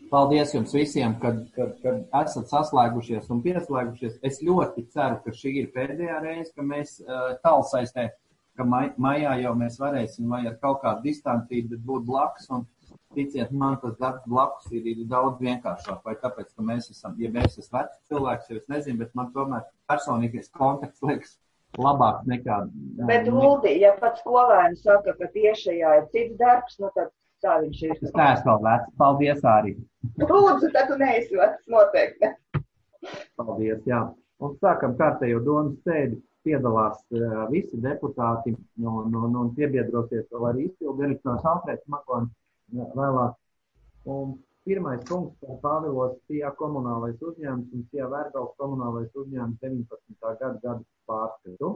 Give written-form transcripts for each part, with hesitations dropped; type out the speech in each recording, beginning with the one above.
Paldies jums visiem, kad esat saslēgušies un pieslēgušies. Es ļoti ceru, ka šī ir pēdējā reize, ka mēs tālsaistē, ka maijā jau mēs varēsim vai ar kaut kādu distancību būt blakus. Un ticiet man, tas darbs blakus ir daudz vienkāršāk. Vai tāpēc, ka mēs esam, ja mēs esam vecs cilvēks, jau es nezinu, bet man tomēr personīgais kontakts liekas labāk nekā. Bet, Uldi, ja pats skolēni saka, ka tiešajā ir cits darbs, nu tad tā viņš ir. Es neesmu vēl vecs. Paldies, Arī. Lūdzu, tad tu neesi vecs, noteikti. Paldies, jā. Un sākam kārtējo domas sēdi. Piedalās visi deputāti un piebiedrosies vēl arī izpildu direktors Alfrēds Makons vēlāk. Un pirmais punkts par Pāvilos Sijā komunālais uzņēmums un Sijā Vērgals komunālais uzņēmums 19. gadu pārskatu.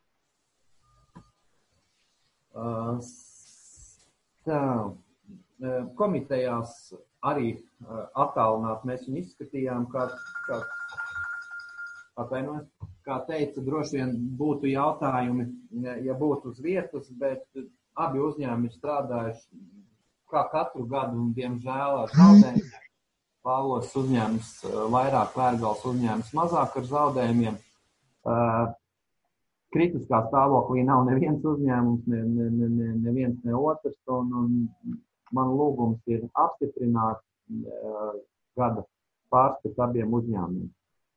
Komitejās arī attālināt mēs viņu izskatījām, kā teica, droši vien būtu jautājumi, ja būtu uz vietas, bet abi uzņēmumi ir strādājuši kā katru gadu un, diemžēl, ar zaudējumiem. Pāvilos uzņēmums vairāk, Vērgals uzņēmums mazāk ar zaudējumiem. Kritiskā stāvoklī nav neviens uzņēmums, neviens ne otrs, un man lūgums ir apstiprināt gada pārskatu abiem uzņēmumiem.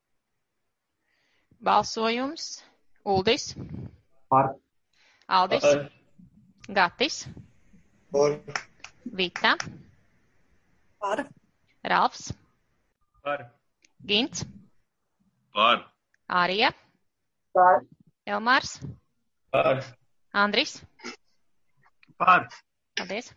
Balsojums. Uldis. Par. Aldis. Gatis. Par. Vita. Par. Ralfs. Par. Gints. Par. Ārija. Par. Elmārs. Par. Andris. Par. Paldies.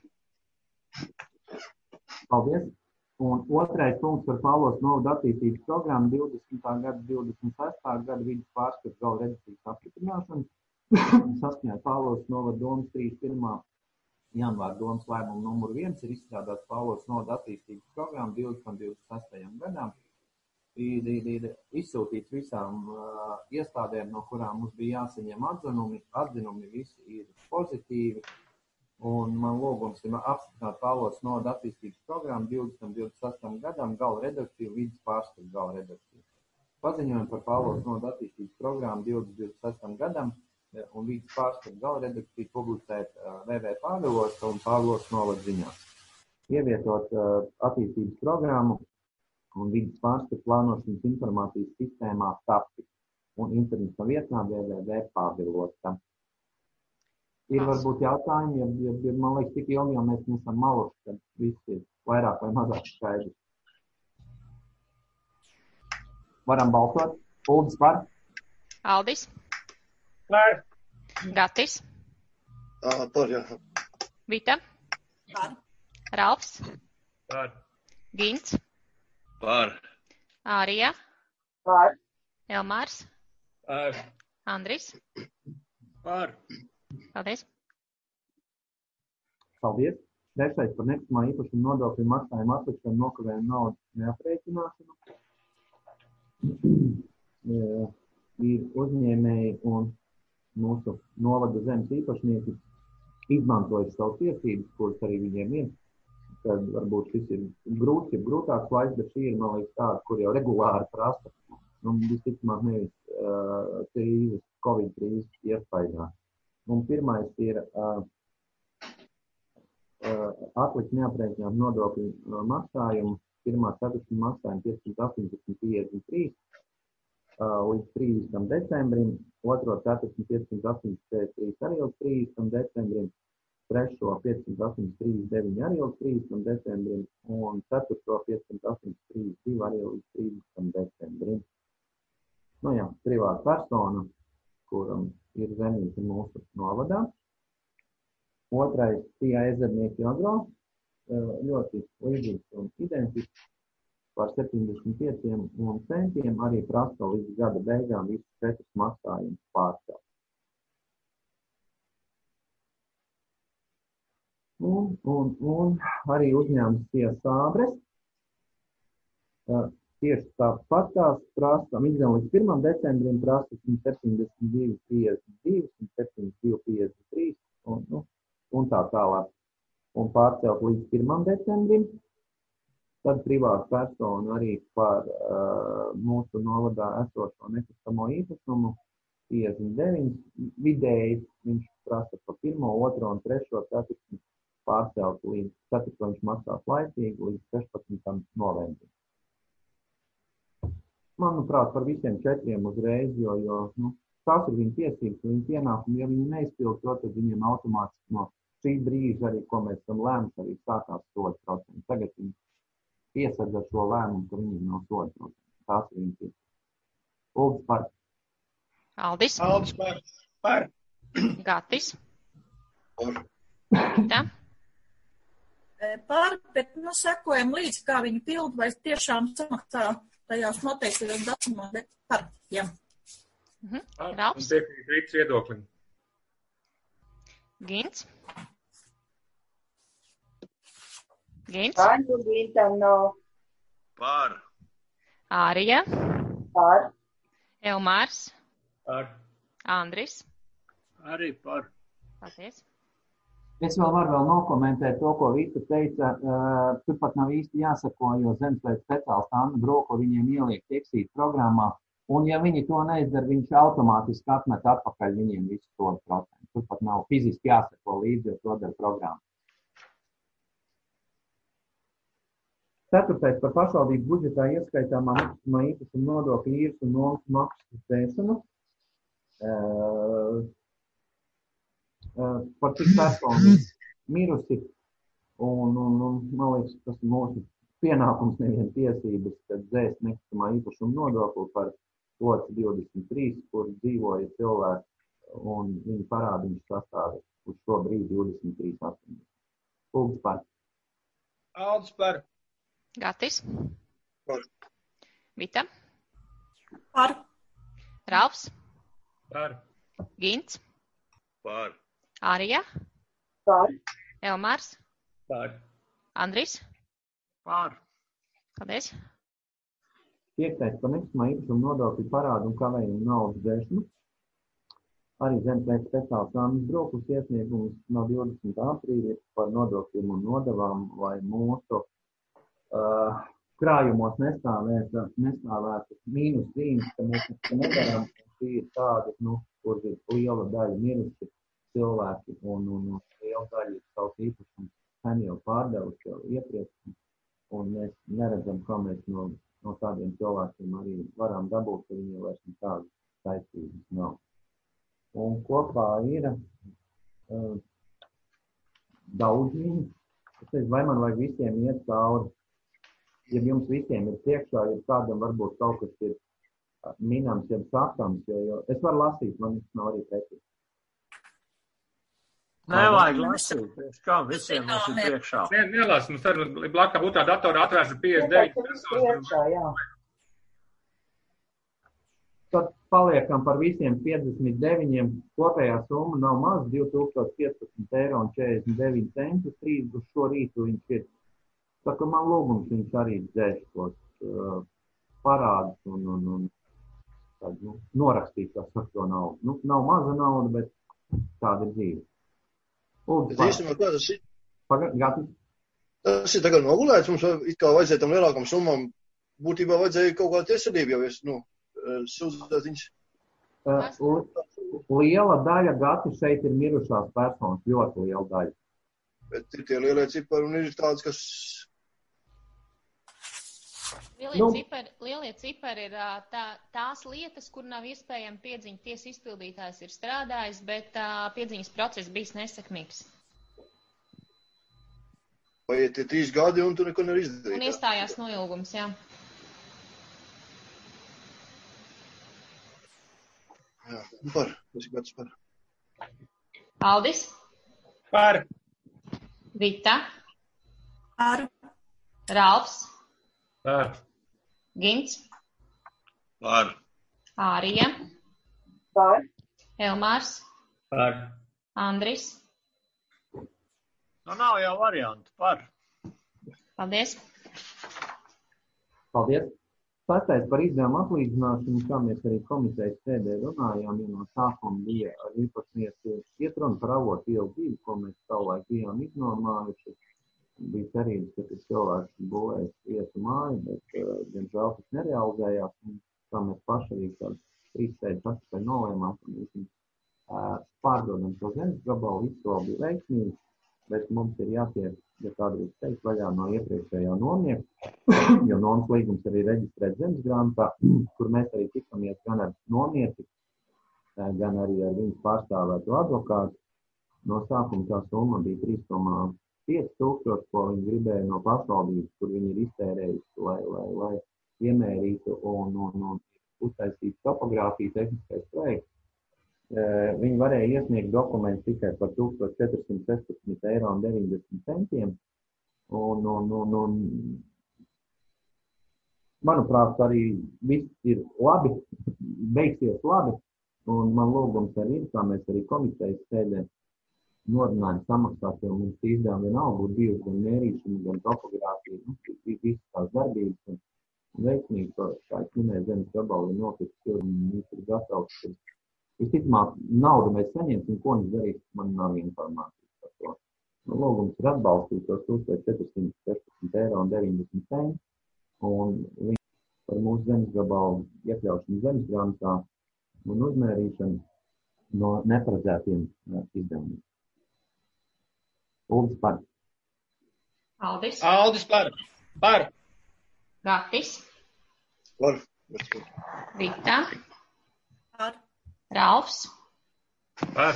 Paldies. Un otrais punkts par Pāvilos novada attīstības programmu 20. gada, 26. gada vidas pārskatu gala redakcijas apstiprināšanu. Saskaņā ar Pāvilos novada domas 31. janvāra domas lēmumu numuru 1 ir izstrādāts Pāvilos novada attīstības programmu 2026. gadam. Ir izsūtīts visām iestādēm, no kurām mums bija jāsaņem atzinumi visi ir pozitīvi. Un man lūgums ir apstiprināt Pāvilos novada attīstības programmu 2028. gadam gala redakciju, vidas pārskatu gala redakciju. Paziņojumu par Pāvilos novada attīstības programmu 2028. gadam un vidas pārskatu gala redakciju publicēt VV Pāvilos un Pāvilos novada ziņās. Ievietot attīstības programmu un vidas pārskatu plānošanas informācijas sistēmā TAPI un interneta vietnā www.pāvilos.com. Ir varbūt jautājumi, ja man liekas, tik ilgi, jo mēs nesam maluši, tad viss ir vairāk vai mazāk skaidrs. Varam balsot. Uldis par. Aldis. Par. Gatis. Par, jā. Vita. Par. Ralfs. Par. Gints. Par. Ārija. Par. Elmārs. Par. Andris. Par. Paldies. Paldies. Trešais par nekustamā īpašuma nodokļu maksājumu atlikšanu nokavējumu naudas neaprēķināšanu. Ir uzņēmēji un mūsu novada zemes īpašnieki izmantojuši savu tiesības, kuras arī viņiem ir. Kad varbūt šis ir grūts, ja grūtāks laiks, bet šī ir, man liekas, tāda, kur jau regulāri prasa. Un visticamāk nevis krīzes, Covid krīzes iespējā. Un pirmais ir atlikt neaprēķināt nodokļu maksājumu. Pirmā ceturkšņa maksājuma 518,53 līdz 30. decembrim, otro ceturkšņa 518,43 arī līdz 30. decembrim, trešo 508,39 arī līdz 30. decembrim un ceturto 508,32 arī līdz 30. decembrim. Nu jā, privāta persona, kuram ir zemīte mūsu novadā. Otrais Sijā ezernieki agro, ļoti līdzīgs un identisks par 75 centiem, arī prasa līdz gada beigām visus 4 maksājumus pārcelt. Un arī uzņēmums Sijā Sābres. Tieši tāpat tās prasa, izdevuma līdz 1. decembrim prasa 172,52, 172,53 un tā tālāk. Un pārcelt līdz 1. decembrim. Tad privāta persona arī par mūsu novadā esošo nekustamo īpašumu 59 vidēji. Viņš prasa par 1., 2. un 3. ceturksni pārcelt līdz 4. viņš maksās laicīgi līdz 16. novembrim. Manuprāt, par visiem 4 uzreiz, jo tās ir viņa tiesības, viņa pienākumi. Ja viņi neizpild to, tad viņiem automātiski no šī brīža arī, ko mēs esam lēmuši, arī sākās soda procenti. Tagad viņi piesardz ar šo lēmumu, ka viņiem nav soda procenti. Tās ir viņa tiesības. Uldis par. Aldis. Aldis par. Gatis. Par. Vita. Par, bet sekojam līdzi, kā viņi pild, vai tiešām samaksā tajās noteiktajos datumos, bet par tiem. Ralfs. Un piekrīt Rītas viedoklim. Gints. Gints. Pārņu Gintam nav. Par. Ārija. Par. Elmārs. Par. Andris. Arī par. Paldies. Es varu nokomentēt to, ko Vita teica. Turpat nav īsti jāsako, jo zemeslietu speciālists Anna Broko viņiem ieliek teksīt programmā. Un ja viņi to neizdara, viņš automātiski atmet atpakaļ viņiem visu sodu procentu. Turpat nav fiziski jāsako līdzi, jo to dara programma. 4. par pašvaldību budžetā ieskaitāmā nekustamā īpašuma nodokļa īres un nomas maksas dzēšanu. Par cik personu mirusi. Un man liekas, tas ir mūsu pienākums, nevien tiesības, kad dzēst nekustamā īpašuma nodokli par loci 23, kur dzīvoja cilvēki, un viņa parādiņš sastāda uz šo brīdi 23,8. Uldis par. Aldis par. Gatis. Par. Vita. Par. Ralfs. Par. Gints. Par. Ārija. Par. Elmārs. Par. Andris. Par. Paldies. 5. par nekustamā īpašuma nodokļu parādu un kavējumu naudas dzēšanu. Arī zemeslietu speciālists Annas Brokus iesniegums no 20. aprīļa par nodokļiem un nodevām, lai mūsu krājumos nestāvētu mīnus zīmes, ka mēs nedarām. Šī ir tāda, kur ir liela daļa mirusi cilvēki un liela daļa ir savs īpašums sen jau pārdevuši jau iepriekš. Un mēs neredzam, kā mēs no tādiem cilvēkiem arī varam dabūt, ka viņiem vairs nekādas saistības nav. Un kopā ir daudz viņu. Es nezinu, vai man vajag visiem iet cauri. Ja jums visiem ir priekšā, ja kādam varbūt kaut kas ir minams, ja sakams, jo es varu lasīt, man tas nav arī precīzi. Nevajag lasīt, kā visiem mums ir priekšā. Nelās, mums arī blakā būtā datorā atvērts 59. Priekšā, jā. Tad paliekam par visiem 59, kopējā summa nav maz, 2015,49 €, 3 uz šo rītu viņš ir. Tā kā man lūgums viņš arī dzēš tos parādus un norakstīt to naudu. Nav maza nauda, bet tāda ir dzīve. Bet īstenībā kā tas ir? Gatis? Tas ir tagad nogulēts, mums it kā vajadzēja tam lielākam summam. Būtībā vajadzēja kaut kāda tiesvedība jau, sūdzēt viņas. Liela daļa Gati šeit ir mirušās personas, ļoti liela daļa. Bet ir tie lielie cipari un ir tāds, kas... Lielie cipari ir tās lietas, kur nav iespējami piedziņa. Tiesa izpildītājs ir strādājis, bet piedziņas process bijis nesekmīgs. Vai ir tie 3 gadi un tu neko nevar izdarīt? Un iestājās noilgums, jā. Jā, par. Es ir gads par. Aldis. Par. Vita. Par. Ralfs. Par. Gints. Par. Ārija. Par. Elmārs. Par. Andris. Nav jau variantu par. Paldies. Paldies. 6. par izdevumu atlīdzināšanu, kā mēs arī komitejas sēdē runājām, ja no sākuma bija ar īpašnieku iet runa par avotu ielu 2, ko mēs savulaik bijām iznomājuši. Bija cerības, ka tas cilvēks būvēs māju, bet, diemžēl, tas nerealizējās. Un tā mēs paši arī tādas 3 sēdes atpakaļ nolēmām, ka mēs pārdodam to zemes gabalu, izsoli bija veiksmīgi, bet mums ir jātiek, ja kādreiz teikt, vaļā no iepriekšējā nomnieka, jo nomas līgums arī reģistrēt zemes grāmatā, kur mēs arī tikamies gan ar nomnieci, gan arī ar viņas pārstāvētu advokātu. No sākuma tā summa bija 3,5 tūkstoši, ko viņi gribēja no pašvaldības, kur viņi ir iztērējuši, lai iemērītu un uztaisītu topogrāfiju tehniskais projekts. Viņi varēja iesniegt dokumentus tikai par 1416,90 €. Un, manuprāt, arī viss ir labi, beigsies labi. Un man lūgums arī ir, kā mēs arī komitejas sēdē norunājam samaksāt, jo mums izdevumi vienalga būtu bijusi gan mērīšana, gan topogrāfija, visas tās darbības. Un veiksmīgi, kā es minēju, zemes gabalu nopirkt, jo viņš ir gatavs. Visticamāk, naudu mēs saņemsim, ko viņš darīs, man nav informācijas par to. Lūgums ir atbalstīt tos 1416,90 €, un viņš par mūsu zemes gabalu iekļaušanu zemes grāmatā un uzmērīšanu no neparedzētiem izdevumiem. Uldis par. Aldis. Aldis par. Gatis. Par. Vita. Par. Ralfs. Par.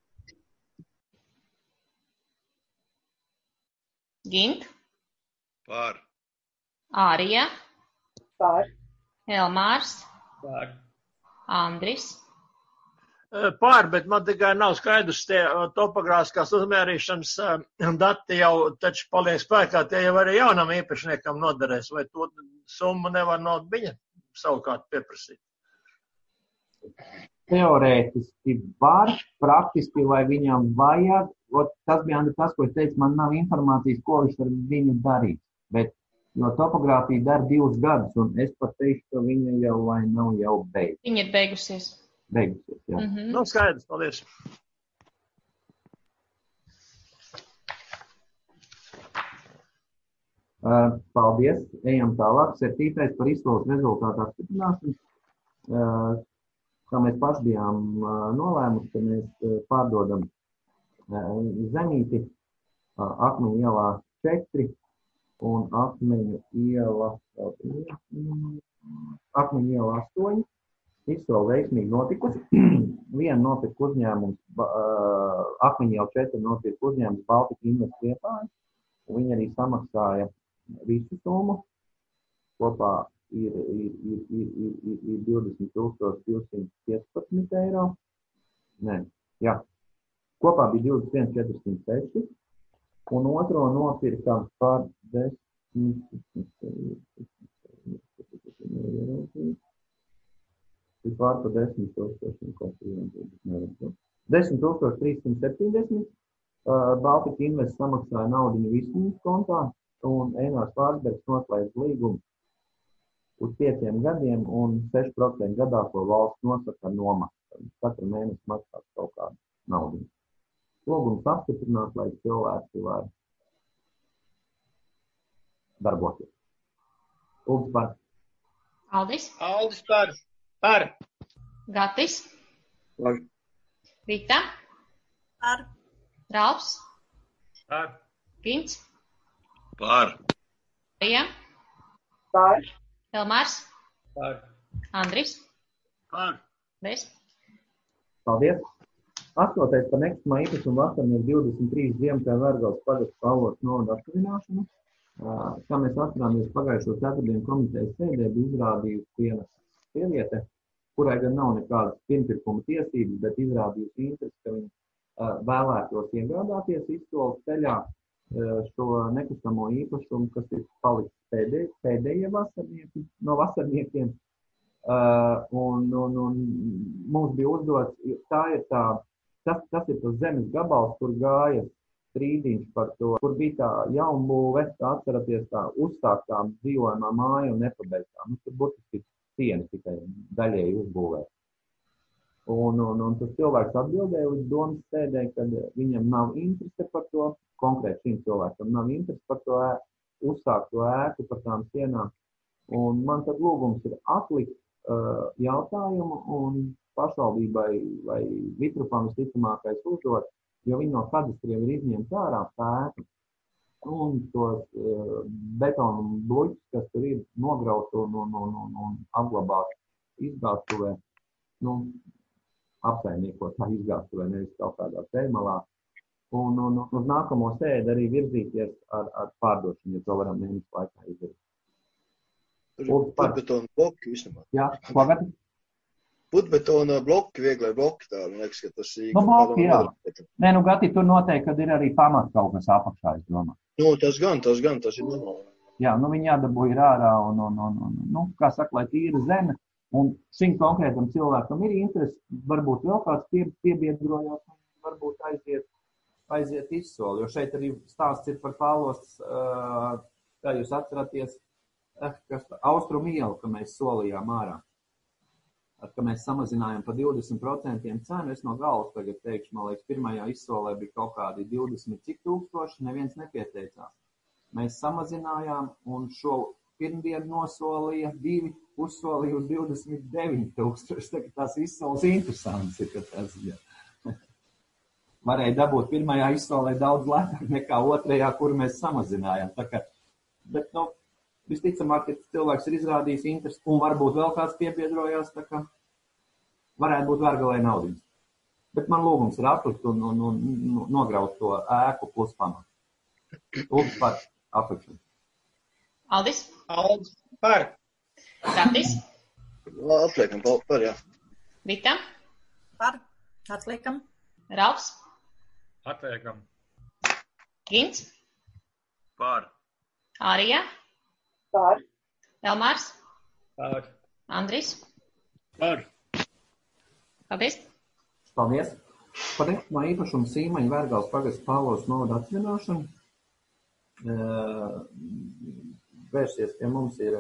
Gint. Par. Ārija. Par. Elmārs. Par. Andris. Par, bet man tikai nav skaidrs, tie topogrāfiskās uzmērīšanas dati jau taču paliek spēkā, tie jau arī jaunam īpašniekam noderēs, vai to summu nevar no viņa savukārt pieprasīt? Teorētiski var, praktiski, vai viņam vajag, tas bija tas, ko es teicu, man nav informācijas, ko viņš ar viņu darīs, bet jo topogrāfija dara 2 gadus, un es pat teikšu, ka viņa jau vai nav jau beigusies. Viņa ir beigusies. Beigusies, jā. Nu, skaidrs, paldies. Paldies, ejam tālāk. 7. par izsoles rezultātu apstiprināšanu. Kā mēs paši bijām nolēmuši, ka mēs pārdodam zemīti Akmeņu ielā 4 un Akmeņu iela 8. Izsole veiksmīgi notikusi. Vienu nopirka uzņēmums, Akmeņu iela 4 nopirka uzņēmums Baltika Invest Liepāja. Viņi arī samaksāja visu summu. Kopā ir 20,215 €. Nē, jā. Kopā bija 21,406. Un otro nopirka par 10. Pār par 10,370. Baltika Invest samaksāja naudu visu viņas kontā, un Einārs Vārsbergs noslēdz līgumu uz 5 gadiem, un 6% gadā, ko valsts nosaka nomaksā. Katru mēnesi maksās kaut kādu naudu. Lūgums apstiprināt, lai cilvēki var darboties. Uldis par. Aldis. Aldis par. Gatis. Par. Vita. Par. Ralfs. Par. Gints. Par. Ārija. Par. Elmārs. Par. Andris. Par. Paldies. 8. par nekustamā īpašuma vasarnieku 23 Ziemkāja Vērgals pagasts Pāvos novada atvināšanu. Kā mēs atcerāmies pagājušo ceturtdienu komitejas sēdē, bija izrādījusi viena sieviete, kurai gan nav nekādas pirmpirkuma tiesības, bet izrādījusi interesi, ka viņa vēlētos iegādāties izsoles ceļā šo nekustamo īpašumu, kas ir palicis pēdējie vasarnieki, no vasarniekiem. Un mums bija uzdots, tas ir tas zemes gabals, kur gāja strīdiņš par to, kur bija tā jaunbūve, kā atceraties, tā uzsāktā dzīvojamā māja un nepabeigtā. Tur būtiski siena tikai daļēji uzbūvēt. Un tas cilvēks atbildēja uz domas sēdē, ka viņam nav interese par to, konkrēti šim cilvēkam nav interese par to uzsākt to ēku par tām sienām. Un man tad lūgums ir atlikt jautājumu un pašvaldībai vai Vitrupam visticamākais uzdot, jo viņi no kadastriem ir izņemti ārā tā ēka. Un tos betonu bluķus, kas tur ir nograut un apglabāt izgāstuvē, apsaimniekot tā izgāstuvē, nevis kaut kādā sēmalā. Un uz nākamo sēdi arī virzīties ar pārdošanu, ja to varam mēnesis laikā izdarīt. Putbetona bloki vismaz. Jā, pagad? Putbetona bloki, vieglai bloki tā, man liekas, ka tas ir... Bloki, jā. Nē, Gati, tur noteikti, kad ir arī pamat kaut kas apakšā, es domāju. Tas gan, tas ir normāli. Jā, viņi jādabū ir ārā un kā saka, lai tīra zeme, un šim konkrētam cilvēkam ir interesi, varbūt vēl kāds piebiedrojās, varbūt aiziet izsoli, jo šeit arī stāsts ir par Pāvos, kā jūs atceraties, Austrumu ielu, ka mēs solījām ārā. Ka mēs samazinājām pa 20% cenu, es no galvas tagad teikšu, man liekas, pirmajā izsolē bija kaut kādi 20 cik tūkstoši, neviens nepieteicās. Mēs samazinājām un šo pirmdienu nosolīja 2, uzsolīja uz 29 tūkstoši. Tagad tās izsoles interesants ir, ka tas ir. Varēja dabūt pirmajā izsolē daudz lētāk nekā otrajā, kuru mēs samazinājām. Bet, visticamāk, ka cilvēks ir izrādījis interesi, un varbūt vēl kāds piebiedrojās, tā kā varētu būt vērgalē naudiņas. Bet man lūgums ir atlikt un nograut to ēku plus pamatu. Lūgums par aplikšanu. Aldis? Aldis par. Gatis? Atliekam par, jā. Vita? Par. Atliekam. Ralfs? Atliekam. Gins? Par. Ārija? Par. Elmārs? Par. Andris? Par. Paldies. Paldies. Par nekustamā īpašuma Sīmaņu Vērgales pagasta Pāvos novada atvināšanu. Vērsies pie mums ir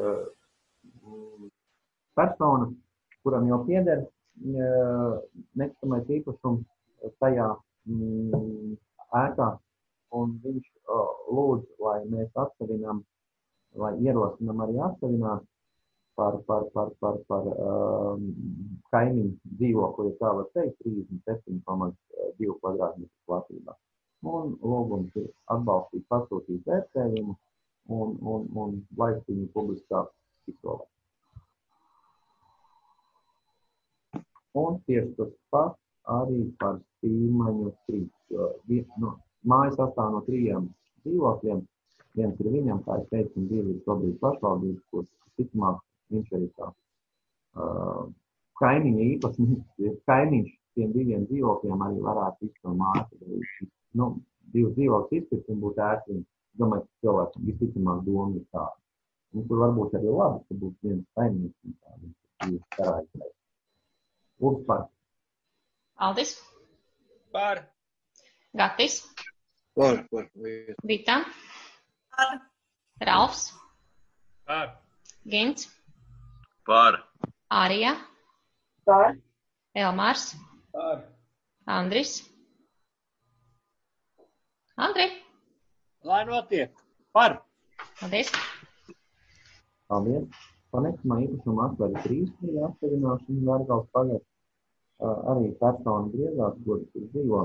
persona, kuram jau pieder nekustamais īpašums tajā ēkā, un viņš lūdz, lai mēs atsevinām, lai ierosinām arī atsevināt par kaimiņu dzīvokli, ja tā var teikt, 37,2 kvadrātmetru platībā. Un lūgums ir atbalstīt, pasūtīt vērtējumu un laist viņu publiskā izsolē. Un tieši tas pats arī par Sīmaņu 3. Māja sastāv no 3 dzīvokļiem. Viens ir viņam, kā es teicu, un 2 ir šobrīd pašvaldības, kurš visticamāk viņš arī tā kaimiņa īpaši, kaimiņš tiem 2 dzīvokļiem arī varētu visu to māju. 2 dzīvokļus izpirkt un būt ērti. Domāju, ka cilvēkam visticamāk doma ir tāda. Un tur varbūt arī labi, ka būtu viens kaimiņš un tādi karāļi. Lūdzu par. Aldis? Par. Gatis? Par. Vita? Par. Ralfs? Par. Gins? Par. Ārija? Par. Elmārs? Par. Andris? Andri? Lai notiek. Par. Paldies. Paldies. Par nekustamā īpašuma atveru 3 apstādināšanu Vērgales pagasta. Arī persona griezās, kur tur dzīvo.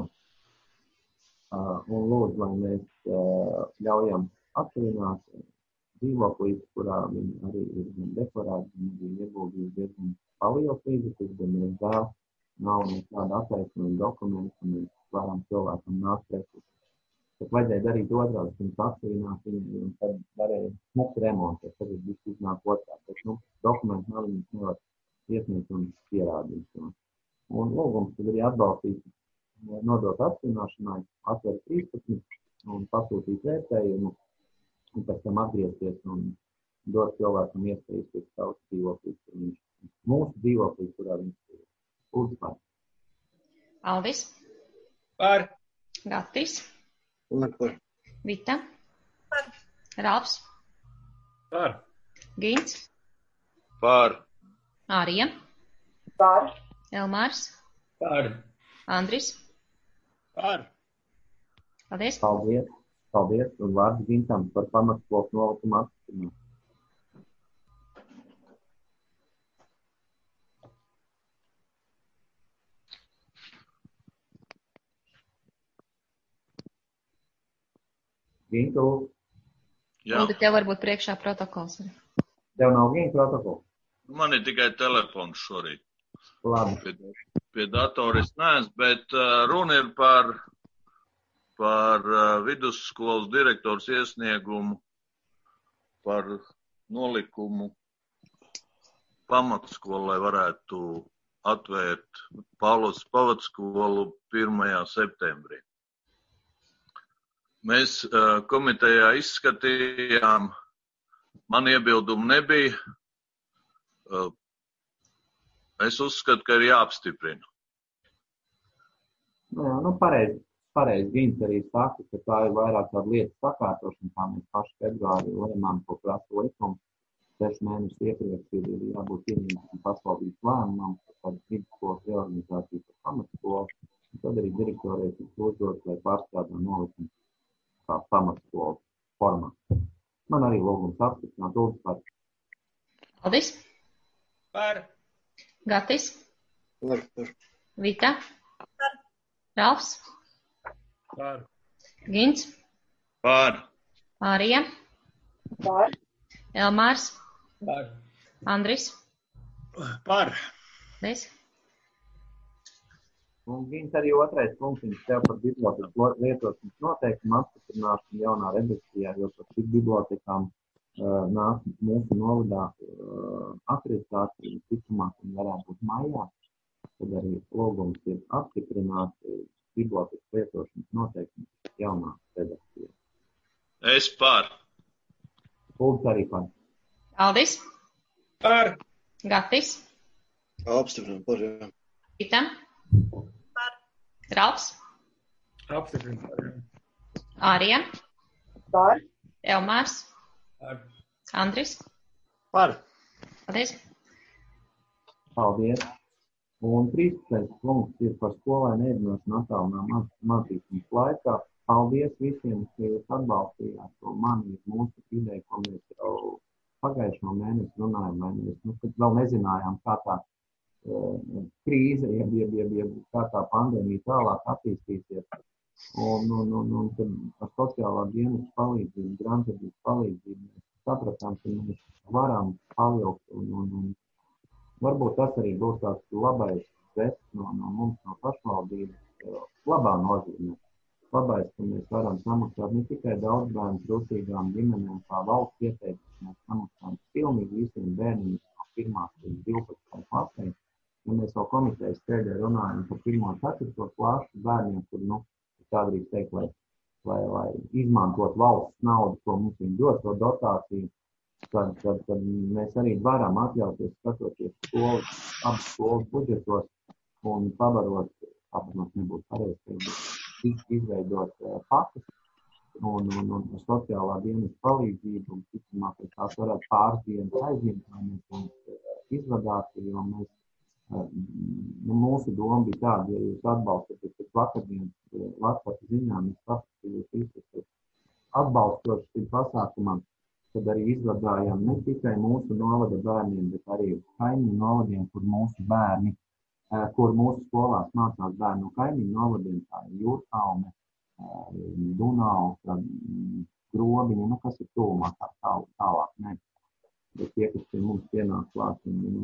Un lūdzu, lai mēs ļaujam atsevināt dzīvoklīs, kurā viņi arī ir deklarēti, viņi bija ieguldījuši diezgan palielas līdzekļus, bet mēs vēl nav nekāda attaisnojuma dokumenta, un mēs varam cilvēkam nākt pretī. Tad vajadzēja darīt otrādi, pirms atsevināt viņu, un tad varēja remontēt, tad viss iznāk otrādi. Bet, dokumenti nav, viņus nevar iesniegt un pierādīt. Un lūgums tad arī atbalstīt, nodot apstiprināšanai, atver 13 un pasūtīt vērtējumu, un pēc tam atgriezties un dot cilvēkam iespēju izpirkt savus dzīvoklīs, mūsu dzīvoklīs, kurā viņš ir. Lūdzu par. Aldis? Par. Gatis? Par. Vita? Par. Ralfs? Par. Gins? Par. Ārija? Par. Elmārs? Par. Andris? Par. Paldies. Paldies. Paldies, un vārds Gintam par pamatskolas nolikuma apstiprināšanu. Gintu, Jā, Uldi, tev varbūt priekšā protokols. tev nav Gintu protokols? man ir tikai telefons šorīt. Labi. Pie datora es neesmu, bet runa ir par vidusskolas direktors iesniegumu par nolikumu pamatskolu, lai varētu atvērt Pāvils pamatskolu 1. septembrī. Mēs komitejā izskatījām, man iebildumu nebija. Es uzskatu, ka ir jāapstiprina. Jā, pareizi Gins arī saka, ka tā ir vairāk tāda lietas sakārtošana, kā mēs paši februāri lēmām, ko prasa likums. 6 mēnešus iepriekš ir jābūt pieņemtam pašvaldības lēmumam, par vidusskolas reorganizāciju par pamatskolu. Tad arī direktoriem ir uzdots, lai pārstrādā nolikumu kā pamatskolu formā. Man arī lūgums apstiprināt Uldi par. Aldis, Par. Gatis, Par. Vita, Ralfs, Par. Gins, Par. Mārija, Par. Elmārs, Par. Andris. Par. Paldies. Un Gins arī otrais punkts, viņš tev par biblioteku lietošanas noteikumu apstiprināšanu jaunā redakcijā, jo par šīm bibliotekām nāk mūsu novadā akreditācija, ticamāk, un varētu būt maijā. Tad arī lūgums ir apstiprināt bibliotekas lietošanas noteikumu jaunā redakcijā. Es par. Ulds arī par. Aldis, Par. Gatis, Apstiprināt par, jā. Vita, Ralfs, Apstiprināt. Ārija, Par. Elmārs, Par. Andris. Par. Paldies. Paldies. Un 13. punkts ir par skolēnu ēdināšanu attālinā mācīšanas laikā. Paldies visiem, ka jūs atbalstījāt to mani mūsu ideju, ko mēs jau pagājušo mēnesi runājam, vai mēs kad vēl nezinājām, kā tā krīze, kā tā pandēmija tālāk attīstīsies. Un tad ar sociālā dienas palīdzību, grāmatvedības palīdzību mēs sapratām, ka mēs varam pavilkt un varbūt tas arī būs tāds labais vests no mums, no pašvaldības, labā nozīmē. Labais, ka mēs varam samaksāt ne tikai daudz bērnu trūcīgām ģimenēm, kā valsts ieteikums, mēs samaksājam pilnīgi visiem bērniem no 1. līdz 12. klasē. Ja mēs jau komitejas sēdē runājam par 1. un 4. klašu bērniem, kur, tā drīkst teikt, lai izmantot valsts naudu, ko mums viņi dod, to dotāciju, tad mēs arī varam atļauties skatoties abas skolas budžetos un pabarot nebūtu pareizi, izveidot pakas un sociālā dienas palīdzību, un ticamāk, ka tās varētu pāris dienas aizņemt, lai mēs viņus izvadātu, jo mēs, mūsu doma bija tāda, ja jūs atbalstat, tad vakardienas Latvijas ziņā mēs saprast, ka jūs visi atbalstoši šim pasākumam, tad arī izvadājām ne tikai mūsu novada bērniem, bet arī kaimiņu novadiem, kur mūsu skolās mācās bērni no kaimiņu novadiem, tā ir Jūrkalne, Dunau, Grobiņa, kas ir tuvumā tālāk, ne. Bet tie, kas pie mums pienāk klāt,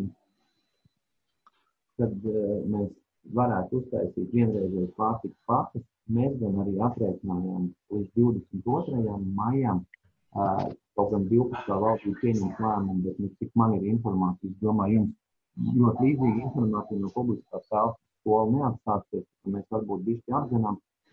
tad mēs varētu uztaisīt vienreizēju pārtikas pakas. Mēs gan arī aprēķinājām līdz 22. maijam, kaut gan 12. valdība pieņems lēmumu, bet cik man ir informācija, es domāju, jums ļoti līdzīga informācija no publiskās telpas skola neatstāsies, ka mēs varbūt bišķi apzinām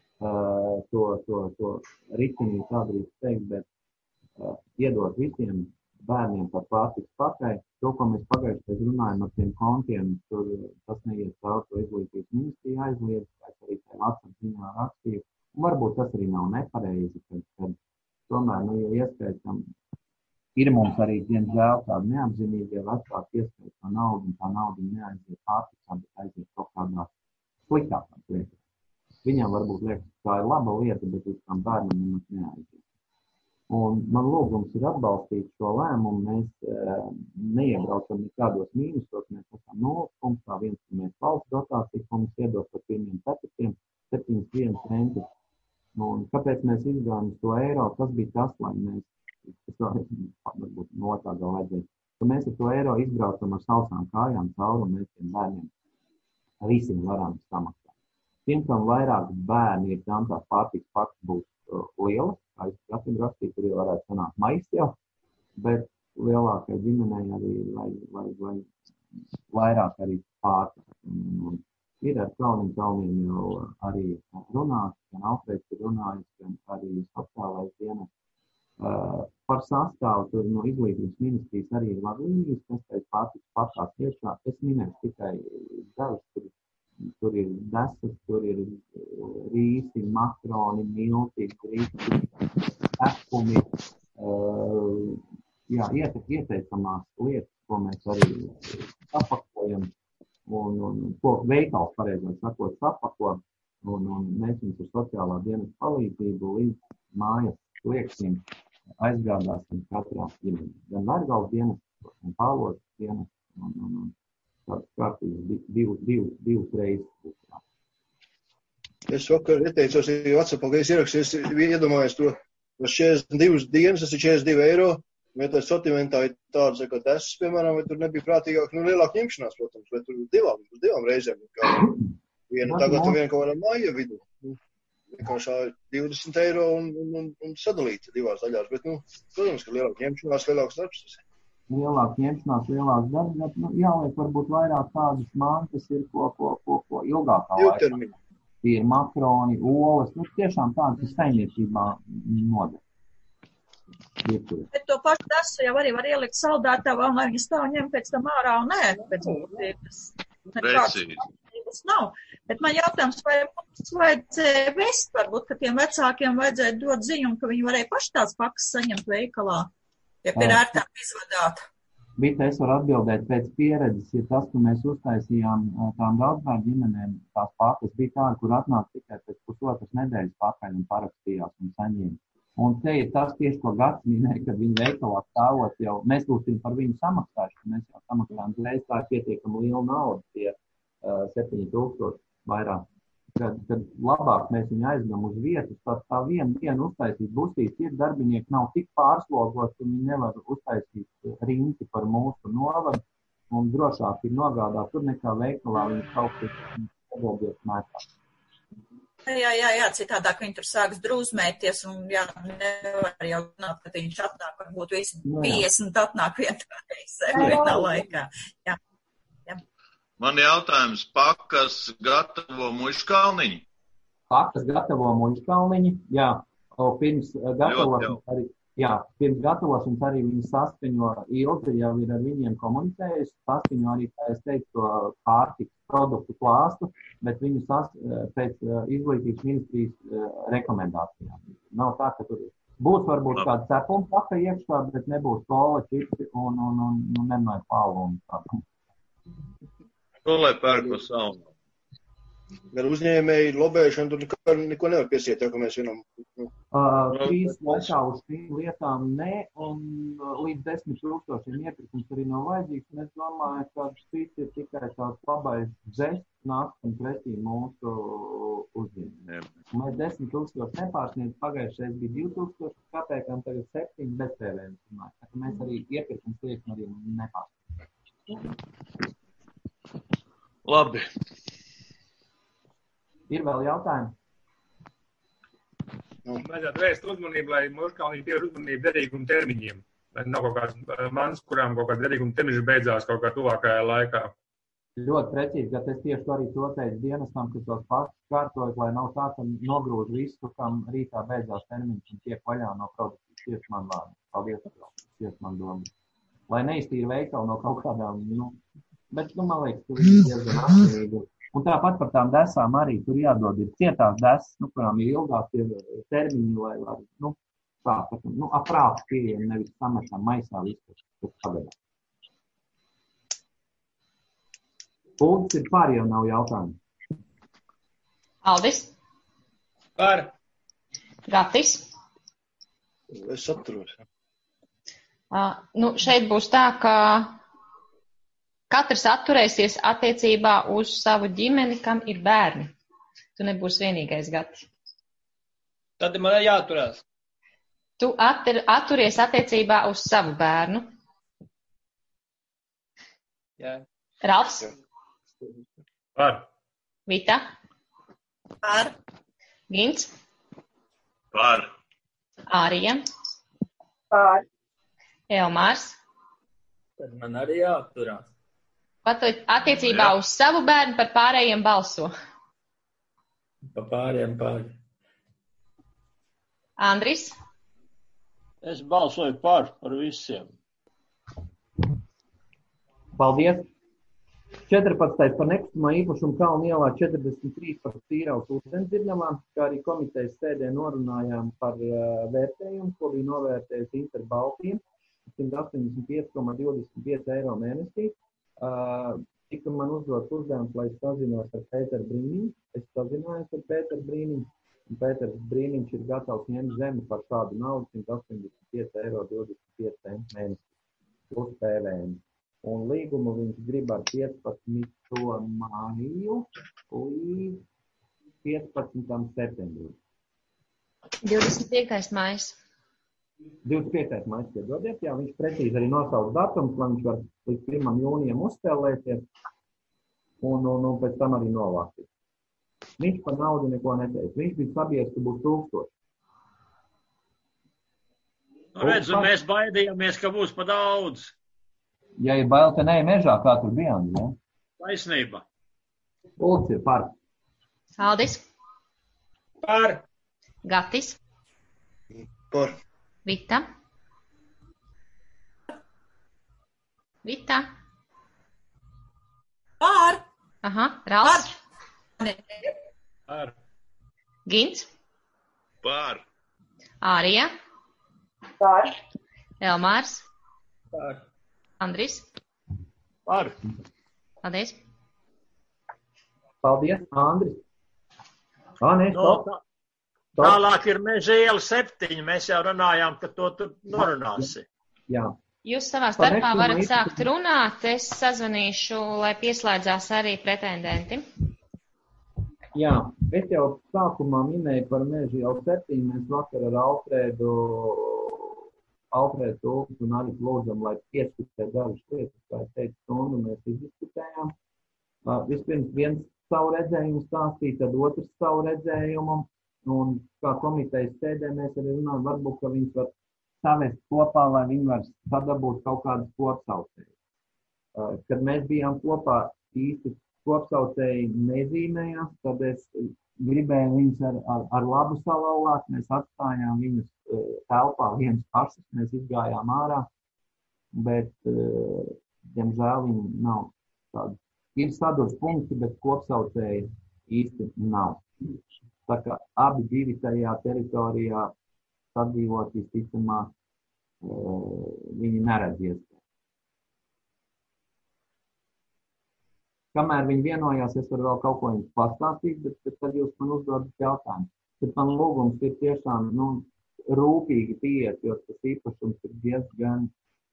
to ritinī, tā drīkst teikt, bet iedot visiem bērniem par pārtikas pakai. To, ko mēs pagājušajā runājam ar tiem kontiem, tur tas neies caur, to izglītības ministrija aizliedz, vai arī tā Latvijas ziņā rakstīja. Un varbūt tas arī nav nepareizi, kad tomēr, ja ieskaitām, ir mums arī, diemžēl, tāda neapzinība, ja vecāki ieskaita to naudu, un tā nauda neaiziet pārtikā, bet aiziet kaut kādā sliktākā lietā. Viņam varbūt liekas, tā ir laba lieta, bet uz tām bērnam nemaz neaiziet. Un man lūgums ir atbalstīt šo lēmumu. Mēs neiebraucam nekādos mīnusos, mēs esam 0 punktā, 1 valsts dotācija, ko mums iedod par 7,1 centi. Un kāpēc mēs izgājām to eiro, tas bija tas, lai mēs, varbūt no tā vēl vajadzēja, ka mēs ar to eiro izbraucam ar sausām kājām cauri, un mēs tiem bērniem visiem varam samaksāt. Tiem, kam vairāk bērni ir, tam tās pārtikas pakas būs lielas, kā es katram rakstīju, tur jau varētu sanākt mais jau, bet lielākai ģimenei arī vai vairāk arī pārtikas. Un ir ar kalniem jau arī runāts, gan Alfrēds ir runājis, gan arī sociālais dienas. Par sastāvu tur no izglītības ministrijas arī ir vadlīnijas, kas teikt pārtikas pakās iekšā. Es minēšu tikai dažas, tur ir desas, tur ir rīsi, makroni, milti, grīti, epumi, ieteicamās lietas, ko mēs arī sapakojam, un ko veikals, pareizāk sakot, sapako, un mēs jums ar sociālā dienas palīdzību līdz mājas sliekšņiem aizgādāsim katrā ģimenē. Gan Vergals dienas, un Pāvos dienas, un tāds kārtības divas reizes. Es vakar ieteicos, ja WhatsAppā, ka es ierakstīju, es iedomājos to 42 dienas, tas ir 42 eiro, vai tas sortimentā ir tāds, ka tas, piemēram, vai tur nebija prātīgāk, lielāk ņemšanās, protams, vai tur divām reizēm, kā viena tagad un viena kaut kādā māja vidu. Vienkāršā 20 eiro un sadalīt divās daļās, bet, protams, ka lielāk ņemšanās, lielāks darbs tas ir. Lielāk ņemšanās, lielāks darbs, bet jāliek varbūt vairāk tādas mantas ir, ko ilgākā laikā. Tie ir makroni, olas, tiešām tādas saimniecībā noder. Bet to pašu desu jau arī var ielikt saldētavā, un lai viņi stāv ņem pēc tam ārā un nē, pēc būtības. Nekāds nav. Bet man jautājums, vai mums vajadzēja vest, varbūt, ka tiem vecākiem vajadzēja dot ziņu, ka viņi varēja paši tās pakas saņemt veikalā, ja ir ērtāk izvadāt. Vita, es varu atbildēt pēc pieredzes, ja tas, ka mēs uztaisījām tām daudzbērnu ģimenēm, tās pakas bija tāda, kur atnāk tikai pēc pusotras nedēļas pakaļ un parakstījās un saņēma. Un te ir tas tieši, ko Gats minēja, kad viņi veikalā stāvot jau, mēs būsim par viņu samaksājuši, ka mēs jau samaksājām reiz tā pietiekami liela nauda, tie 7,000 vairāk. Kad labāk mēs viņu aizņem uz vietas, tā vienu uztaisīt busīs, ir darbinieki nav tik pārslogots, un viņi nevar uztaisīt rinci par mūsu novadu, un drošāk ir nogādāt tur nekā veikalā, viņi kaut kas nedobies mētā. Jā, citādāk viņi tur sāks drūzmēties, un nevar jau runāt, ka viņš atnāk, varbūt visi 50 atnāk vienā laikā. Jā. Man jautājums, pakas gatavo muižkalniņi? Pakas gatavo muižkalniņi, jā. Pirms gatavošanas arī viņi saskaņo Ilze, jau ir ar viņiem komunicējusi, saskaņo arī, kā es teicu, to pārtikas produktu klāstu, bet viņu pēc izglītības ministrijas rekomendācijām. Nav tā, ka tur būs varbūt kāda cepuma paka iekšā, bet nebūs kola, čipsi un nemēr palu un tādu. Ko lai pērk pa savu? Gan uzņēmēji lobēšana, tur neko nevar piesiet, ja, ka mēs vienam. Krīzes laikā uz šīm lietām ne, un līdz 10,000 iepirkums arī nav vajadzīgs. Un es domāju, ka šis ir tikai tāds labais žests nākt un pretī mūsu uzņēmējiem. Mēs 10,000 nepārsniedz, pagājušais bija 2,000 kapēkām, tagad 7 bez PVN. Tā kā mēs arī iepirkums liekam arī nepārsniedz. Labi. Ir vēl jautājumi? Vajadzētu vērst uzmanību, lai muižkalniņi pievērš uzmanību derīguma termiņiem. Lai nav kaut kāds mans, kurām kaut kāds derīguma termiņš beidzās kaut kā tuvākajā laikā. Ļoti precīzi, ka es tieši arī to teicu dienestam, kas tos pašus kārtojas, lai nav tā, ka nogrūž visu, kam rītā beidzās termiņš un tiek vaļā no produkcijas. Tieši man vārdu. Paldies, tieši man doma. Lai neiztīra veikalu no kaut kādām, bet, man liekas, tur ir diezgan atšķirīgi. Un tāpat par tām desām arī tur jādod ir cietās desas, kurām ir ilgāk termiņi, lai var, aprāks pieejam, nevis samešām maisā visu, kas pagadā. Uldis ir pār, jau nav jautājumu. Aldis? Par. Gatis. Es atturos. Šeit būs tā, ka katrs atturēsies attiecībā uz savu ģimeni, kam ir bērni. Tu nebūsi vienīgais, Gati. Tad man jāturās. Tu atturies attiecībā uz savu bērnu. Jā. Ralfs. Par. Vita. Par. Gints. Par. Ārija. Par. Elmārs. Tad man arī jāturās. Attiecībā uz savu bērnu par pārējiem balso. Pa pāriem par. Andris. Es balsoju par visiem. Paldies. 14. par nekustamo īpašumu Kalnu ielā 43 par Tīravas ūdensdzirnavām, kā arī komitejas sēdē norunājām par vērtējumu, ko bija novērtējusi Interbaltija 185,25 eiro mēnesī. Tika man uzdots uzdevums, lai es sazinos ar Pēteru Brīniņu. Es sazinājos ar Pēteru Brīniņu, un Pēters Brīniņš ir gatavs ņemt zemi par šādu naudu 185,25 eiro mēnesī plus PVN. Un līgumu viņš grib ar 15. māju līdz 15. septembrim. 25. mājas. 25. mājas, piedodiet, jā, viņš precīzi arī nosauc datums, lai viņš var līdz 1. jūnijam uzspēlēties un pēc tam arī novāktīt. Viņš par naudu neko neteica. Viņš bija sabiedrs, ka būs 1000. Redzu, mēs baidījāmies, ka būs pa daudz. Ja ir bail, ka neej mežā, kā tur bijām, ja? Taisnība. Ulds ir par. Aldis. Par. Gatis. Par. Vita. Vita. Par. Aha, Ralfs. Par. Gints. Par. Ārija. Par. Elmārs. Par. Andris. Par. Paldies. Paldies, Andris. Tālāk ir Meža iela 7. Mēs jau runājām, ka to tur norunāsi. Jā. Jūs savā starpā varat sākt runāt. Es sazvanīšu, lai pieslēdzās arī pretendenti. Jā, es jau sākumā minēju par Meža ielu 7. Mēs vakar ar Alfrēdu un arī lūdzam, lai pieskatē dažas lietas, kā es teicu, stundu mēs izdiskutējām. Vispirms viens savu redzējumu stāstīt, tad otrs savu redzējumu, un kā komitejas sēdē mēs arī runājam, varbūt, ka viņas var savest kopā, lai viņi var sadabūt kaut kādas kopsaucējas. Kad mēs bijām kopā, īsti kopsaucēji nezīmējās, tad es gribēju viņus ar labu salauzāt, mēs atstājām viņus telpā viens pašas, mēs izgājām ārā, bet, diemžēl, viņi nav tādi. Ir sadurs punkti, bet kopsaucēji īsti nav. Tā kā abi divi tajā teritorijā sadzīvot visticamāk, viņi neredz iespēju. Kamēr viņi vienojās, es varu vēl kaut ko jums pastāstīt, bet tad jūs man uzdodat jautājumu. Tad man lūgums ir tiešām, rūpīgi pieiet, jo tas īpašums ir diezgan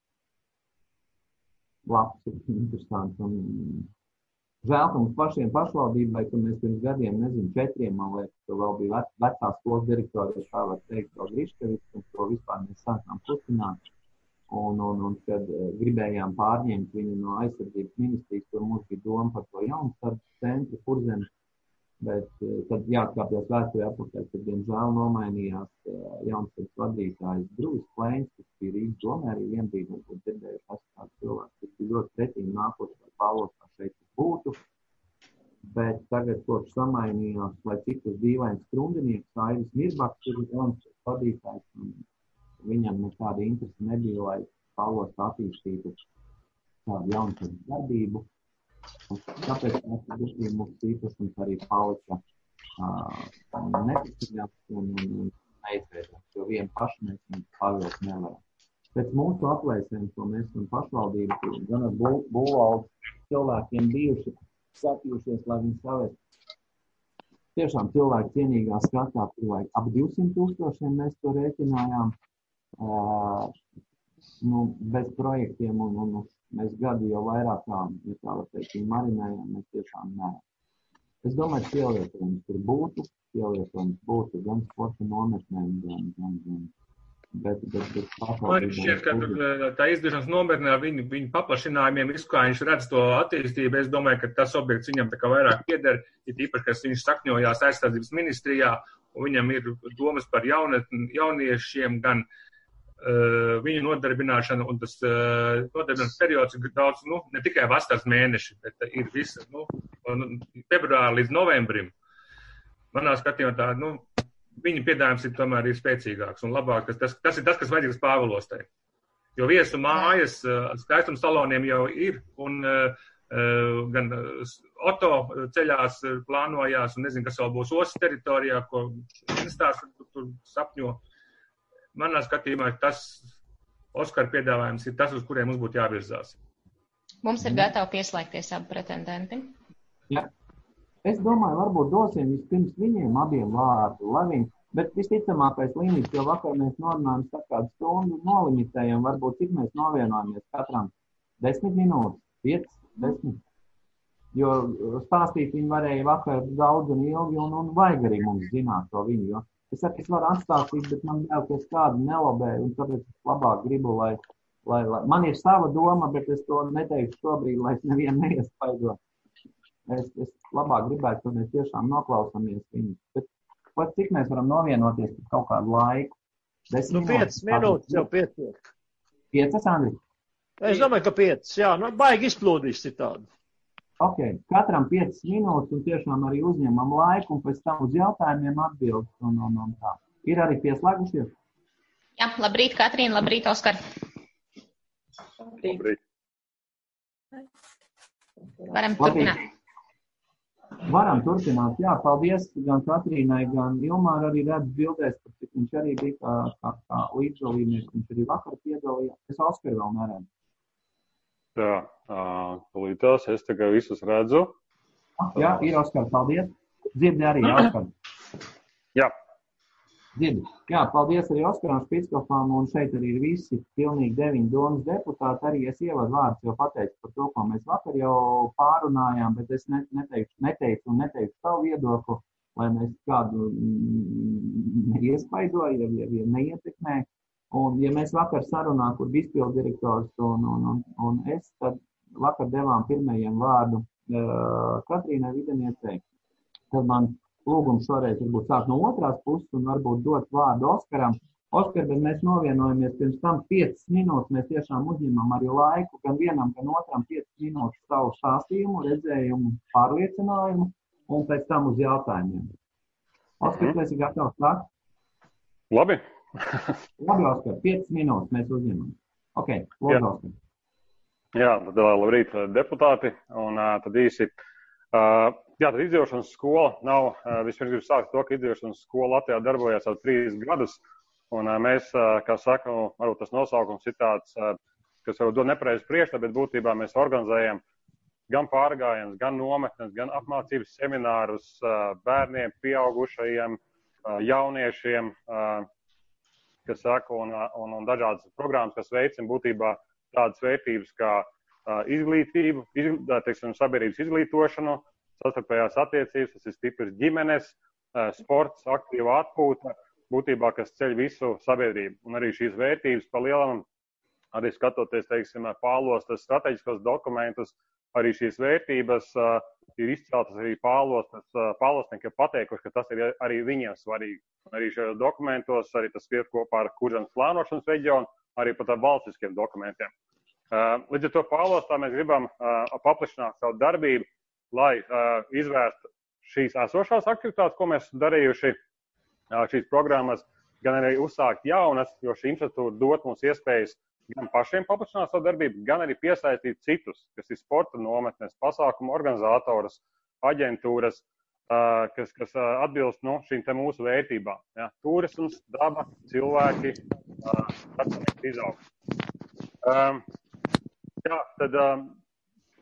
labs, ir interesants. Un žēl, ka mums pašiem pašvaldībai, ka mēs pirms gadiem, 4, man liekas, ka vēl bija vecā skolas direktorija, tā var teikt, vēl Griškevits, un to vispār mēs sākām putināt. Un kad gribējām pārņemt viņu no aizsardzības ministrijas, kur mums bija doma par to Jaunsardzes centru Kurzemes, bet tad jāatkāpjas vēsturē atpakaļ, kad diemžēl nomainījās Jaunsardzes vadītājs Druvis Plēns, kas bija Rīgas domē arī vienbrīd, un dzirdējuši kāds cilvēks, kas bija ļoti pretīgi nākoši, lai Pāvils kā šeit būtu, bet tagad kopš samainījās, lai cik tas dīvains Krundinieks, Aivis Mirbaks, ir Jaunsardzes vadītājs, un viņam nekāda interese nebija, lai Pāvils attīstītu tādu Jaunsardzes darbību. Tāpēc mums īpašums arī palika neticīgāks un neizveidāks, jo vienu pašu mēs Pāvils nevaram. Pēc mūsu aplēsēm, ko mēs esam pašvaldību, gan ar būvvaldes cilvēkiem bijuši skatījušies, lai viņi savest tiešām cilvēku cienīgā skatā, tur vajag ap 200,000 mēs to rēķinājām, bez projektiem, un mēs gadu jau vairāk kā, ja tā var teikt, marinējām, mēs tiešām nē. Es domāju, ka pielietojums tur būtu gan sporta nometnēm, gan bet man šķiet, ka tā izdiešanas nometnē viņu paplašinājumiem, visu, kā viņš redz to attīstību, es domāju, ka tas objekts viņam tā kā vairāk pieder, ir īpaši, kas viņš sakņojās aizsardzības ministrijā, un viņam ir domas par jauniešiem, gan viņu nodarbināšanu, un tas nodarbināšanas periods ir daudz, ne tikai vasaras mēneši, bet ir visa, februāra līdz novembrim. Manā skatījumā tā, viņa piedāvājums ir tomēr ir spēcīgāks un labāks. Tas ir tas, kas vajadzīgs Pāvilostai. Jo viesu mājas skaistums saloniem jau ir, un gan Oto ceļās plānojās, un nezinu, kas vēl būs ostas teritorijā, ko Instās tur sapņo. Manā skatījumā tas Oskara piedāvājums ir tas, uz kuriem mums būtu jāvirzās. Mums ir gatavi pieslēgties abi pretendenti. Jā. Es domāju, varbūt dosim vispirms viņiem abiem vārdu, bet visticamākais limits, jo vakar mēs norunājam kādu stundu, nolimitējam, varbūt cik mēs novienojamies katram 10 minūtes, 5, 10. Jo stāstīt viņi varēja vakar daudz un ilgi, un vajag arī mums zināt to viņu, jo es varu atstāstīt, bet man vēl kas kādu nelabēju, un tāpēc es labāk gribu, lai man ir sava doma, bet es to neteikšu šobrīd, lai es nevienu neiespaido. Es labāk gribētu, ka mēs tiešām noklausāmies viņus. Bet pat cik mēs varam novienoties par kaut kādu laiku? 5 minūtes jau pietiek. 5, Andri? Es domāju, ka 5, jā. Baigi izplūdīs citādi. Ok, katram 5 minūtes un tiešām arī uzņemam laiku un pēc tam uz jautājumiem atbildes un tā. Ir arī pieslēgušies? Jā, labrīt, Katrīna, labrīt, Oskar. Labrīt. Varam turpināt. Varam turpināt, jā, paldies gan Katrīnai, gan Ilmāra arī redz bildēs, cik viņš arī bija kā līdzdalībnieks, viņš arī vakar piedalījās. Es Oskaru vēl neredzu. Jā, līdās es tikai visus redzu. Jā, ir Oskar, paldies. Dzirdi arī, Oskar. Jā. Dzirdi. Jā, paldies arī Oskaram Špitskofam, un šeit arī ir visi pilnīgi 9 domas deputāti. Arī es ievadu vārdus jau pateicu par to, ko mēs vakar jau pārunājām, bet es neteicu savu viedokli, lai mēs kādu neiespaidoju, ja neietekmē. Un ja mēs vakar sarunā, kur bija izpilddirektors un es, tad vakar devām pirmajiem vārdu Katrīnai Videniecei. Tad man lūgums šoreiz varbūt sāk no otrās puses un varbūt dot vārdu Oskaram. Oskar, bet mēs novienojamies pirms tam 5 minūtes, mēs tiešām uzņemam arī laiku, gan vienam, gan otram 5 minūtes savu stāstījumu, redzējumu, pārliecinājumu un pēc tam uz jautājumiem. Oskar, tu esi gatavs sākt? Labi. Labi, Oskar, 5 minūtes mēs uzņemam. Ok, lūdzu, Oskar. Jā, tad labrīt deputāti un tad īsi. Jā, tad izdzīvošanas skola nav, vispirms gribu sākt to, ka izdzīvošanas skola Latvijā darbojās jau 3 gadus, un mēs, kā saka, varbūt tas nosaukums ir tāds, kas varbūt dod nepareizu priekšstatu, bet būtībā mēs organizējam gan pārgājienas, gan nometnes, gan apmācības seminārus bērniem, pieaugušajiem, jauniešiem, kas saka, un dažādas programmas, kas veicina būtībā tādas vērtības kā izglītību, teiksim, sabiedrības izglītošanu, sastarpējās attiecības, tas ir stiprs ģimenes, sports, aktīva atpūta, būtībā, kas ceļ visu sabiedrību. Un arī šīs vērtības pa lielam, arī skatoties, teiksim, Pāvilostas strateģiskos dokumentus, arī šīs vērtības ir izceltas arī Pāvilosnieki ir pateikuši, ka tas ir arī viņiem svarīgi. Un arī šajos dokumentos, arī tas iet kopā ar Kurzemes plānošanas reģionu, arī pat ar valstiskiem dokumentiem. Līdz ar to Pāvilostā mēs gribam paplašināt savu darbību, lai izvērstu šīs esošās aktivitātes, ko mēs darījuši šīs programmas, gan arī uzsākt jaunas, jo šī infrastruktūra dot mums iespējas gan pašiem paplašināt savu darbību, gan arī piesaistīt citus, kas ir sporta nometnes, pasākumu organizatorus, aģentūras, kas atbilst šīm te mūsu vērtībām. Ja? Turisms, daba, cilvēki, personīgi izaugsme. Jā, tad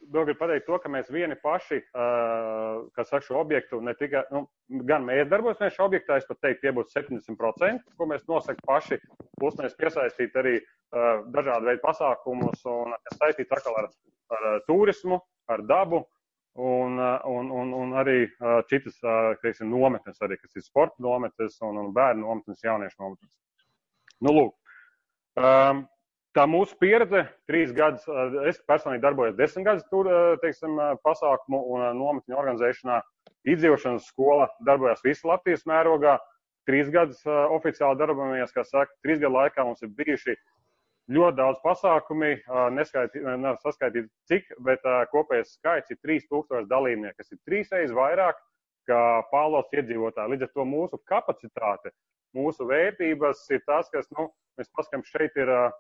vēl gribu pateikt to, ka mēs vieni paši, kas ar šo objektu, ne tikai, gan mēs darbosimies šajā objektā, es pat teiktu, tie būs 70%, ko mēs nosakam paši, plus mēs piesaistīt arī dažādu veidu pasākumus, un kas saistīt atkal ar turismu, ar dabu, un arī citas, teiksim, nometnes arī, kas ir sporta nometnes un bērnu nometnes, jauniešu nometnes. Nu, lūk. Tā mūsu pieredze, 3 gadus, es personīgi darbojos 10 gadus tur, teiksim, pasākumu un nometņu organizēšanā. Izdzīvošanas skola darbojās visu Latvijas mērogā, 3 gadus oficiāli darbojamies, kā saka, 3 gadu laikā mums ir bijuši ļoti daudz pasākumi, saskaitīt cik, bet kopējais skaits ir 3000 dalībnieki, kas ir 3 reizes vairāk kā Pāvlos iedzīvotāji. Līdz ar to mūsu kapacitāte, mūsu vērtības ir tas, kas, mēs paskam, šeit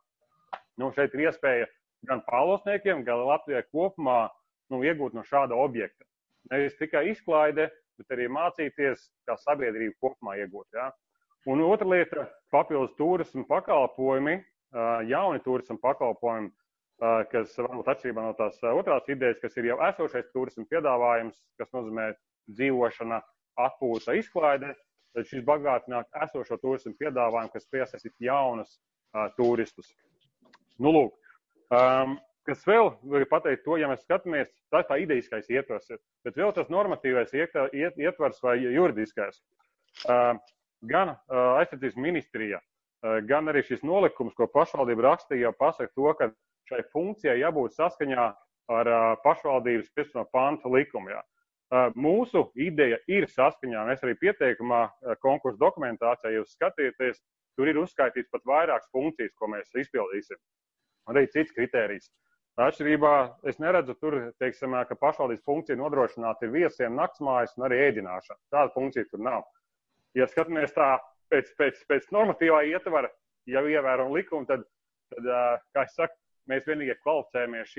ir iespēja gan pālosniekiem, gan Latvijai kopumā iegūt no šāda objekta. Nevis tikai izklaide, bet arī mācīties, kā sabiedrība kopumā iegūt. Ja? Un otra lieta, papildus turismu pakalpojumi, jauni turismu pakalpojumi, kas varbūt atšķirībā no tās otrās idejas, kas ir jau esošais turismu piedāvājums, kas nozīmē dzīvošana, atpūta, izklaide, tad šis bagātināt esošo turismu piedāvājumu, kas piesaistīt jaunus turistus. Nu, lūk, kas vēl var pateikt to, ja mēs skatāmies, tas tā ideiskais ietvers ir, bet vēl tas normatīvais ietvers vai juridiskais. Gan aizsardzības ministrija, gan arī šis nolikums, ko pašvaldība rakstīja, pasaka to, ka šai funkcijai jābūt saskaņā ar pašvaldības 15. panta likumu. Mūsu ideja ir saskaņā, mēs arī pieteikumā konkursu dokumentācijā jūs skatieties, tur ir uzskaitīts pat vairākas funkcijas, ko mēs izpildīsim. Arī cits kritērijs. Atšķirībā es neredzu tur, teiksim, ka pašvaldības funkcija nodrošināt ir viesiem, naktsmājas un arī ēdināšana. Tāda funkcija tur nav. Ja skatāmies tā pēc normatīvā ietvara, ja ievēram likumu, tad, kā es saku, mēs vienīgi kvalificējamies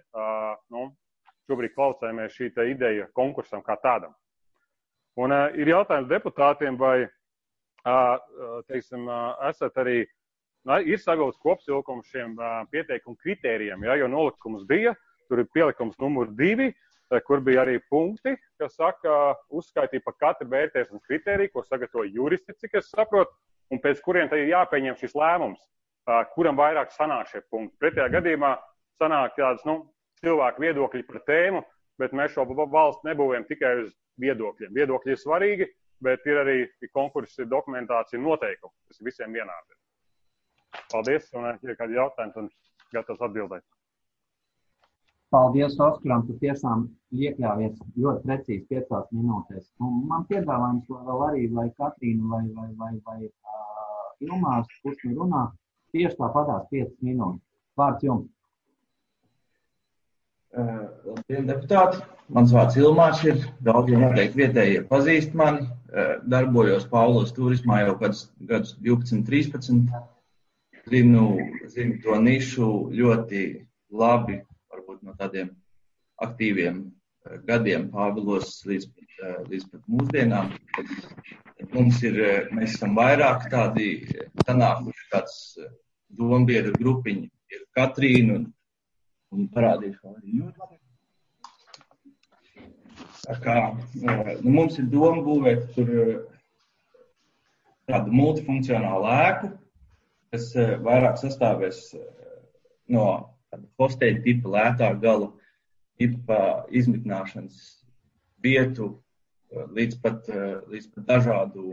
šobrīd kvalificējamies šī ideja konkursam kā tādam. Un ir jautājums deputātiem, vai, teiksim, esat arī ir sagatavots kopsavilkums šiem pieteikumu kritērijiem, jo nolikums bija, tur ir pielikums numur 2, kur bija arī punkti, kas saka, uzskaitīja par katru vērtēšanas kritēriju, ko sagatavoja juristi, cik es saprotu, un pēc kuriem tad ir jāpieņem šis lēmums, kuram vairāk sanāk šie punkti. Pretējā gadījumā sanāk tādas, cilvēku viedokļi par tēmu, bet mēs šo valsts nebūvējam tikai uz viedokļiem. Viedokļi ir svarīgi, bet ir arī konkursi dokumentācija noteikumi, kas ir visiem vienādi. Paldies, un ir kādi jautājums, un gatavs atbildēt. Paldies, Oskaram, tu tiešām iekļāvies ļoti precīzi 5 minūtēs. Un man piedāvājums vēl arī, vai Katrīna vai Ilmārs, kurš nu runā, tieši tāpatās 5 minūtes. Vārds jums. Labdien, deputāti. Mans vārds Ilmārs ir. Daudziem noteikti vietējie pazīst mani. Darbojos Pāvlos turismā jau gadus 12-13. Zinu to nišu ļoti labi, varbūt no tādiem aktīviem gadiem Pāvilos līdz pat mūsdienām. Mēs esam vairāk tādi sanākuši kāds dombiedru grupiņi. Ir Katrīna un parādīšu arī jūs. Mums ir doma būvēt tur tādu multifunkcionālu ēku, kas vairāk sastāvēs no hosteļa tipa lētā gala, tipa izmitināšanas vietu, līdz pat dažādu,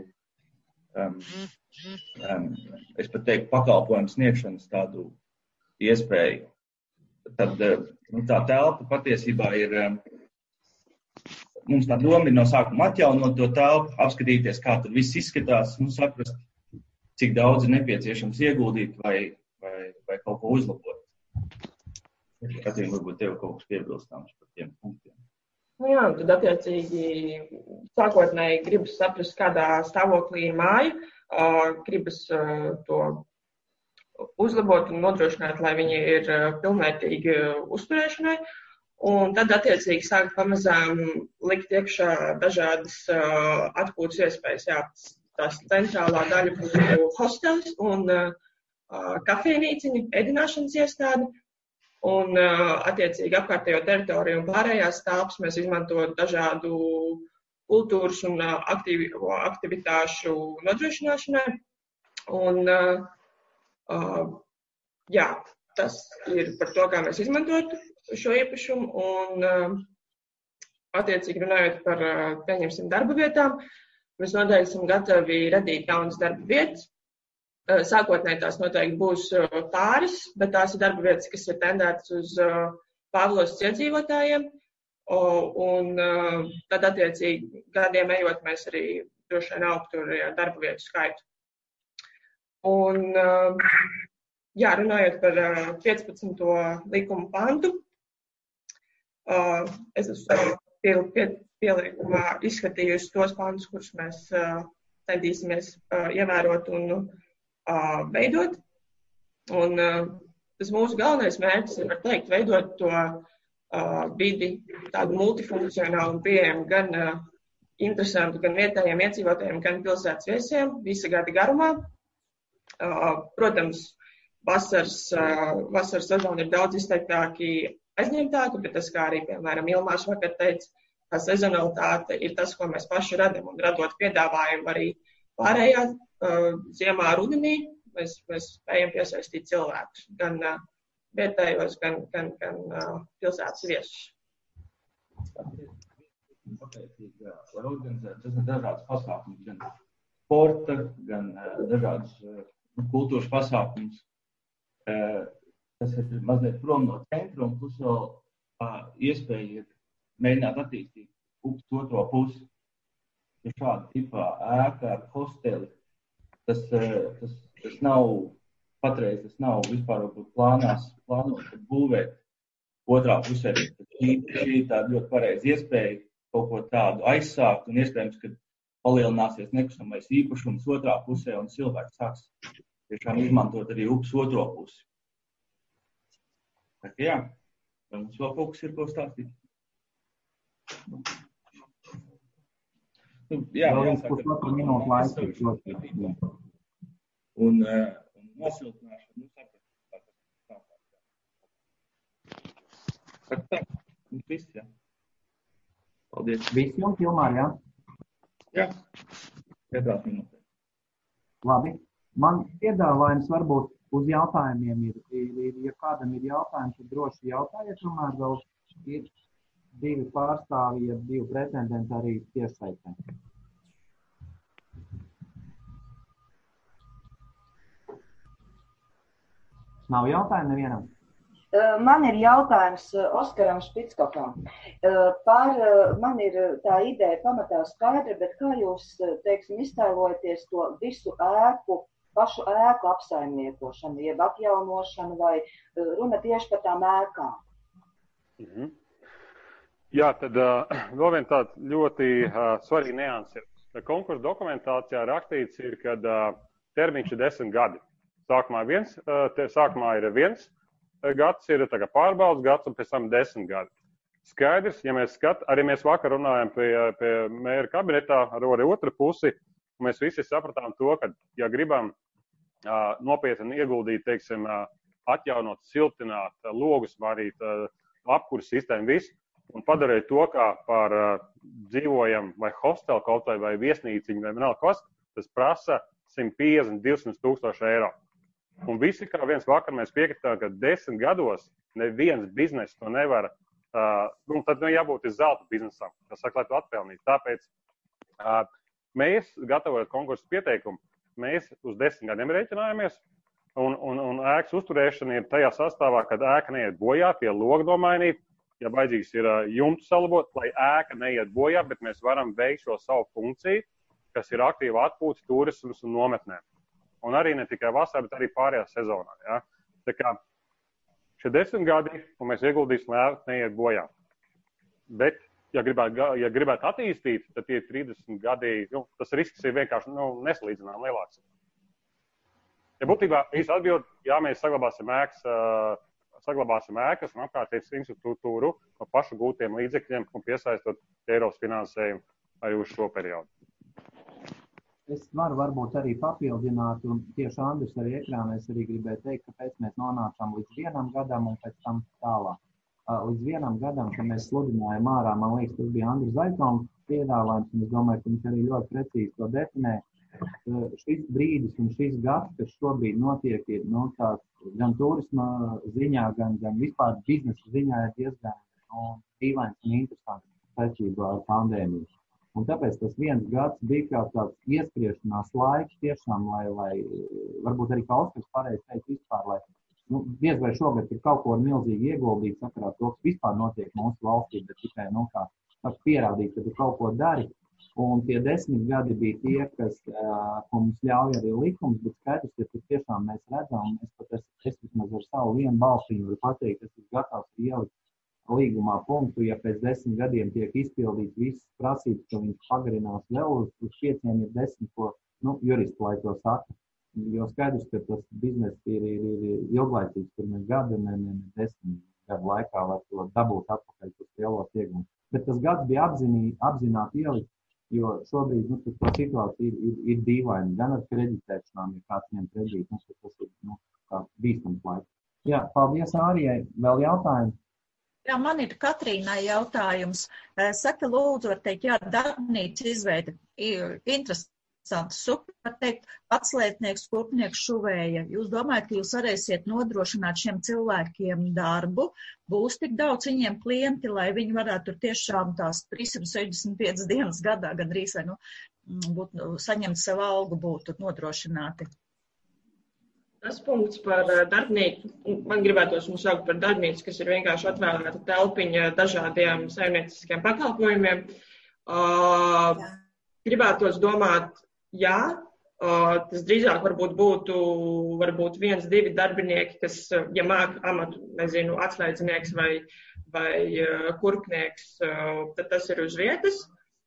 es pat teiktu, pakalpojumu sniegšanas tādu iespēju. Tad tā telpa patiesībā ir, mums tā doma ir no sākuma atjaunot to telpu, apskatīties, kā tur viss izskatās, saprast, cik daudz ir nepieciešams ieguldīt vai kaut ko uzlabot. Katrīna, varbūt tev kaut kas piebilstāms par tiem punktiem. Jā, tad attiecīgi sākotnēji gribas saprast, kādā stāvoklī ir māja, gribas to uzlabot un nodrošināt, lai viņi ir pilnvērtīgi uzturēšanai. Un tad attiecīgi sākt pamazām likt iekšā dažādas atpūtas iespējas. Jā, tās centrālā daļa būtu hostelis un kafejnīciņa, ēdināšanas iestāde. un attiecīgi apkārtējo teritoriju un pārējās telpas mēs izmantojam dažādu kultūras un aktivitāšu nodrošināšanai. Un, jā, tas ir par to, kā mēs izmantotu šo īpašumu. Un, attiecīgi runājot par, pieņemsim, darba vietām, mēs noteikti esam gatavi radīt jaunas darba vietas. Sākotnēji tās noteikti būs pāris, bet tās ir darba vietas, kas ir tendētas uz Pāvilostas iedzīvotājiem. Un tad, attiecīgi, gadiem ejot, mēs arī droši vien augtu darba vietu skaitu. Un, jā, runājot par 15. likumu pantu, es esmu pielikumā izskatījusi tos pantus, kurus mēs centīsimies ievērot un veidot. Un tas mūsu galvenais mērķis ir, var teikt, veidot to vidi tādu multifunkcionālu un pieejamu gan interesantu gan vietējiem iedzīvotājiem, gan pilsētas viesiem visa gada garumā. Protams, vasaras sezona ir daudz izteiktāki aizņemtāka, bet tas, kā arī, piemēram, Ilmārs vakar teica, tā sezonalitāte ir tas, ko mēs paši radam, un radot piedāvājumu arī pārējā ziemā, rudenī, mēs spējam piesaistīt cilvēkus, gan vietējos, gan pilsētas viesus. Pateicīgi, var organizēt dažādas pasākumus, gan sporta, gan dažādas kultūras pasākumus. Tas ir mazliet prom no centra, un plus vēl iespēja ir mēģināt attīstīt upes otro pusi. Ja šāda tipā ēka ar hosteli, tas nav patreiz, tas nav vispār plānot būvēt otrā pusē. Šī ir tāda ļoti pareiza iespēja kaut ko tādu aizsākt, un iespējams, ka palielināsies nekustamais īpašums otrā pusē, un cilvēks sāks tiešām izmantot arī upes otro pusi. Tā kā jā, vai mums vēl kaut kas ir ko stāstīt? Jā, pusotru minūtu laiku. Un nosiltināšanu, tā. Viss, jā. Paldies. Viss jums, Ilmār, jā? Jā, 4 minūtē. Labi. Man piedāvājums varbūt uz jautājumiem ir, ja kādam ir jautājums, tad droši jautājiet, tomēr vēl ir 2 pārstāvji, ja 2 pretendenti arī tiesaistē. Nav jautājumu nevienam? Man ir jautājums Oskaram Špickopam. Man ir tā ideja pamatā skaidra, bet kā jūs, teiksim, iztēlojaties to visu pašu ēku apsaimniekošanu, jeb atjaunošanu, vai runa tieši par tām ēkām? Mhm. Jā, tad vēl vien tāds ļoti svarīgi nianses ir. Konkursa dokumentācijā rakstīts ir, ka termiņš ir 10 gadi. Sākumā ir 1 gads, ir pārbaudas gads, un pēc tam 10 gadi. Skaidrs, ja mēs arī mēs vakar runājam pie mēra kabinetā ar otru pusi, un mēs visi sapratām to, ka, ja gribam nopietni ieguldīt, teiksim, atjaunot, siltināt, logus varīt, apkures sistēmu, visu, un padarīt to, kā par dzīvojam vai hostelu kaut vai viesnīciņu vai vienalga kas, tas prasa 150–200 tūkstoši eiro. Un visi, kā viens vakar mēs piekritām, ka 10 gados neviens biznes to nevar, tad jābūt zelta biznesam, tas saka, lai to atpelnītu. Tāpēc mēs, gatavojot konkursu pieteikumu, mēs uz 10 gadiem rēķinājāmies, un ēkas uzturēšana ir tajā sastāvā, kad ēka neiet bojā, pie loga nomainīt, ja vajadzīgs ir jumtu salabot, lai ēka neiet bojā, bet mēs varam veikt šo savu funkciju, kas ir aktīva atpūta, turisms un nometnēm. Un arī ne tikai vasarā, bet arī pārējā sezonā. Ja? Tā kā šie 10 gadi, un mēs ieguldīsim, lai ēka neiet bojā. Bet, ja gribētu attīstīt, tad tie 30 gadi, tas risks ir vienkārši nesalīdzinām lielāks. Ja būtībā īsti atbild, jā, mēs saglabāsim ēkas un apkārtējas infrastruktūru no pašu gūtiem līdzekļiem un piesaistot Eiropas finansējumu arī uz šo periodu. Es varu varbūt arī papildināt, un tieši Andris arī ekrānā es arī gribēju teikt, kāpēc mēs nonācām līdz 1 gadam un pēc tam tālāk. Līdz 1 gadam, kad mēs sludinājām ārā, man liekas, tas bija Andris Zaļkalns piedāvājums, un es domāju, ka viņš arī ļoti precīzi to definē. Šis brīdis un šis gads, kas šobrīd notiek, ir gan turisma ziņā, gan vispār biznesa ziņā ir diezgan dīvains un interesants saistībā ar pandēmiju. Un tāpēc tas 1 gads bija kā tāds ieskriešanās laiks tiešām, lai varbūt arī kā Oskars pareizi teica vispār, lai diez vai šogad ir kaut ko milzīgi ieguldīt sakarā to, kas vispār notiek mūsu valstī, bet tikai kā pierādīt, ka tu kaut ko dari. Un tie 10 gadi bija tie, kas, ko mums ļauj arī likums, bet skaidrs, ka tiešām mēs redzam, es vismaz ar savu vienu balsīm varu pateikt, ka es esmu gatavs ielikt līgumā punktu, ja pēc 10 gadiem tiek izpildīts visas prasības, ka viņš pagarinās vēl uz 5 ir 10, ko juristi, lai to saka. Jo skaidrs, ka tas bizness ir ilglaicīgs, tur ne gada, ne 10 gadu laikā var to dabūt atpakaļ uz lielos iegumus. Bet tas gads bija apzināti ielikt, jo šobrīd tā situācija ir dīvaina. Gan ar kreditēšanām, ja kāds ņem kredītu, tas ir bīstams laiks. Jā, paldies Ārijai. Vēl jautājumi? Jā, man ir Katrīnai jautājums. Saka, lūdzu, var teikt, jā, darbnīca izveida interesanti, super, var teikt, atslētnieks, kurpnieks, šuvēja. Jūs domājat, ka jūs varēsiet nodrošināt šiem cilvēkiem darbu? Būs tik daudz viņiem klienti, lai viņi varētu tur tiešām tās 365 dienas gadā gandrīz vai saņemt sev algu, būtu nodrošināti? Tas punkts par darbnīcu, man gribētos mums saukt par darbnīcu, kas ir vienkārši atvēlēta telpiņa dažādiem saimnieciskiem pakalpojumiem. Gribētos domāt, jā, tas drīzāk varbūt būtu 1-2 darbinieki, kas, ja māk amatu, nezinu, atslēdzinieks vai kurpnieks, tad tas ir uz vietas.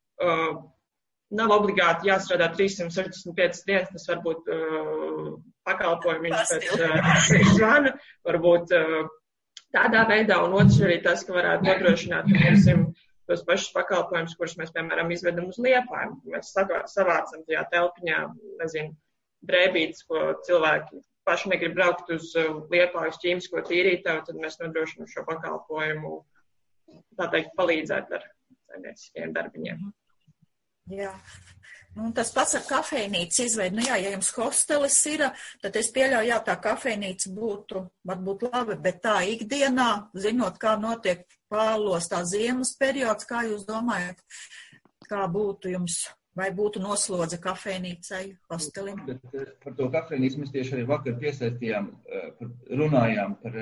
Nav obligāti jāstrādā 365 dienas, tas varbūt pakalpojumiņš pēc zvana, varbūt tādā veidā, un otrs arī tas, ka varētu nodrošināt, tos pašus pakalpojumus, kurus mēs, piemēram, izvedam uz Liepāju. Mēs savācam tajā telpiņā, nezinu, drēbītes, ko cilvēki paši negrib braukt uz Liepāju, uz ķīmisko tīrītavu, tad mēs nodrošinām šo pakalpojumu, tā teikt, palīdzēt ar saimnieciskiem darbiņiem. Jā. Tas pats ar kafejnīcu izveidu. Jā, ja jums hostelis ir, tad es pieļauju, jā, tā kafejnīca būtu varbūt labi, bet tā ikdienā, zinot, kā notiek Pālos tā ziemas periods, kā jūs domājat, kā būtu jums, vai būtu noslodze kafejnīcai, hostelim? Par to kafejnīcu mēs tieši arī vakar piesaistījām, runājām par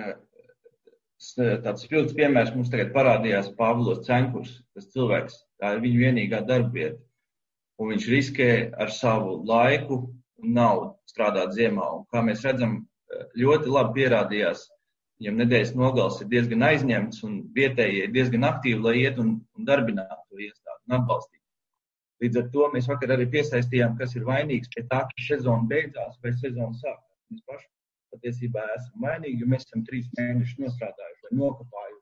tāds spilgts piemērs. Mums tagad parādījās Pāvilos Cenkurs, tas cilvēks, tā ir viņa vienīgā darbvieta. Un viņš riskē ar savu laiku un naudu strādāt ziemā. Un, kā mēs redzam, ļoti labi pierādījās, viņam nedēļas nogals ir diezgan aizņemts un vietējie ir diezgan aktīvi, lai iet un darbinātu to iestādi un atbalstītu. Līdz ar to mēs vakar arī piesaistījām, kas ir vainīgs pie tā, ka sezona beidzās vai sezona sākās. Mēs paši patiesībā esam vainīgi, jo mēs esam 3 mēnešus nostrādājuši vai nokopājuši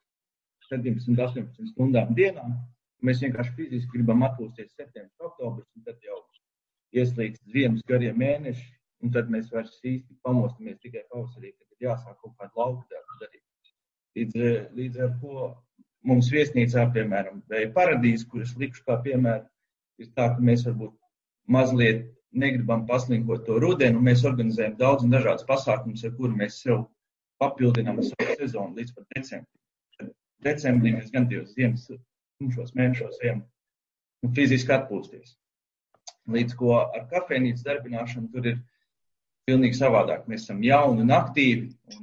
17-18 stundām dienā. Mēs vienkārši fiziski gribam atpūsties septembris, oktobris, un tad jau ieslīgst ziemas garie mēneši, un tad mēs vairs īsti pamostamies tikai pavasarī, kad ir jāsāk kaut kādu lauku darbu darīt. Līdz ar ko mums viesnīcā, piemēram, Vēja Paradīze, kuras likšu kā piemēru, ir tā, ka mēs varbūt mazliet negribam paslinkot to rudeni, un mēs organizējam daudz un dažādas pasākumus, ar kuru mēs sev papildinām savu sezonu līdz pat decembrim. Decembrī mēs gan divas ziemas tumšos mēnešos ejam fiziski atpūsties. Līdz ko ar kafejnīcas darbināšanu tur ir pilnīgi savādāk. Mēs esam jauni un aktīvi un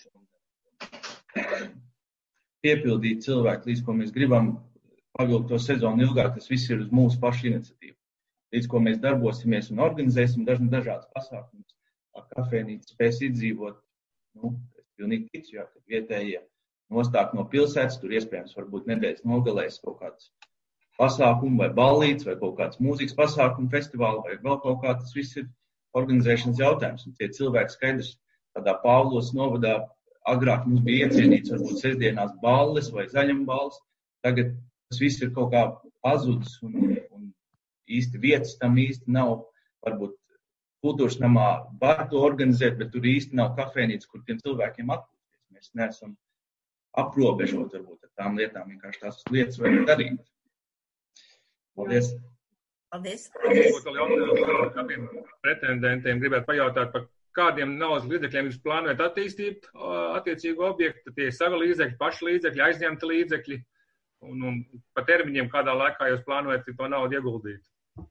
piepildīti cilvēki, līdz ko mēs gribam pavilkt to sezonu ilgāk, tas viss ir uz mūsu pašu iniciatīvu. Līdz ko mēs darbosimies un organizēsim dažādas pasākumus. Kafejnīca spēs izdzīvot, es pilnīgi ticu, jo vietējie nostāk no pilsētas, tur iespējams varbūt nedēļas nogalēs kaut kāds pasākumu vai ballītes vai kaut kāds mūzikas pasākumu festivāli vai vēl kaut kā, tas viss ir organizēšanas jautājums. Un tie cilvēki skaidrs, tādā Pāvilos novadā agrāk mums bija iecienīts varbūt sestdienās balles vai zaļumballes, tagad tas viss ir kaut kā pazudis un īsti vietas tam īsti nav. varbūt kultūras namā var to organizēt, bet tur īsti nav kafejnīca, kur tiem cilvēkiem atpūsties. Mēs neesam aprobežot varbūt ar tām lietām, vienkārši tās lietas var darīt. Paldies! Paldies! Kādiem pretendentiem gribētu pajautāt, par kādiem naudas līdzekļiem jūs plānojat attīstīt attiecīgu objektu, tie savi līdzekļi, paši līdzekļi, aizņemti līdzekļi, un pa termiņiem kādā laikā jūs plānojat to naudu ieguldīt?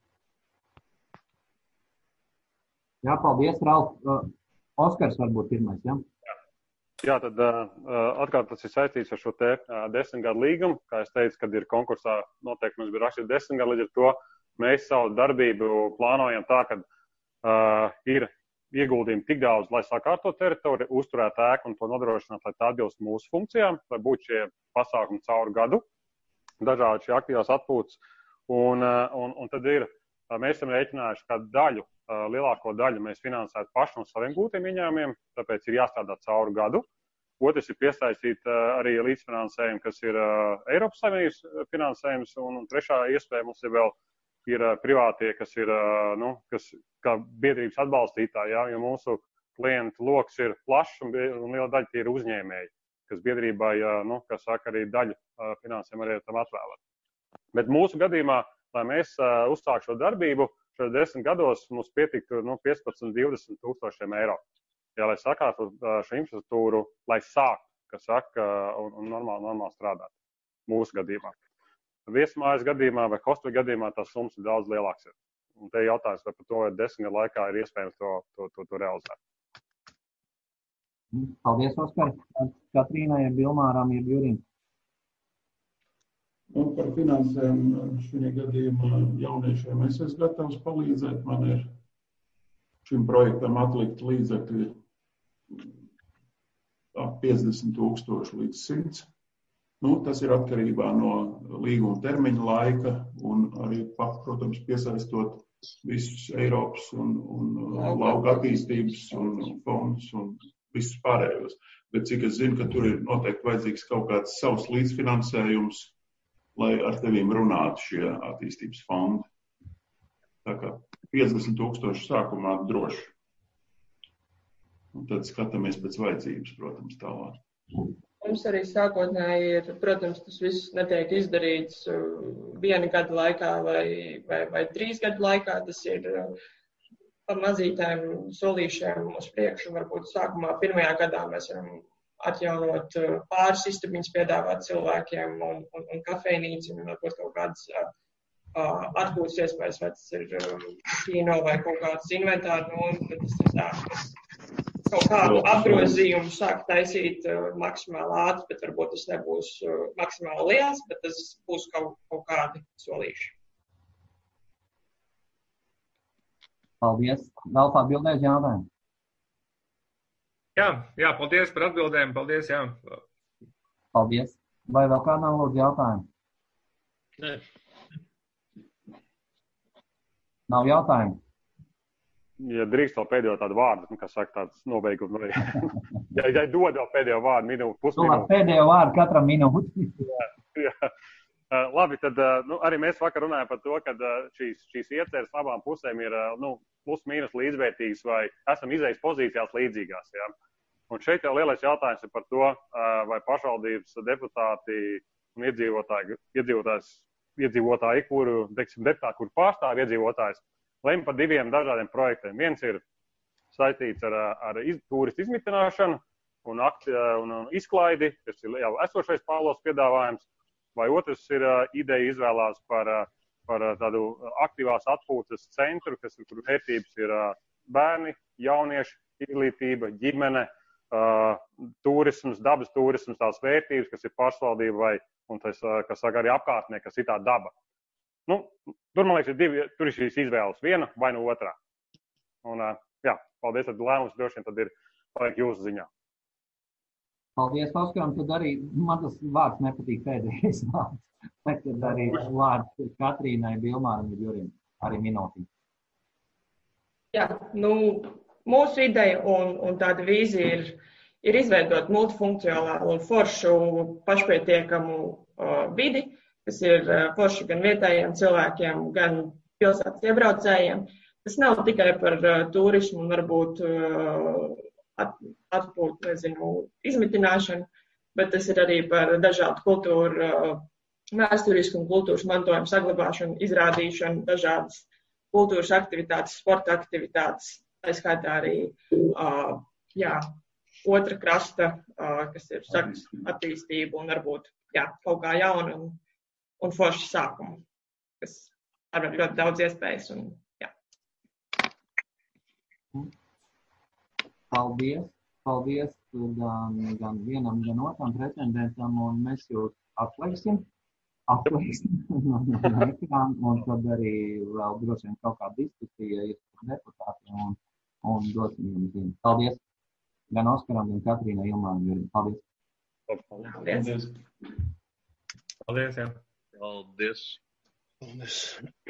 Jā, paldies, Ralf. Oskars varbūt pirmais, jā? Jā, tad atkārt tas ir saistīts ar šo te 10 gadu līgumu. Kā es teicu, kad ir konkursā noteikti mums bija rakstīt 10 gadu, līdz ar to mēs savu darbību plānojam tā, ka ir ieguldījumi tik daudz, lai sakārto teritoriju, uzturētu ēku un to nodrošināt, lai tā atbilst mūsu funkcijām, lai būtu šie pasākumi cauri gadu, dažādi šie aktīvās atpūtas. Un tad mēs esam rēķinājuši, ka lielāko daļu mēs finansētu paši no saviem gūtiem ieņēmumiem, tāpēc ir jāstrādā cauri gadu. Otrs ir piesaistīt arī līdzfinansējumu, kas ir Eiropas Savienības finansējums, un trešā iespēja mums ir vēl privātie, kas ir, kas kā biedrības atbalstītāji, jo mūsu klientu loks ir plašs un liela daļa tie ir uzņēmēji, kas biedrībai, kas saka, arī daļu finansējumu arī tam atvēlēt. Bet mūsu gadījumā, lai mēs uzsāktu šo darbību, šajos 10 gados mums pietiktu 15–20 tūkstošiem eiro. Jā, lai sakārtu šo infrastruktūru, lai sāktu, kas saka, un normāli strādāt mūsu gadījumā. Viesmājas gadījumā vai hostelu gadījumā tās summas ir daudz lielāks. Un te jautājums, vai par to 10 gadu laikā ir iespējams to realizēt. Paldies, Oskar. Katrīnai, Bilmāram, Jurim. Par finansēm šajā gadījumā jauniešiem es esmu gatavs palīdzēt. Man ir šim projektam atlikt līdzekļi 50,000 līdz 100. Tas ir atkarībā no līguma termiņa laika un arī, protams, piesaistot visus Eiropas un lauka attīstības un fondus un visus pārējos. Bet cik es zinu, ka tur ir noteikti vajadzīgs kaut kāds savs līdzfinansējums, lai ar tevīm runātu šie attīstības fondi. Tā kā 50,000 sākumā droši. Un tad skatāmies pēc vajadzības, protams, tālāk. Mums arī sākotnēji ir, protams, tas viss netiek izdarīts 1 gada laikā vai 3 gadu laikā. Tas ir pa mazītēm solīšiem uz priekšu. Varbūt sākumā 1. gadā mēs varam atjaunot pāris istabiņas, piedāvāt cilvēkiem un kafejnīci un varbūt kaut kādas atpūtas iespējas, vai tas ir kino vai kaut kāds inventāri, bet tas ir tā, kaut kādu apgrozījumu sāk taisīt maksimāli ātri, bet varbūt tas nebūs maksimāli liels, bet tas būs kaut kādi solīši. Paldies. Vēl atbildēs jautājumu? Jā, paldies par atbildēm. Paldies, jā. Paldies. Vai vēl kādām lūdzu jautājumu? Nē. Nav jautājumu? Ja drīkst vēl pēdējo tādu vārdu, kas saka tāds nobeigumu. Ja dod vēl pēdējo vārdu, pusminūti. Pēdējo vārdu katram minūti. Jā. Labi, tad arī mēs vakar runājam par to, ka šīs ieceres abām pusēm ir plus mīnus līdzvērtīgas vai esam izējas pozīcijās līdzīgās. Jā. Un šeit jau lielais jautājums ir par to, vai pašvaldības deputāti un iedzīvotāji, kuru, deputāti, kur pārstāv iedzīvotājs, lemj par 2 dažādiem projektiem. Viens ir saistīts ar turistu izmitināšanu un izklaidi, kas ir jau esošais Pāvlos piedāvājums, vai otrs ir ideja izvēlās par tādu aktīvās atpūtas centru, kur vērtības ir bērni, jaunieši, izglītība, ģimene, turisms, dabas turisms, tās vērtības, kas ir pašvaldība un tas, kas saka arī apkārtnē, kas ir tā daba. Tur, man liekas, tur ir šīs izvēles, viena vai no otrā. Un, paldies, tad lēmums droši vien tad ir paliek jūsu ziņā. Paldies, Oskaram, tad arī man tas vārds nepatīk pēdējais vārds. Tad arī vārds Katrīnai, Bilmāram un Jurim, arī minūtī. Jā, mūsu ideja un tāda vīzija ir izveidot multifunkcionālu un foršu pašpietiekamu vidi, kas ir forši gan vietējiem cilvēkiem, gan pilsētas iebraucējiem. tas nav tikai par turismu un varbūt atpūtu, nezinu, izmitināšanu, bet tas ir arī par dažādu kultūru, vēsturisku un kultūras mantojumu saglabāšanu, izrādīšanu, dažādas kultūras aktivitātes, sporta aktivitātes, tā skaitā arī, otra krasta, kas ir sakas attīstība un varbūt, kaut kā jauna un forša sākuma, kas ar ļoti daudz iespējas un, Paldies gan vienam, gan otram pretendentam, un mēs jūs atliksim no ekrāna, un tad arī vēl droši vien kaut kāda diskusija ir par deputātiem, un dosim jums ziņu. Paldies gan Oskaram, gan Katrīnai, Ilmām, Jurim. Paldies. Paldies. Paldies, jā. Paldies.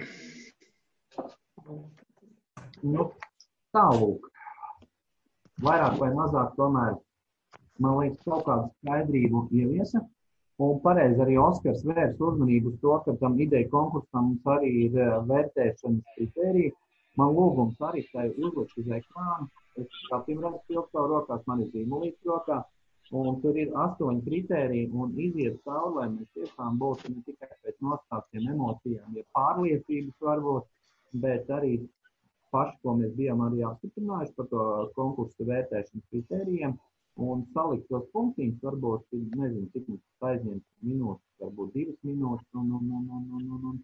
Nu, tālūk. Vairāk vai mazāk tomēr, man liekas, kaut kādu skaidrību ieviesa. Un pareizi arī Oskars vērs uzmanību uz to, ka tam ideja konkursam mums arī ir vērtēšanas kritērija. Man lūgums arī tai uzlikt uz ekrānu. Es kāpim redzu pilktavu rokās, man ir zīmulīts rokā. Un tur ir 8 kritēriji un iziet cauri, lai mēs tiešām būtu ne tikai pēc nostāstiem emocijām, ja pārliecības varbūt, bet arī paši, ko mēs bijām arī apstiprinājuši par to konkursu vērtēšanas kritērijiem, un salikt tos punktiņus, varbūt, nezinu, cik mums aizņemt minūtes, varbūt 2 minūtes, un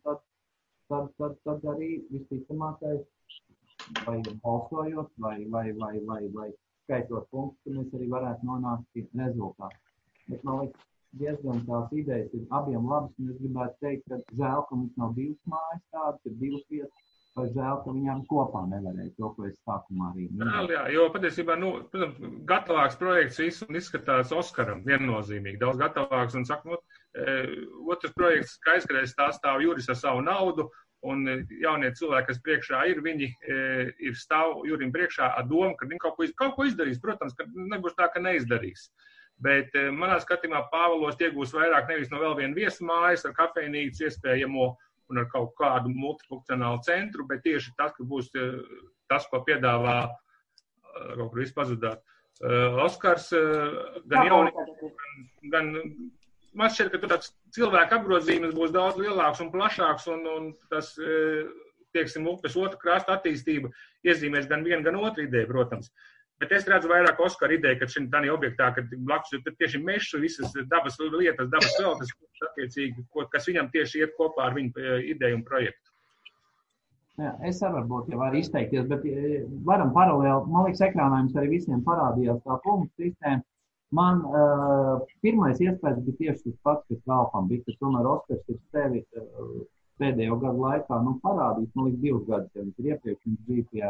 tad arī visticamākais, vai balsojot, vai skaitot punktus, ka mēs arī varētu nonākt pie rezultātu. Bet, man liekas, diezgan tās idejas ir abiem labas, un es gribētu teikt, ka žēl, ka mums nav 2 mājas tādas, ir 2 vietas, vai žēl, ka viņām kopā nevarēja to, ko es sākumā arī minēju. Jā, jo patiesībā, protams, gatavāks projekts visu un izskatās Oskaram viennozīmīgi, daudz gatavāks, un saka, otrs projekts aizkarēs tā stāv Juris ar savu naudu, un jaunie cilvēki, kas priekšā ir, viņi ir stāv Jurim priekšā ar domu, ka viņi kaut ko izdarīs, protams, ka nebūs tā, ka neizdarīs. Bet manā skatījumā Pāvilos iegūs vairāk nevis no vēl viena viesmājas ar kafejnīcu iespējamo un ar kaut kādu multifunkcionālu centru, bet tieši tas, ka būs tas, ko piedāvā kaut kur vispazudāt. Oskars, gan jauni, gan man šķiet, ka tur tāds cilvēku apgrozījums būs daudz lielāks un plašāks, un tas, tieksim, upes otra krasta attīstība iezīmēs gan vienu, gan otru ideju, protams. Bet es redzu vairāk Oskara ideju, ka šim tādā objektā, kad blakus ir tieši mežs, visas dabas lietas, dabas veltes, attiecīgi, kas viņam tieši iet kopā ar viņu ideju un projektu. Jā, es varbūt jau varu izteikties, bet varam paralēli, man liekas, ekrānā jums arī visiem parādījās tā punktu sistēma. Man pirmais iespējas bija tieši tas pats, kas Ralfam bija, ka tomēr Oskars ir sevi pēdējo gadu laikā, parādījis, man liekas, 2 gadus, ja viņš ir iepriekš, viņš bija pie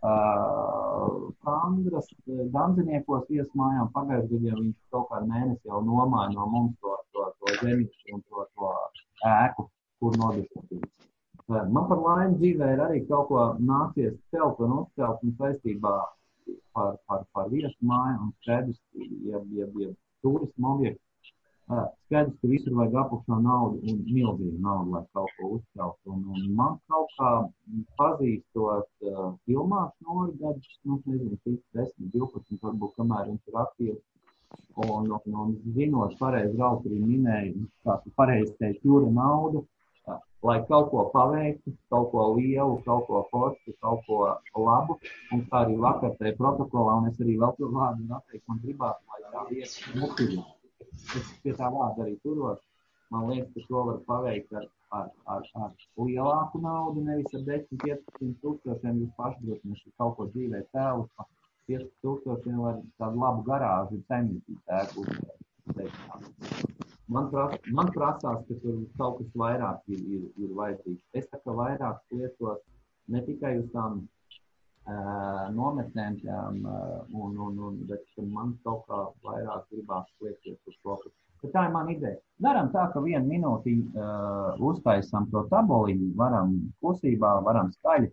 Sandras Danziniekos viesmājām, pagājušajā gadā viņš kaut kādu mēnesi jau nomāja no mums to zemīšu un to ēku, kur nodiskutīts. Man par laimi dzīvē ir arī kaut ko nācies celt un uzcelt un saistībā par viesmāju un skaidrs, ja turismu objektu. Skaidrs, ka visur vajag apakšā naudu un milzīgu naudu, lai kaut ko uzcelt. Un man kaut kā pazīstot Ilmārs Norigadus, nezinu, 10, 12, varbūt, kamēr viņš ir aktīvs. Un zinot, pareizi Ralf arī minēja, kā tu pareizi teici, jūra naudu, lai kaut ko paveiktu, kaut ko lielu, kaut ko foršu, kaut ko labu. Un kā arī vakar tajā protokolā, un es arī vēl to vārdu atteiktu, man gribētu, lai tā vieta motivētu. Es pie tā vārda arī turos. Man liekas, ka to var paveikt ar lielāku naudu, nevis ar 10-15 tūkstošiem. Jūs paši droši vien kaut ko dzīvē tēlus, pa 15 tūkstošiem var tādu labu garāžu saimniecības ēku uztaisīt. Man prasās, ka tur kaut kas vairāk ir vajadzīgs. Es tā kā vairāk lietos ne tikai uz tām nometnēm, bet man kaut kā vairāk gribās liekties uz to. Tā ir mana ideja. Daram tā, ka 1 minūti uztaisam to taboliņu, varam klusībā, varam skaļi.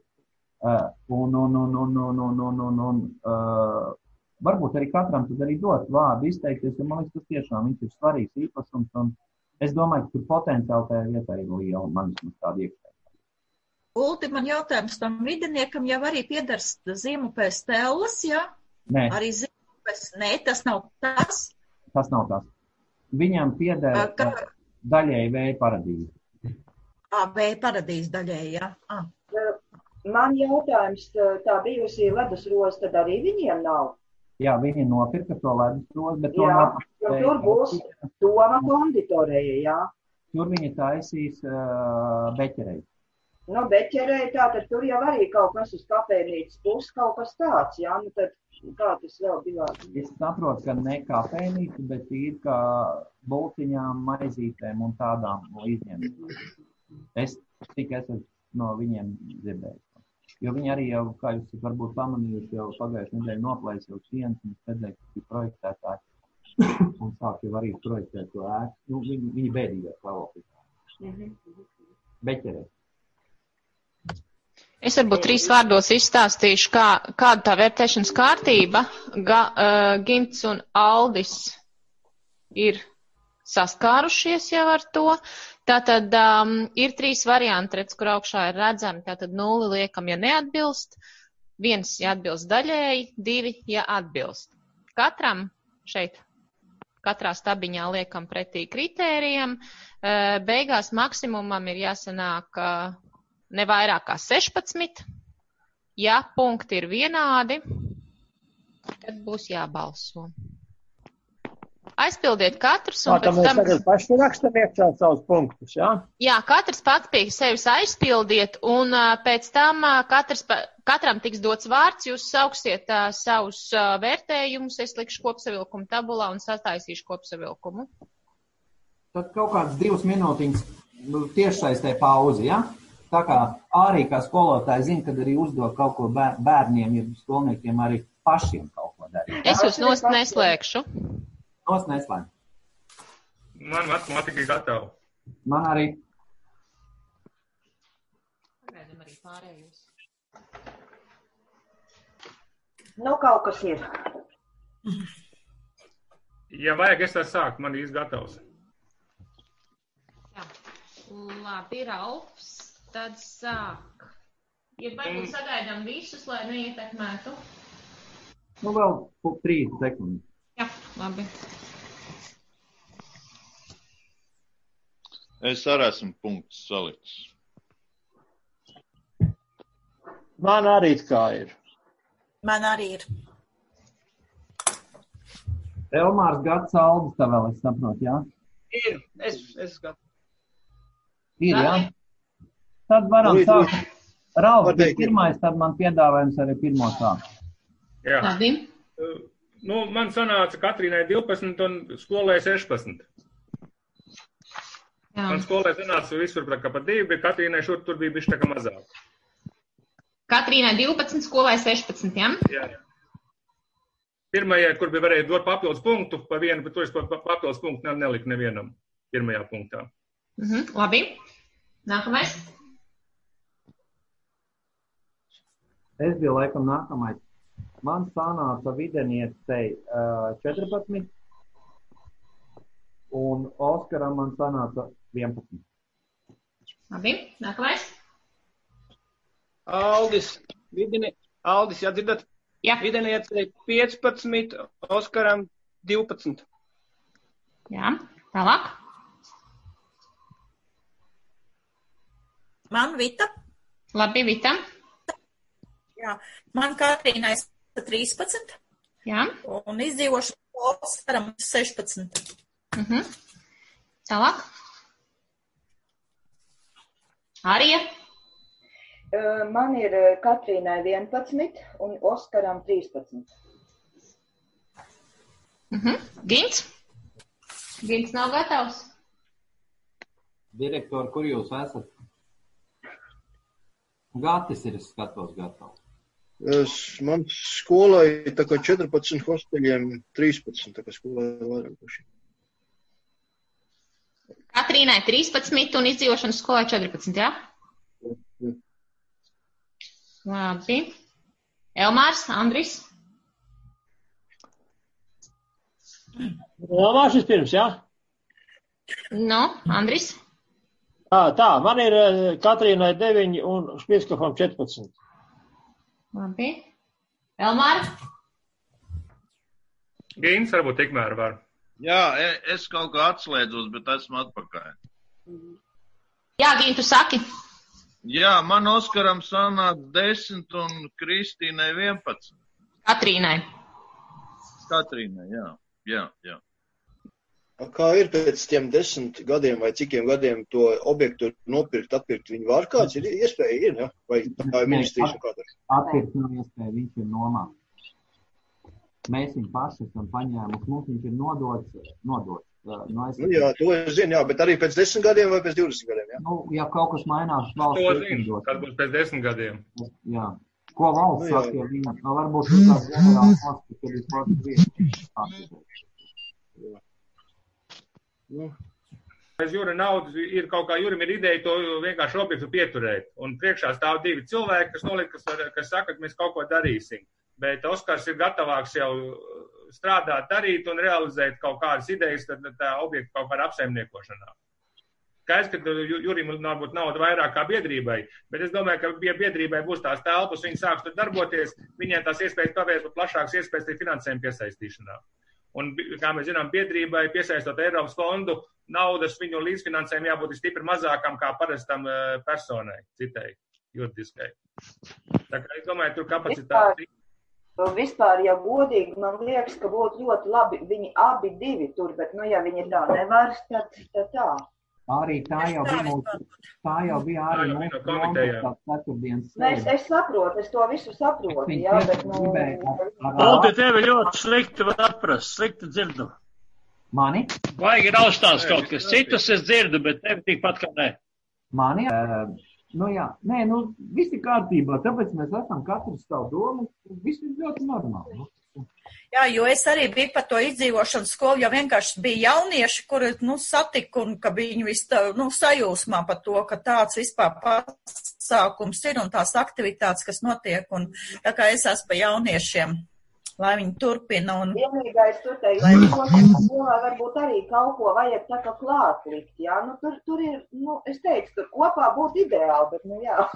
Varbūt arī katram tad arī dot vārdu izteikties, jo man liekas, tas tiešām viņš ir svarīgs īpašums, un es domāju, ka tur potenciāli tajā vietā ir liela manis tāda iekšēja. Ulti, man jautājums tam vidiniekam jau arī piedars Ziemupēs Stellas, jā? Nē. Arī Ziemupēs, nē, tas nav tas. Tas nav tas. Viņam pieder daļēji Vēja paradīze. Vēja paradīze daļēji, jā. Man jautājums, tā bijusī ledusroze, tad arī viņiem nav? Jā, viņi nopirka to ledusrozi, bet to nav. Jo tur būs Toma konditoreja, jā. Tur viņi taisīs beķerei. Nu, beķerei, tātad tur jau arī kaut kas uz kafejnīcas puses, kaut kas tāds, jā, nu tad kā tas vēl bija? Es saprotu, ka ne kafejnīca, bet ir kā bultiņām, maizītēm un tādām izņemtām. Es esmu no viņiem dzirdējis. Jo viņi arī jau, kā jūs varbūt pamanījuši, jau pagājušajā nedēļā noplēs jau sienas, un es redzēju, ka ir projektētāji un sāk jau arī projektēt to ēku. Nu, viņi bēdīgās stāvoklī. Beķerē. Es varbūt 3 vārdos izstāstīšu, kāda tā vērtēšanas kārtība. Gints un Aldis ir saskārušies jau ar to. Tātad ir 3 varianti, redz, kur augšā ir redzami. Tātad 0 liekam, ja neatbilst, 1, ja atbilst daļēji, 2, ja atbilst. Katram šeit, katrā stabiņā liekam pretī kritērijam. Beigās maksimumam ir jāsanāk ne vairāk kā 16. Ja punkti ir vienādi, tad būs jābalso. Aizpildiet katrs. Tā mēs tagad paši rakstam iekšā savus punktus, jā? Jā, katrs pats pie sevis aizpildiet, un pēc tam katram tiks dots vārds, jūs sauksiet savus vērtējumus, es likšu kopsavilkumu tabulā un sataisīšu kopsavilkumu. Tad kaut kāds 2 minūtiņas tiešsaistē pauzi, jā? Tā kā arī kā skolotāji zina, kad arī uzdod kaut ko bērniem, ja skolniekiem arī pašiem kaut ko darīt. Es jūs nost neslēgšu. Nost neslēgšu. Man matematika ir gatava. Man arī. Pagaidām arī pārējos. Nu, kaut kas ir. Ja vajag, es tā sāku, man īsti gatavs. Jā. Labi, Ralfs. Tad sāk. Ja varbūt sagaidām visus, lai neietekmētu. Nu, vēl 3 sekundes. Jā, labi. Es arī esmu punktus salicis. Man arī kā ir. Man arī ir. Elmārs Gats Aldis tā vēl, es saprotu, jā? Ir. Es gatavu. Ir, jā? Tad varam sākt. Ralf, pirmais, tad man piedāvājums arī pirmo sākt. Jā. Nu, man sanāca Katrīnai 12 un skolai 16. Jā. Man skolai sanāca visur tā kā pa 2, bet Katrīnai tur bija bišķi tā kā mazāk. Katrīnai 12, skolai 16, jā? Jā. Pirmajai, kur bija varēja dot papildus punktu, pa vienu, bet tur es papildus punktu neliku nevienam pirmajā punktā. Labi. Nākamais. Es biju laikam nākamais. Man sanāca videniecei 14 un Oskaram man sanāca 11. Labi, nākamais. Aldis, ja dzirdat? Jā. Videniecei 15, Oskaram 12. Jā, tālāk. Man Vita. Labi, Vita. Jā, man Katrīnai 13. Jā. Un izdzīvošu Oskaram 16. Tālāk. Arija. Man ir Katrīnai 11 un Oskaram 13. Gints? Gints nav gatavs? Direktori, kur jūs esat? Gatis ir, es skatos gatavs. Man skolai tā kā 14, hosteļiem 13, tā kā skolai vairāk paši. Katrīnai 13 un izdzīvošanas skolai 14, jā? Jā. Labi. Elmārs, Andris? Elmārs vispirms, jā? No, Andris? Tā, man ir Katrīnai 9 un Špickofam 14. Labi. Elmār? Gīns varbūt tikmēr var. Jā, es kaut kā atslēdzos, bet esmu atpakaļ. Jā, Gīn, tu saki. Jā, man Oskaram sanāk 10 un Kristīnai 11. Katrīnai, jā. Kā ir pēc tiem 10 gadiem vai cikiem gadiem to objektu nopirkt, atpirkt? Viņi var kāds ir iespēja, ja? Vai tā ir ministrijas un kādā? Atpirkt nav iespēja, viņš ir nomā. Mēs viņu paši esam paņēmuši, mums viņš ir nodots. Jā, to es zinu, jā, bet arī pēc 10 gadiem vai pēc 20 gadiem, jā? Ja kaut kas mainās valsts likumdošanā. Kad būs pēc 10 gadiem. Jā. Ko valsts saka, ja viņi, varbūt ir kāds ģenerāls valsts, kad ir pāris vietas. Bez Jura naudas ir kaut kā, Jurim ir ideja to vienkārši objektu pieturēt. Un priekšā stāv 2 cilvēki, kas nolika, kas saka, ka mēs kaut ko darīsim. Bet Oskars ir gatavāks jau strādāt, darīt un realizēt kaut kādas idejas, tad tā objekta kaut kādā apsaimniekošanā. Skaidrs, ka Jurim varbūt nauda vairāk kā biedrībai, bet es domāju, ka ja biedrībai būs tās telpas, viņi sāks tur darboties, viņiem tās iespējas pavērs pat plašākas iespējas ir finansējuma piesaistīšanā. Un, kā mēs zinām, biedrībai piesaistot Eiropas fondu naudas, viņu līdzfinansējumu jābūt stipri mazākam kā parastam personai, citai, juridiskai. Tā kā es domāju, tur kapacitāti. Vispār, ja godīgi, man liekas, ka būtu ļoti labi, viņi abi 2 tur, bet, ja viņi tā nevar, tad tā. Arī tā jau bija arī mūsu ceturtdienas sēde. Es saprotu, es to visu saprotu, jā, bet, Aldi, tevi ļoti slikti var atprast, slikti dzirdu. Mani? Vajag raustās kaut kas, citus es dzirdu, bet tevi tikpat kā ne. Mani? Viss ir kārtībā, tāpēc mēs esam katrs savu domu, viss ir ļoti normāli. Jā, jo es arī biju par to izdzīvošanas skolu, jo vienkārši bija jaunieši, kuri, satiku un ka viņi sajūsmā par to, ka tāds vispār pasākums ir un tās aktivitātes, kas notiek, un tā kā es esmu par jauniešiem, lai viņi turpina un... Vienīgais tur lai varbūt arī kaut ko vajag tā kā klāt likt, jā, tur ir, es teiktu, tur kopā būtu ideāli, bet, jā.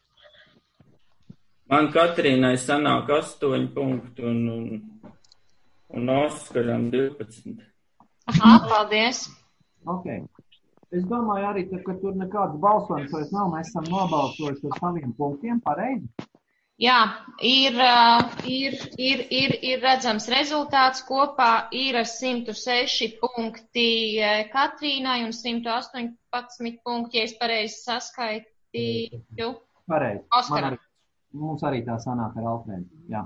Man Katrīnai sanāk 8 punktu un Oskaram 12. Aha, paldies. Ok. Es domāju arī, ka tur nekāds balsojums vairs nav, mēs esam nobalsojuši ar saviem punktiem, pareizi? Jā, ir redzams rezultāts kopā ir 106 punkti Katrīnai un 118 punkti, ja es pareizi saskaitīju. Pareizi. Oskaram. Mums arī tā sanāk ar Alfrēdu, jā.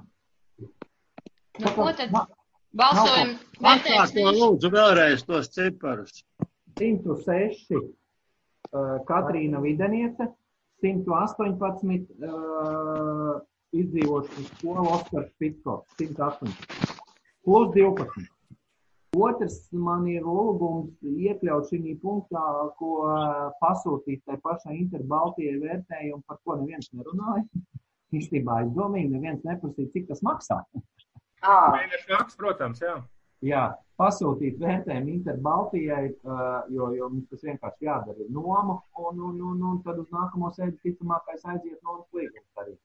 Ko tad balsojam? Atkārto lūdzu vēlreiz tos ciparus. 106 Katrīna Videniece, 118 izdzīvošanas skola Oskars Špickovs, 118. Plus 12. Otrs man ir lūgums iekļaut šī punktā, ko pasūtīt tai pašai Interbaltijai vērtējumu, par ko neviens nerunāja. Īstībā aizdomīgi, neviens neprasīja, cik tas maksā. Mēnešu nāks, protams, jā. Jā, pasūtīt vērtējumu Interbaltijai, jo mums tas vienkārši jādara ir noma, un tad uz nākamo sēdi ticamākais aiziet nomas līgums arī.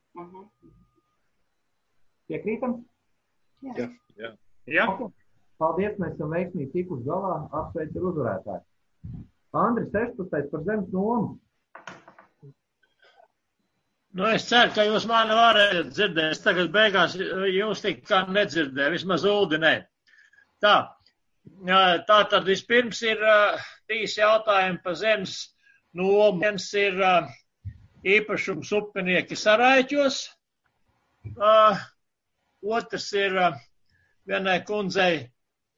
Piekrītam? Jā. Okay. Paldies, mēs esam veiksmīgi tikuši galā, apsveicu ar uzvarētāju. Andri, 16. par zemes nomu. Es ceru, ka jūs mani varējat dzirdēt. Es tagad beigās jūs tik kā nedzirdēju, vismaz Uldi ne. Tā tad vispirms ir 3 jautājumi par zemes nomu. Viens ir īpašums upinieki Saraiķos. Otrs ir vienai kundzei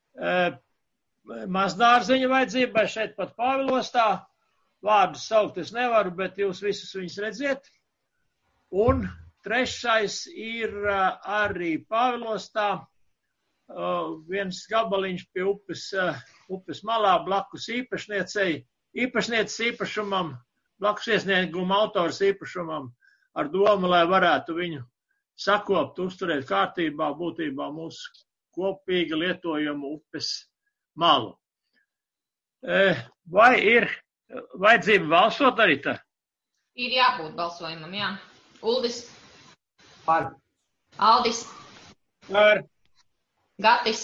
mazdārziņa vajadzībai šeit pat Pāvilostā. Vārdus saukt es nevaru, bet jūs visus viņus redziet. Un trešais ir arī Pāvilostā viens gabaliņš pie upes malā blakus īpašnieces īpašumam, blakus iesnieguma autors īpašumam ar domu, lai varētu viņu sakopt, uzturēt kārtībā, būtībā mūsu kopīga lietojama upes malu. Vai ir Vajadzība balsot arī tā? Ir jābūt balsojumam, jā. Uldis. Par. Aldis. Par. Gatis.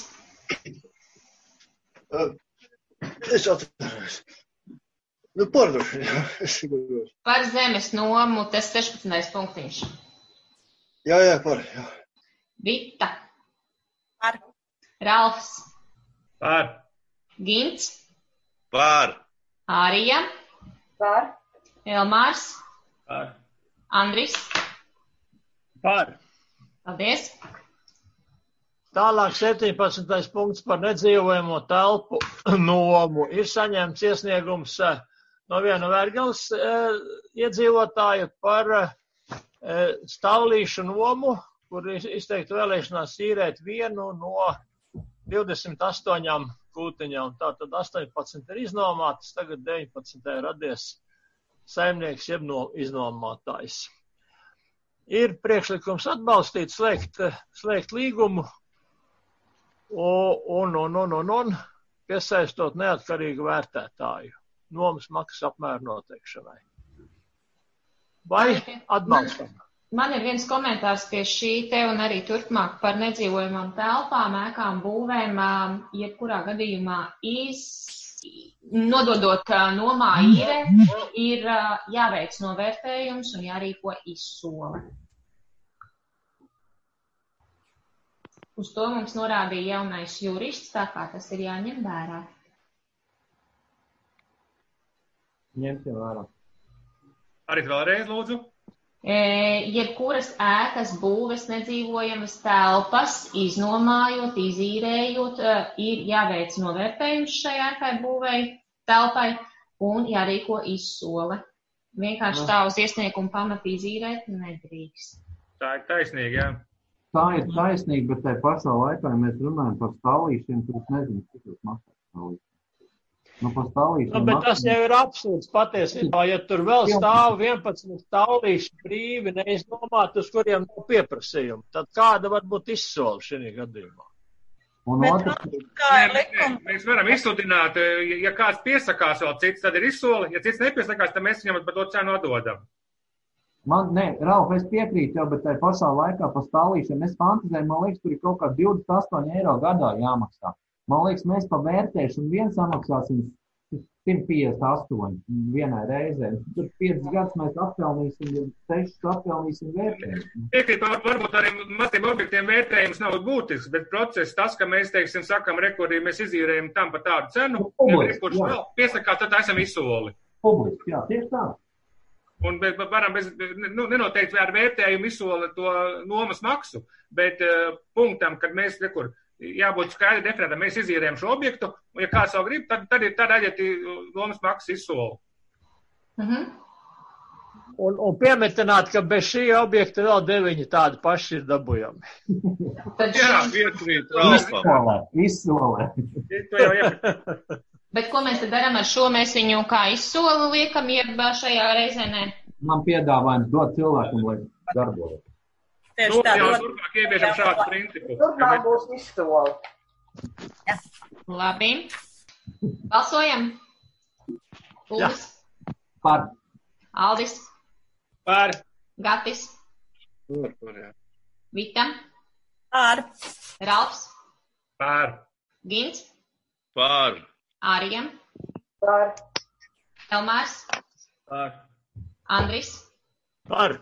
Es atceros. Nu, parduši, jā. Par zemes nomu, tas 16. punktiņš. Jā, par, jā. Vita. Par. Ralfs. Par. Gints. Par. Ārija. Par. Elmārs. Par. Andris. Par. Paldies. Tālāk 17. punkts par nedzīvojamo telpu nomu. Ir saņemts iesniegums no viena Vērgales iedzīvotāja par stāvlīšu nomu, kur izteikti vēlēšanās īrēt vienu no 28 kūtiņām. Tātad 18 ir iznomātas, tagad 19. radies saimnieks jeb iznomātājs. Ir priekšlikums atbalstīt, slēgt līgumu un piesaistot neatkarīgu vērtētāju nomas maksas apmēru noteikšanai. Vai atbalstam? Man ir viens komentārs pie šī te un arī turpmāk par nedzīvojumām telpām, ēkām, būvēm, jebkurā gadījumā nododot nomā īrē, ir jāveic novērtējums un jārīko izsole. Uz to mums norādīja jaunais jurists, tā kā tas ir jāņem vērā. Ņemsim vērā. Arī vēlreiz, lūdzu. Jebkuras ēkas, būves, nedzīvojamas telpas, iznomājot, izīrējot, ir jāveic novērtējums šai ēkai, būvei, telpai un jārīko izsole. Vienkārši tā uz iesniegumu pamata izīrēt nedrīkst. Tā ir taisnīga, jā. Tā ir taisnīga, bet tajā pašā laikā, ja mēs runājam par stāvlīšiem, tur es nezinu, cik jūs maksāt stāvlīšiem. Par stāvlīšiem bet tas jau ir absurds patiesībā, ja tur vēl stāv 11 stāvlīši brīvi, neiznomāt, uz kuriem nav pieprasījumi. Tad kāda var būt izsole šī gadījumā? Mēs varam izsludināt, ja kāds piesakās vēl cits, tad ir izsole. Ja cits nepiesakās, tad mēs viņam par to cenu atdodam. Ralf, es piekrītu jau, bet tajā pašā laikā par stāvlīšiem es fantazēju, man liekas, tur ir kaut kā 28 eiro gadā jāmaksā. Man liekas, mēs pa vērtēšanu vien samaksāsim 158 vienai reizē. Tur 5 gadus mēs atpelnīsim, 6 atpelnīsim vērtējumu. Piekrīt, varbūt arī maziem objektiem vērtējums nav būtisks, bet process tas, ka mēs, teiksim, sakam, rekurī mēs izīrējam tam par tādu cenu, ja rekurš vēl piesakās, tad esam izsoli. Publiski, jā, tieši tā. Un varam nenoteikti ar vērtējumu izsoli to nomas maksu, bet punktam, kad mēs jābūt skaidri definētam, mēs izīrējam šo objektu, un ja kāds vēl grib, tad ir tāda nomas maksas izsoli. Un piemetināt, ka bez šī objekta vēl 9 tādi paši ir dabujami. Jā, vietrīt. Izsolē. Bet ko mēs tad darām ar šo? Mēs viņu kā izsoli liekam, jeb šajā reizē nē? Man piedāvājums dot cilvēkam, lai darbojas. Turpmāk ieviešam šādu principu. Turpmāk būs izsoli. Labi. Balsojam. Uldis. Par. Aldis. Par. Gatis. Par, jā. Vita. Par. Ralfs. Par. Gints. Par. Ārijam. Par. Elmārs. Par. Andris. Par.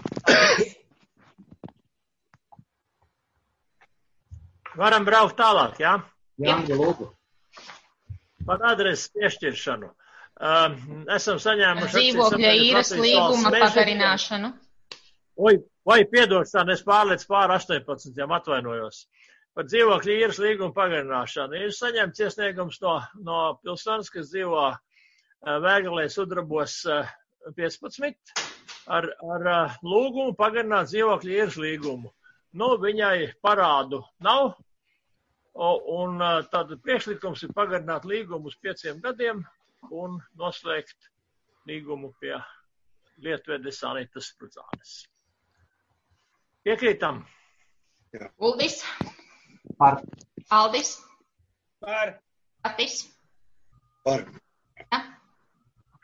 Varam braukt tālāk, jā? Jā, lūdzu. Par adreses piešķiršanu. Esam saņēmuši dzīvokļa īres līguma pagarināšanu. Vai piedošana, es pārliec pār 18, atvainojos. Par dzīvokļa īres līguma pagarināšanu. Ir saņemts iesniegums no pilsonas, kas dzīvo Vērgalē Sudrabos 15 ar lūgumu pagarināt dzīvokļa īres līgumu. Viņai parādu nav, un tātad priekšlikums ir pagarināt līgumu uz 5 gadiem un noslēgt līgumu pie lietvedes Anitas Sprudzānes. Piekrītam? Uldis. Par. Aldis. Par. Gatis. Par. Ja.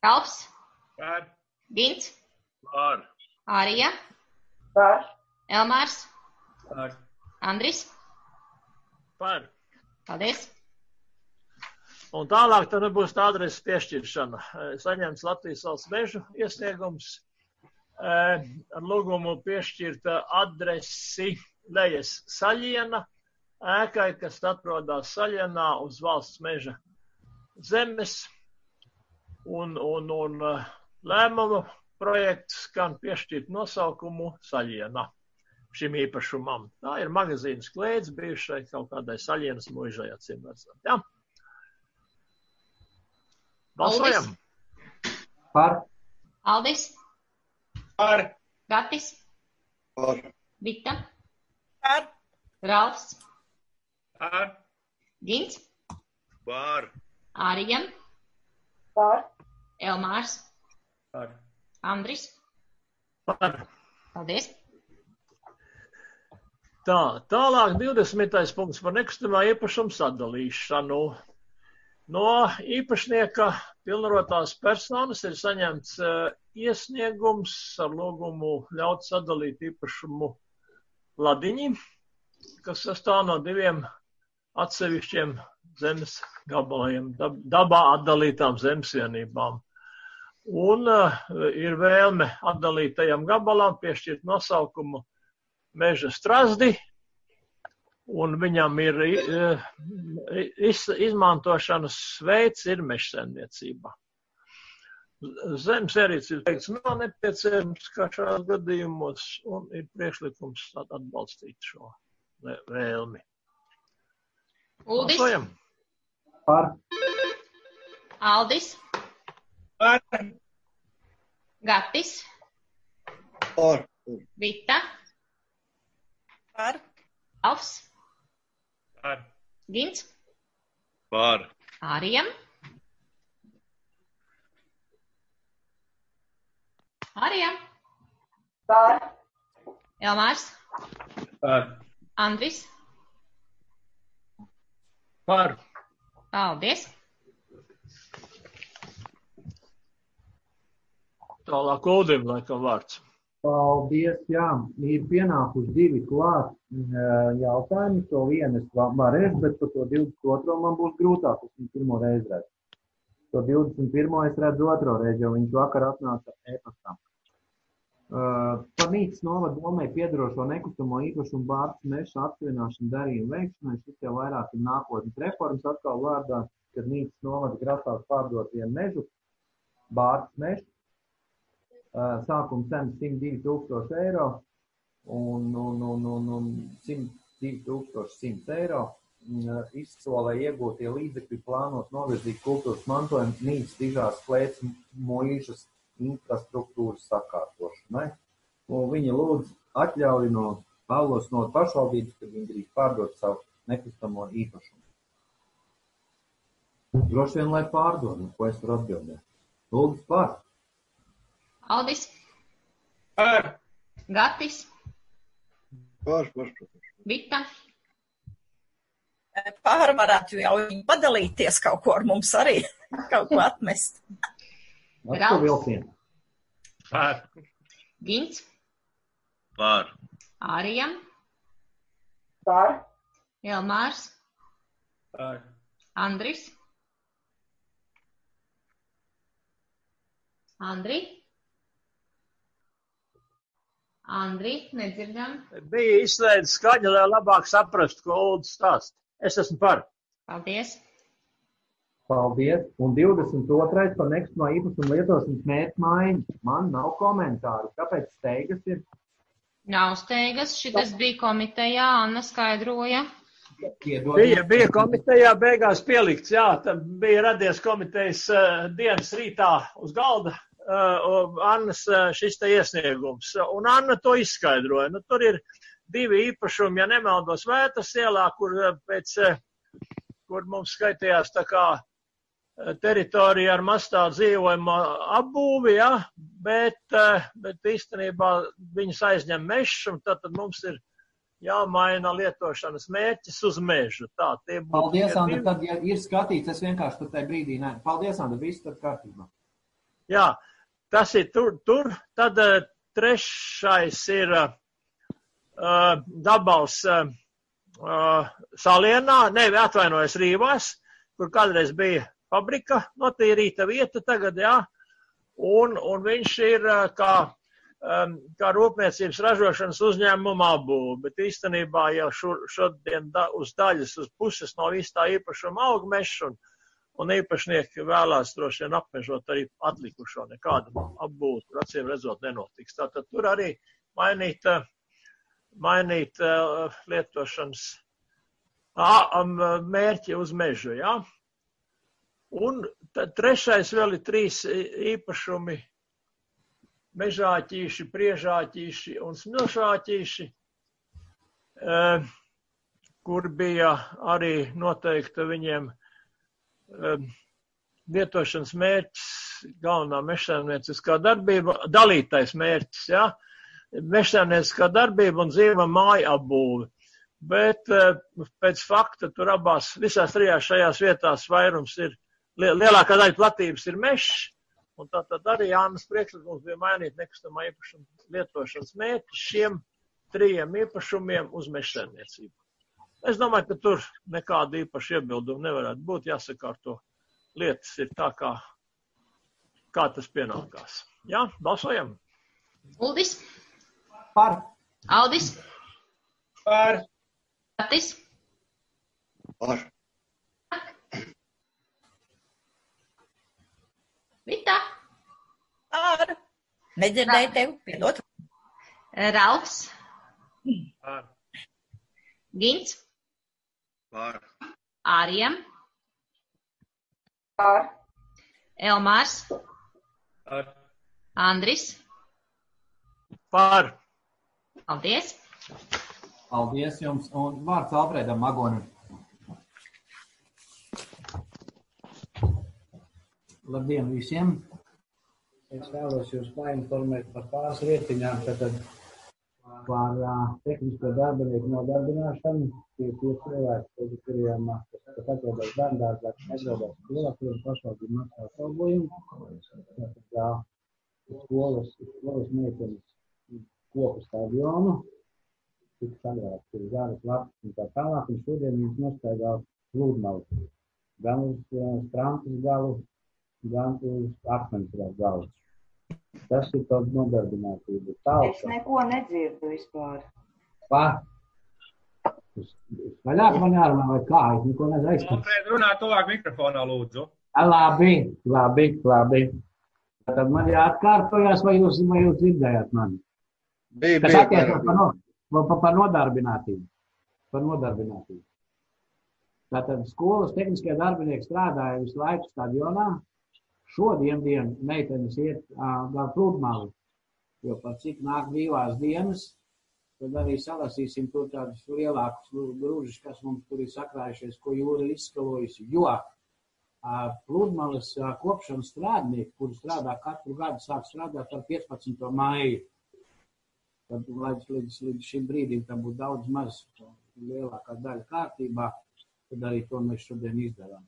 Ralfs. Par. Gints. Par. Arija. Par. Elmārs. Par. Andris. Par. Paldies. Un tālāk tad būs tā adreses piešķiršana. Saņemts Latvijas valsts mežu iesniegums ar lūgumu piešķirt adresi Lejas Saļiena ēkai, kas atrodas Saļienā uz valsts meža zemes. Un lēmumu projekts skan piešķirt nosaukumu Saļiena šim īpašumam. Tā ir magazīnas klēts bijušai kaut kādai Saļienas muižai, acīm redzot. Ja? Balsojam. Par. Aldis. Par. Gatis. Par. Vita. Par. Ralfs. Par. Gints. Par. Ārijam. Par. Elmārs. Par. Andris. Par. Paldies. Tā, tālāk 20. punkts par nekustamā īpašuma sadalīšanu. No īpašnieka pilnvarotās personas ir saņemts iesniegums ar lūgumu ļaut sadalīt īpašumu Ladiņi, kas sastāv no 2 atsevišķiem zemes gabaliem, dabā atdalītām zemes vienībām. Un ir vēlme atdalītajam gabalam piešķirt nosaukumu Meža Strazdi, un viņam ir izmantošanas veids ir mežsaimniecība. Zemes ierīces veikts nav nepieciešams kā šādās gadījumos, un ir priekšlikums atbalstīt šo vēlmi. Uldis. Balsojam. Par. Aldis. Par. Gatis. Par. Vita. Par. Ralfs. Par. Gints. Par. Ārijam. Ārijam. Par. Elmārs. Par. Andris. Par. Paldies. Tālāk Uldim laikam vārds. Paldies, jā. Ir pienākuši 2 klāt jautājumi. To vienu es varēšu, bet par to 22. man būs grūtāk. Es viņu pirmo reizi redzu. To 21. es redzu otro reizi, jo viņš vakar atnāca e-pastā. Par Nīcas novada domai piedarošo nekustamo īpašumu Bārtas meža atsevināšanu darījumu veikšanai. Šis jau vairāk ir nākotnes reformas atkal vārdā, kad Nīcas novada grasās pārdot vienu mežu, Bārtas mežu. Sākuma cena 102 000 eiro un 102 100 eiro. Izsolē iegūtie līdzekļi plānot novirzīt kultūras mantojumu Nīcas dižās klēts muižas infrastruktūras sakārtošanai. Un viņi lūdz atļauju no Pāvlos no pašvaldības, kad viņi drīz pārdot savu nekustamo īpašumu. Droši vien, lai pārdod, ko es varu atbildēt. Lūdzu par. Aldis. Par. Gatis. Par. Vita. Par varētu jau padalīties kaut ko ar mums arī, kaut ko atmest. Ralfs. Par. Gints. Par. Ārijam. Par. Elmārs. Par. Andris. Andri, nedzirdam. Bija izslēdz skaņu, lai labāk saprastu, ko Uldis stāst. Es esmu par. Paldies. Paldies. Un 22. par nekustamo īpašumu lietošanas mērķu maiņu. Man nav komentāru. Kāpēc steigas ir? Nav steigas. Šitas bija komitejā. Anna skaidroja. Bija komitejā beigās pielikts, jā, tad bija radies komitejas dienas rītā uz galda Annas šis te iesniegums. Un Anna to izskaidroja. Nu, tur ir 2 īpašumi, ja nemaldos, Vētras ielā, kur mums skaitījās tā kā teritorija ar mastādu dzīvojumu apbūvi, ja, bet īstenībā viņas aizņem mežs, un tad mums ir jāmaina lietošanas mērķis uz mežu. Tā, paldies, Andri, tad, ja ir skatīts, es vienkārši tad tajā brīdī, nē. Paldies, Andri, viss tad kārtībā. Jā, tas ir tur. Tad trešais ir Dabals Salienā, atvainojos Rīvās, kur kādreiz bija fabrika, notīrīta vieta tagad, jā. Un viņš ir kā rūpniecības ražošanas uzņēmuma apbūve, bet īstenībā jau šodien uz daļas, uz puses no visu tā īpašuma aug mežs, un īpašnieki vēlās droši vien apmežot arī atlikušo, nekādu apbūvi, tur acīm redzot nenotiks. Tātad tur arī mainīt lietošanas mērķi uz mežu, jā. Un tad trešais vēl ir 3 īpašumi - mežāķīši, priežāķīši un smilšāķīši, kur bija arī noteikta viņiem lietošanas mērķis, galvenā mežsaimnieciskā darbība, dalītais mērķis, jā, mežsaimnieciskā darbība un dzīva māja apbūve. Bet pēc fakta tur visās 3 šajās vietās vairums ir, lielākā daļa platības ir mežs, un tad arī Jānis priekšlikums bija mainīt nekustamā īpašuma lietošanas mērķi šiem 3 īpašumiem uz mežsaimniecību. Es domāju, ka tur nekāda īpaša iebilduma nevarētu būt, jāsakārto lietas ir tā, kā tas pienākās. Jā, balsojam. Uldis. Par. Aldis. Par. Atis. Par. Vita. Par. Nedzirdēju tevi, piedod. Ralfs. Par. Gints. Par. Āriem. Par. Elmārs. Par. Andris. Par. Paldies. Paldies jums. Un vārds Alfredam Magonam. Labdien visiem. Es vēlos jūs painformēt par pāris lietiņām, tātad par tehnisko darbinieku nodarbināšanu. Tie cilvēki, kuriem kas atrodas bērndārzā, kas atrodas skolā, kuriem pašvaldība maksā atalgojumu. Tātad skolas meitenes kopu stadionu, tik sagrāts ir Zāles lapas un tā tālāk, un šodien viņas nostaigā Plūdmalu. Gan uz Strantas galu, gan uz Akmeņas galu. Tas ir tāds nodarbinātība. Es neko nedzirdu vispār. Par? Vaļāk man jārunā vai kā? Es neko nezinu. Alfred, runā tuvāk mikrofonā, lūdzu. Labi. Tad man jāatkārtojas, vai jūs dzirdējāt mani? Kas attiecas par nodarbinātību. Tātad skolas tehniskie darbinieki strādāja visu laiku stadionā. Šodien meitenes iet gar Plūdmali, jo par cik nāk brīvās dienas, tad arī salasīsim tur tādus lielākus grūžus, kas mums tur ir sakrājušies, ko jūra ir izskalojusi. Jo Plūdmalas kopšanas strādnieki, kuri strādā katru gadu, sāk strādāt ar 15. maiju. Tad līdz šim brīdim tam būtu daudz maz lielākā daļa kārtībā, tad arī to mēs šodien izdarām.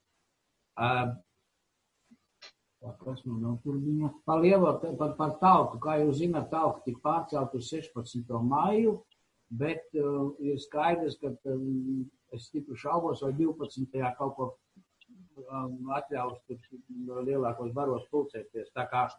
Kas man nav tur bija? Par talku. Kā jūs zināt, talka tika pārcelt uz 16. maiju, bet ir skaidrs, ka es stipri šaubos, vai 12. kaut ko atļaus tur lielākos baros pulcēties. Tā kā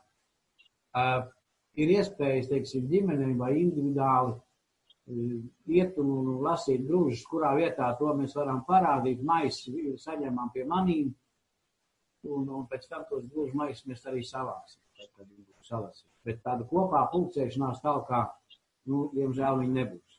ir iespējas, teiksim, ģimenei vai individuāli iet un lasīt grūžus, kurā vietā to mēs varam parādīt. Maisu saņemam pie manīm. Un pēc tam tos grūžu maisus mēs arī savāksim, kad viņi būs salasīt. Bet tāda kopā pulcēšanās talkā, diemžēl viņi nebūs.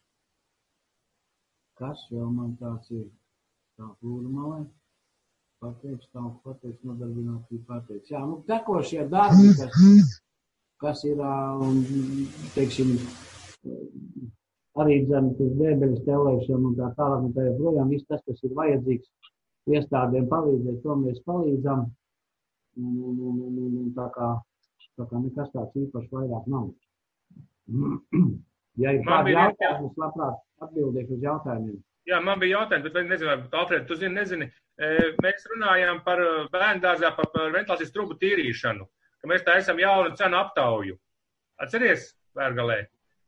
Kas jau man tāds ir? Tā Plūdmalē. Pateic, nodarbinātība pateic. Jā, tekošie darbi, kas ir, teiksim, arī uz dēbeļas telēšana un tā tālāk un tā joprojām, viss tas, kas ir vajadzīgs iestādēm palīdzēt, to mēs palīdzam. Un tā kā nekas tāds īpaši vairāk nav. Ja ir kādi jautājumi, es labprāt atbildēšu uz jautājumiem. Jā, man bija jautājumi, bet nezinu, Alfred, tu nezini. Mēs runājām par bērndārzā, par ventilācijas trubu tīrīšanu. ka mēs tā esam jaunu cenu aptauju. Atceries, Vērgalē?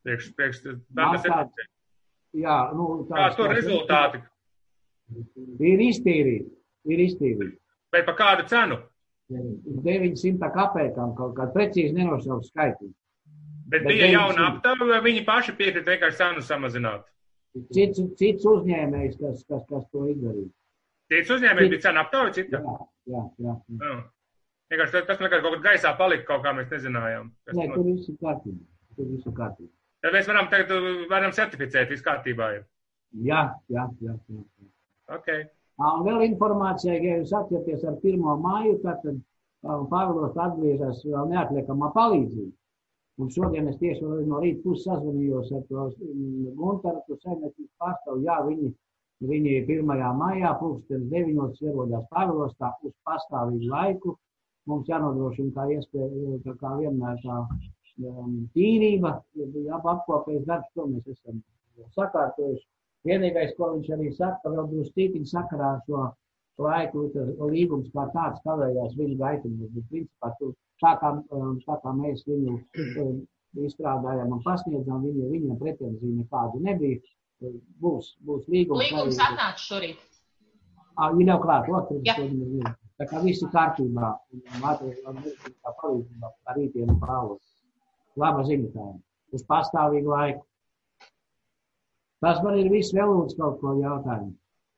Jā, kā tur rezultāti? Ir iztīrīti. Bet pa kādu cenu? 900 kapēkām, kaut kā precīzi nenošaukt skaitu. Bet bija jauna aptauja, vai viņi paši piekrita vienkārši cenu samazināt? Cits uzņēmējs, kas to izdarīja. Cits uzņēmējs bija cena aptauja cita? Jā. Vienkārši tas nekad kaut kad gaisā palika, kaut kā mēs nezinājām. Nē, tur viss ir kārtībā. Tad mēs varam certificēt, viss kārtībā ir. Jā. Ok. Un vēl informācija, ja jūs atceraties ar 1. māju, tad Pāvilos atgriežas vēl neatliekamā palīdzība. Un šodien es tieši no rīta puses sazvanījos ar to Guntaru, to saimniecības pārstāvu. Jā, viņi 1. maijā, 9:00 ierodās Pāvilostā uz pastāvīgu laiku. Mums jānodrošina kā iespēja, kā vienmēr tā tīrība, apkopējas darbs, to mēs esam sakārtojuši. Vienīgais, ko viņš arī saka, vēl druscītiņ sakarā šo laiku, līgums kā tāds kavējās viņu gaitināt. Bet principā tā kā mēs viņu izstrādājām un pasniedzām, viņiem pretenzija nekādu nebija. Būs līgums. Līgums atnāca šorīt. Viņi jau klāt, otrs. Tā kā viss ir kārtībā. Tā palīdzībā ar rītdienu Pāvils. Laba ziņa tā. Uz pastāvīgu laiku. Tas man ir viss, vēl lūdzu kaut ko jautājumu.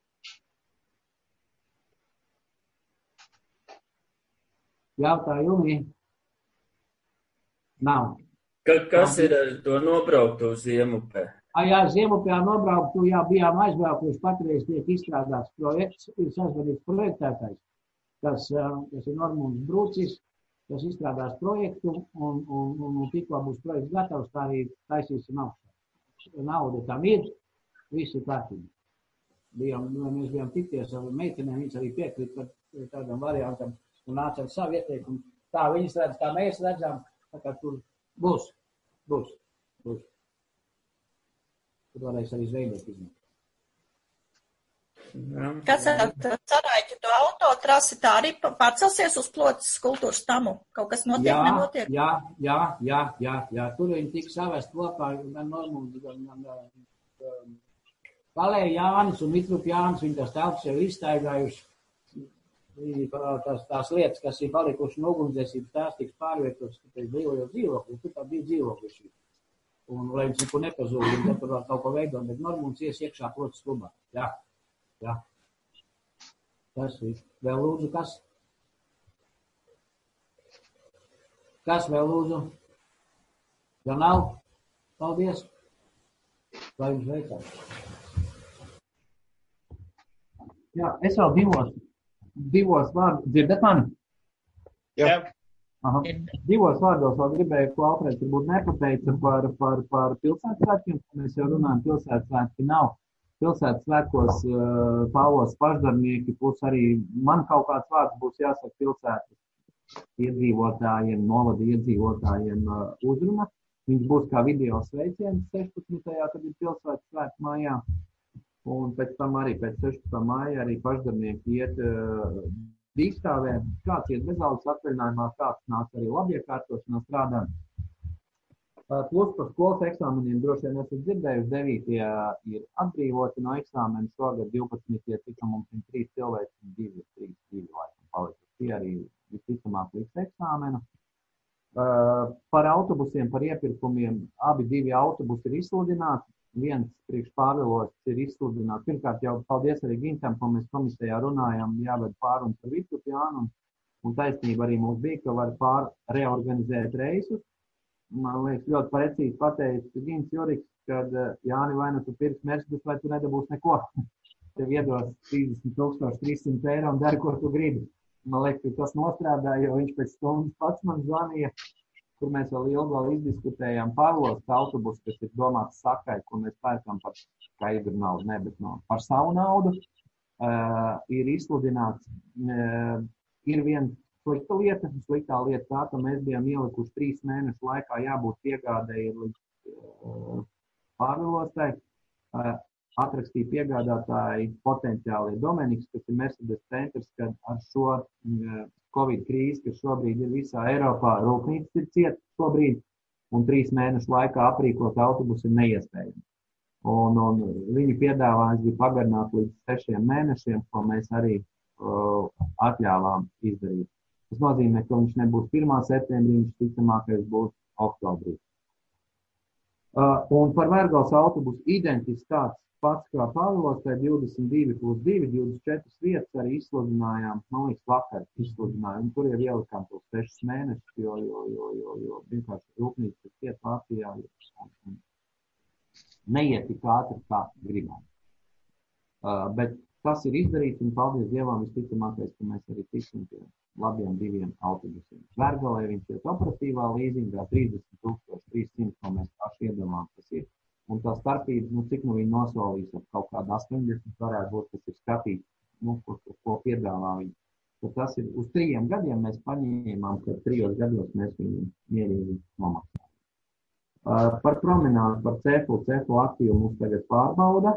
Jautājumi? Nav. Kas ir ar to nobrauktu Ziemupē? Jā, Ziemupē nobrauktu, jā, bijām aizbraukuši, patreiz tiek izstrādāts projekts, ir sazvanīts projektētājs, kas ir Normunds Brūcis, kas izstrādās projektu, un tikko būs projekts gatavs, tā arī taisīsim augstā. Nauda tam ir, viss ir kārtībā. Mēs bijām tikties ar meitenēm, viņas arī piekrīt par tādam variantam un nāca ar savu ieteikumu. Tā viņas redz, kā mēs redzam, tā kā tur būs. Tur varēs arī izveidot izmēt. Kas ar Caraiķu to autotrasi tā arī pārcelsies uz Ploces kultūras tamu? Kaut kas notiek, nenotiek? Jā. Tur viņi tik savest kopā, gan Normunds, gan Kalē Jānis un Mitrup Jānis, viņi tās telpas jau izstaigājuši. Tās lietas, kas ir palikuši no ugunsdzēsības, tās tiks pārvietotas, tāpēc dzīvojot dzīvokļi, tur tā bija dzīvokļi. Un lai viņš neko nepazūd, un tad tur vēl kaut ko veidot, bet Normunds ies iekšā Ploces klubā. Jā. Tas ir. Vēl lūdzu, kas? Kas vēl lūdzu? Ja nav? Paldies. Lai jums veicās. Jā, es vēl divos vārdos. Dzirdat mani? Jā. Aha. Divos vārdos vēl gribēju, ko Alfreds varbūt nepateica par pilsētsvētkiem. Mēs jau runājam, pilsētsvētki nav. Pilsētsvētkos Pāvils pašdarbnieki, plus arī man kaut kāds vārds būs jāsaka pilsētas iedzīvotājiem, novada iedzīvotājiem uzruna. Viņš būs kā video sveiciens 16. kad ir pilsētsvētku mājā. Un pēc tam arī pēc 16. māja arī pašdarbnieki iet dīkstāvē. Kāds iet bezalgas atvaļinājumā, kāds nāk arī labiekārtošanā strādāt. Plus par skolas eksāmeniem droši vien esat dzirdējuši, 9. ir atbrīvoti no eksāmena, šogad 12. tika mums 3 cilvēki, 2 laikam palikuši. Tie arī visticamāk liks eksāmenu. Par autobusiem, par iepirkumiem, abi 2 autobusi ir izsludināti. Viens priekš Pāvilos ir izsludināts. Pirmkārt jau paldies arī Gintam, ko mēs komisijā runājam, jāved pārunas par Vitrup Jānu. Un taisnība arī mums bija, ka var reorganizēt reisus. Man liekas, ļoti precīzi pateicis Gins Juriks, kad Jāni, vai nu tu pirks Mercedes, vai tu nedabūsi neko. Tev iedos 30,300 eiro un dari, ko tu gribi. Man liekas, ka tas nostrādāja, jo viņš pēc stundas pats man zvanīja, kur mēs vēl ilgi izdiskutējām Pāvilos autobusu, kas ir domāts sakai, ko mēs pērkam par skaidru naudu, ne, bet par savu naudu. Ir izsludināts, ir viens slikta lieta, sliktā lieta tā, ka mēs bijām ielikuši 3 mēnešu laikā jābūt piegādēji līdz Pāvilostai. Atrakstīja piegādātāji potenciāli Dominiks, kas ir Mercedes centrs, kad ar šo Covid krīze, kas šobrīd ir visā Eiropā, rūpnīcas ir cieta šobrīd, un 3 mēnešu laikā aprīkot autobusu ir neiespējami. Un viņu piedāvājums bija pagarināt līdz 6 mēnešiem, ko mēs arī atļāvām izdarīt. Tas nozīmē, ka viņš nebūs 1. septembrī, viņš ticamākais būs oktobrī. Un par Vērgales autobusu identiski tāds pats kā Pāvilostā 22+2, 24 vietas arī izsludinājām, man liekas, vakar izsludinājām, un tur jau ielikām tos 6 mēnešus, jo vienkārši rūpnīca ir ciet Vācijā un neiet tik ātri, kā gribam. Bet tas ir izdarīts, un paldies Dievam visticamākais, ka mēs arī tiksim pie labiem 2 autobusiem. Vērgalē viņš iet operatīvā līzingā 30,300, ko mēs paši iedomājam, tas ir. Un tā starpība, cik viņi nosolīs ar kaut kādu 80, varētu būt, tas ir skatīts, ko piedāvā viņi. Tad tas ir uz 3 gadiem mēs paņēmām, ka 3 gados mēs viņu mierīgi nomaksājam. Par promenādu, par cefu aktīvu mums tagad pārbauda.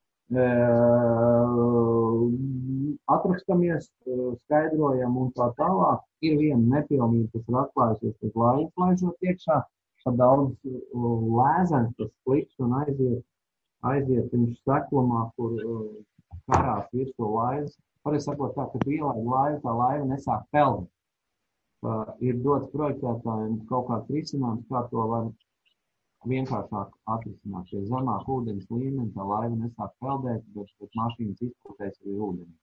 Atrakstamies, skaidrojam un tā tālāk. Ir viena nepilnība, kas ir atklājusies uz laiku, laižot iekšā. Pa daudz lēzens, tas klips un aiziet viņš seklumā, kur karās virsū laivas. Pareizi sakot tā, ka ielaid laivu, tā laiva nesāk peldēt. Ir dots projektētājiem kaut kāds risinājums, kā to var vienkāršāk atrisināt. Pie zemāk ūdens līmeni, tā laiva nesāk peldēt, bet mašīnas izputēs arī ūdeni.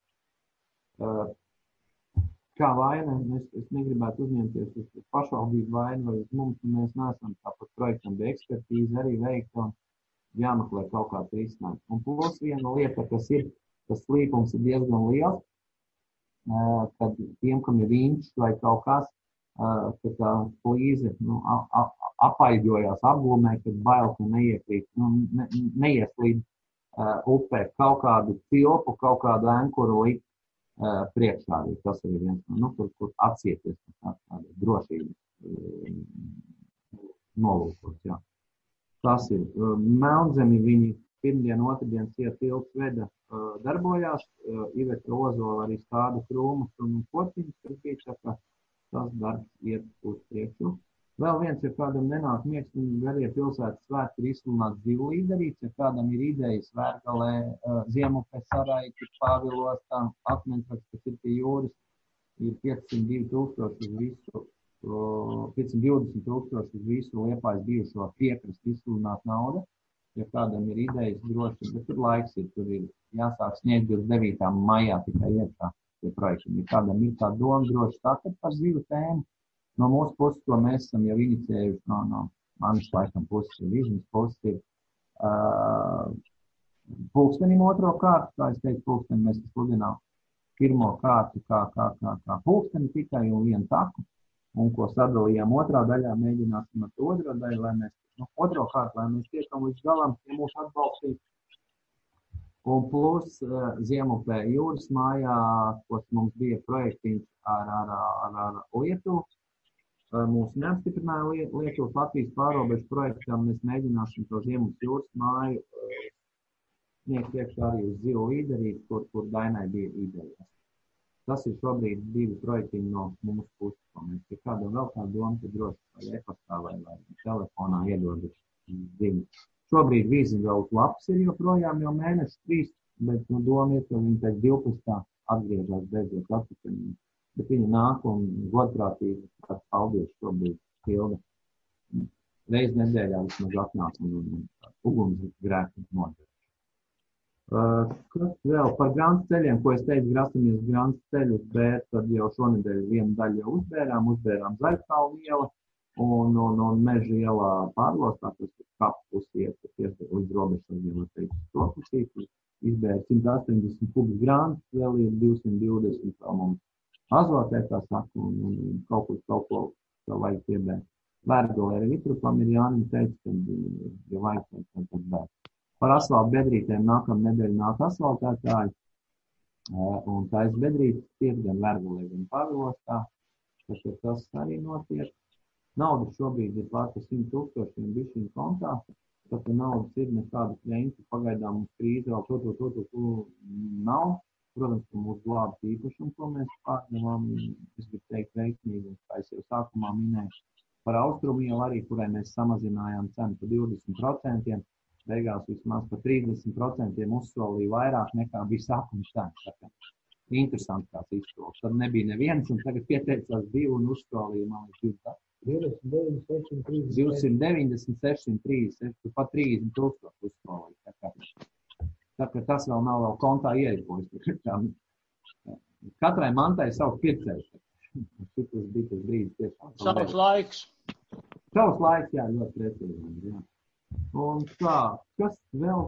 Kā vaina, es negribētu uzņemties uz pašvaldību vainu vai uz mums, un mēs neesam tāpat projektam bija ekspertīze arī veikta un jāmeklē kaut kāds risinājums. Un plus viena lieta, kas ir, tas slīpums ir diezgan liels, kad tiem, kam ir viņš vai kaut kas, ka tā plīze apaiģojās apgūmē, kad bail, ka neieslīd upē kaut kādu tilpu, kaut kādu ankuru likt priekšā. Tas ir viens, kur atsieties tāda drošības nolūkos. Jā. Tas ir. Melnzemi viņi pirmdien, otrdien tilps veda darbojās, Iveta Ozola arī stāda krūmus un kociņus, kas bija tā, ka tas darbs iet uz priekšu. Vēl viens, ja kādam nenāk miegs, un garie pilsētas svētki ir izsludināts divu līderīts, ja kādam ir idejas Vērgalē, Ziemupē, Saraiki, Pāvilostā, Akmeņtraks, kas ir pie jūras, ir 520 tūkstoši uz visu Liepājas bijušo piekrastu izsludināt naudu. Ja kādam ir idejas droši, bet tur laiks ir, tur ir jāsāk sniegt 29. maijā tikai iekšā pie projektiem. Ja kādam ir tā doma droši tātad par zivu tēmu, no mūsu puses, ko mēs esam jau inicijējuši, no manas laikam puses, Vižņas puses ir pulkstenim 2. kārtu, kā es teicu, pulksteni mēs sludinām 1. kārtu kā pulksteni tikai un vienu taku, un ko sadalījām 2. daļā, mēģināsim ar 2. daļu, lai mēs, 2. kārtu, lai mēs tiekam līdz galam, ja mūs atbalstīt. Un plus Ziemupē jūras mājā, kas mums bija projektiņš ar Lietuvu, mūsu neapstiprināja Lietuvas Latvijas pārobežu projektām, mēs mēģināsim to Ziemupas jūras māju sniegt iekšā arī uz zivu līderību, kur Dainai bija idejas. Tas ir šobrīd 2 projektiņi no mūsu puses, ko mēs, ja kādam vēl kādu domu, tad droši vai e-pastā vai telefonā iedodas ziņu. Šobrīd Vīzingauts lapas ir joprojām jau mēnesis 3, bet doma ir, ka viņi pēc 12. atgriežās beidzot atpakaļ. Bet viņi nāk un godprātīgi kāds paldies šobrīd pilda. Reiz nedēļā vismaz atnāk un uguns grēku nodara. Kas vēl par grāns ceļiem, ko es teicu, grasamies grāns ceļus, bet tad jau šonedēļ vienu daļu jau uzbērām Zaļkalnu iela un Meža ielā Pārlostā, kas ir kapu pusiet, līdz robežsargiem, var teikt, to pusīt. Izbēra 180 kubus grāns, vēl ir 220 vēl mums azotē, kā saka, un kaut ko vajag piebērt. Vērgalē arī Vitrupam ir Jānim teica, ka ja vajag, tad bērt. Par asfaltu bedrītēm nākamā nedēļa nāk asfaltētāji, un tais bedrītes tiek gan Vērgalē, gan Pāvilostā, tas arī notiek. Nauda šobrīd ir pār 100 000 bišķiņu kontā, tad naudas ir nekāda klienta, pagaidām mums krīze vēl to nav. Protams, ka mūsu glābes īpašumu, ko mēs pārņemam, es gribu teikt veiksmīgi, un kā es jau sākumā minēju, par Austrumu ielu arī, kurai mēs samazinājām cenu par 20%, beigās vismaz par 30% uzsolīja vairāk nekā bija sākuma cena. Interesanti kāds izsols. Tad nebija neviens, un tagad pieteicās 2 un uzsolīja, man liekas, 290, 630, pat 30 tūkstoši uzsolīja. Tā ka tas vēl nav vēl kontā ieikojis. Katrai mantai savs pircējs. Šitas bija tas brīdis tiešām. Savs laiks. Savs laiks, jā, ļoti precīzi. Jā. Un kā, kas vēl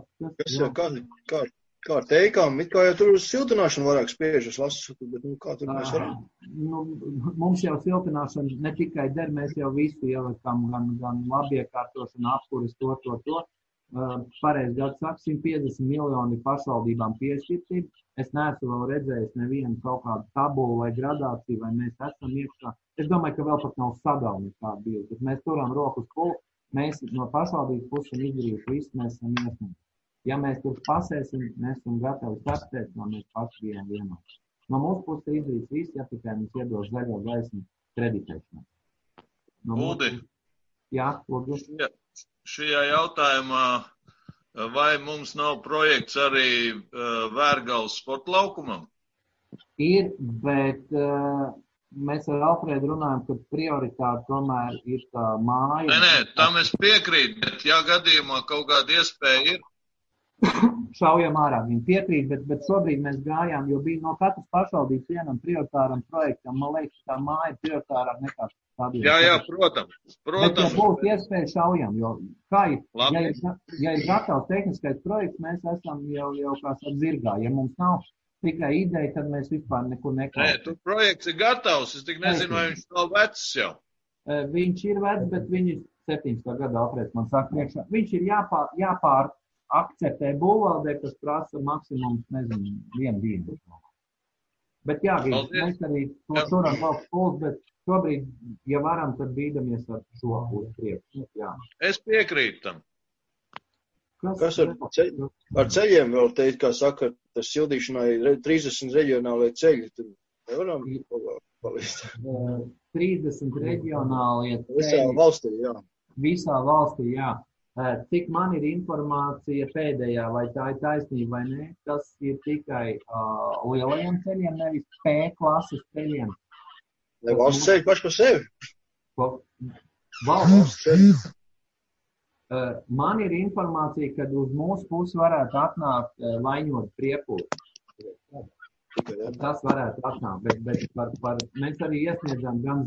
kā ar teikām, it kā jau tur uz siltināšanu vairāk spiežas lasu, bet kā tur mēs varam? Mums jau siltināšana ne tikai der, mēs jau visu ielikām, gan labiekārtošanu, apkuris, to. Pareizi gads saka, 150 miljoni pašvaldībām piešķirtība. Es neesmu vēl redzējis nevienu kaut kādu tabulu vai gradāciju, vai mēs esam iekšā. Es domāju, ka vēl pat nav sadali nekāda bijusi, bet mēs turam roku uz pulku. Mēs no pašvaldības puses izdarījuši visu, mēs esam iesniegti. Ja mēs tur pasēsim, mēs esam gatavi startēt, no mēs paši bijām vienoti. No mūsu puses izdarīts viss, ja tikai mums iedos zaļo gaismu kreditēšanai. Uldi, jā, Uldi. Šajā jautājumā, vai mums nav projekts arī Vērgales sporta laukumam? Ir, bet mēs ar Alfredu runājam, ka prioritāte tomēr ir tā māja. Nē, tam es piekrītu, bet ja gadījumā kaut kāda iespēja ir. Šaujam ārā, viņi piekrīt, bet šobrīd mēs gājām, jo bija no katras pašvaldības vienam prioritāram projektam, man liekas, tā māja prioritārāk nekā tādiem. Jā, protams. Bet ja būtu iespēja šaujam, jo kā ir, ja ir gatavs tehniskais projekts, mēs esam jau kā saka zirgā. Ja mums nav tikai ideja, tad mēs vispār neko neklājam. Nē, tu projekts ir gatavs, es tik nezinu, vai viņš nav vecs jau. Viņš ir vecs, bet viņš ir 17. gada Alfreds man saka priekšā. Viņš ir jāpār akceptē būvvaldē, kas prasa maksimums, nezinu, 1 dienu. Bet jā, mēs arī to turam vēl puls, bet šobrīd, ja varam, tad bīdamies ar šo pusi priekšu. Es piekrītu tam. Kas ar ceļiem vēl teikt, kā saka, tas sildīšanai 30 reģionālajie ceļi, tad nevaram palīst. 30 reģionālie ceļi. Visā valstī, jā. Visā valstī, jā. Cik man ir informācija pēdējā, vai tā ir taisnība vai nē, tas ir tikai lielajiem ceļiem, nevis P klases ceļiem. Ne valsts ceļi paši par sevi? Valsts ceļi. Man ir informācija, ka uz mūsu pusi varētu atnākt Vaņot Priekuli. Tas varētu atnākt, bet mēs arī iesniedzam gan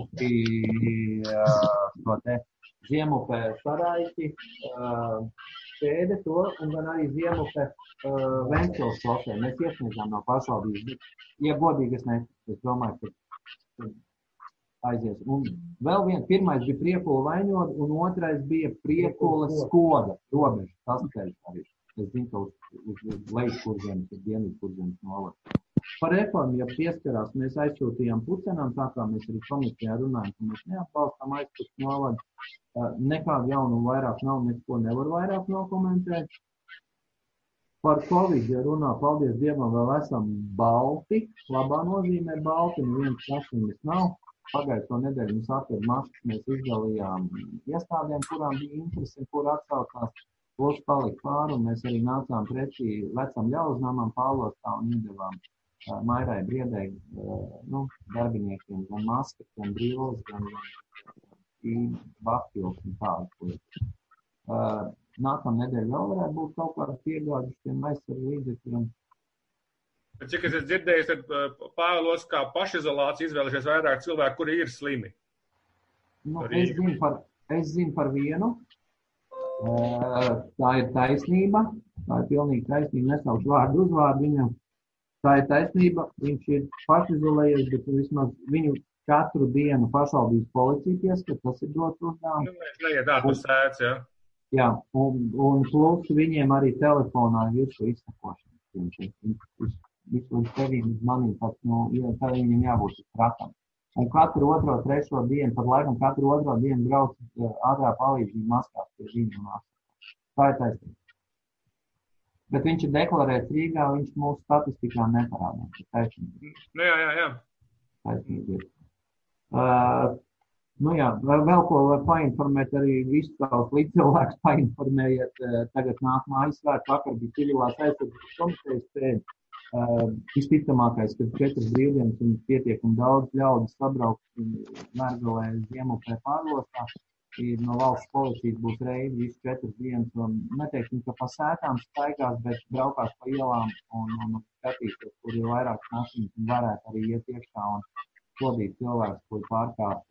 Ziemupē Saraiķi, Šēde to, un gan arī Ziemupē Vencels šosē. Mēs iesniedzām no pašvaldības. Ja godīgi, es domāju, ka aizies. Un vēl pirmais bija Priekula Vaņot, un otrais bija Priekula Skoda, robeža. Tas ceļš arī. Es zinu, ka uz lejas Kurziemes, uz dienvidu Kurziemes novada. Par reformu, ja pieskarās, mēs aizsūtījām Pucenām, tā kā mēs arī komisijā runājam, ka mēs neatbalstām aizsūtīt novadu. Nekādu jaunu vairāk nav, neko nevar vairāk nokomentēt. Par Covid, ja runā, paldies Dievam, vēl esam balti, labā nozīmē balti, neviens saslimis nav. Pagājušo nedēļu mums atver maskas, mēs izdalījām iestādēm, kurām bija interesi, kur atsaucās. Plus palika pāri, un mēs arī nācām pretī vecam ļauznamam Pālostā un iedevām Mairai Briedai, darbiniekiem, gan maskas, gan brīvos, gan bakļos un tādu. Nākamā nedēļa vēl varētu būt kaut kādas iegādes tiem aizsardzību līdzekļiem. Cik es esmu dzirdējis, tad Pāvilos kā pašizolācija izvēlušies vairāk cilvēku, kuri ir slimi. Es zinu par vienu. Tā ir taisnība. Tā ir pilnīgi taisnība. Nesaukšu vārdu uzvārdu viņam. Tā ir taisnība. Viņš ir pašizolējies, bet vismaz viņu katru dienu pašvaldības policija pieskat. Tas ir dots uzdevums. Neiet ārpus sēdz, jā. Jā, un plus viņiem arī telefonā ir šo izsakošanu. Viņš līdz tevīm manīm pats, tā viņiem jābūt tratam. Un katru otro, trešo dienu, pat laikam katru otro dienu brauc ātrā palīdzība maskās pie viņu un ārstā. Tā ir taisnība. Bet viņš ir deklarēts Rīgā, viņš mūsu statistikā neparādās. Jā. Taisnīgi ir. Jā, vēl ko var painformēt, arī visu savus līdzcilvēkus painformējiet. Tagad nāk mājas svētki, vakar bija civilās aizsardzības komitejas sēde. Visticamākais, kad 4 brīvdienas un pietiekami daudz ļaudis sabraukt Mērgolē Ziemupē pārostā, ir no valsts policijas būs reidi visu 4 dienas, un neteiksim, ka pa sētām staigās, bet braukās pa ielām un skatīsies, kur ir vairākas mašīnas un varētu arī iet iekšā un sodīt cilvēkus, kur pārkāpt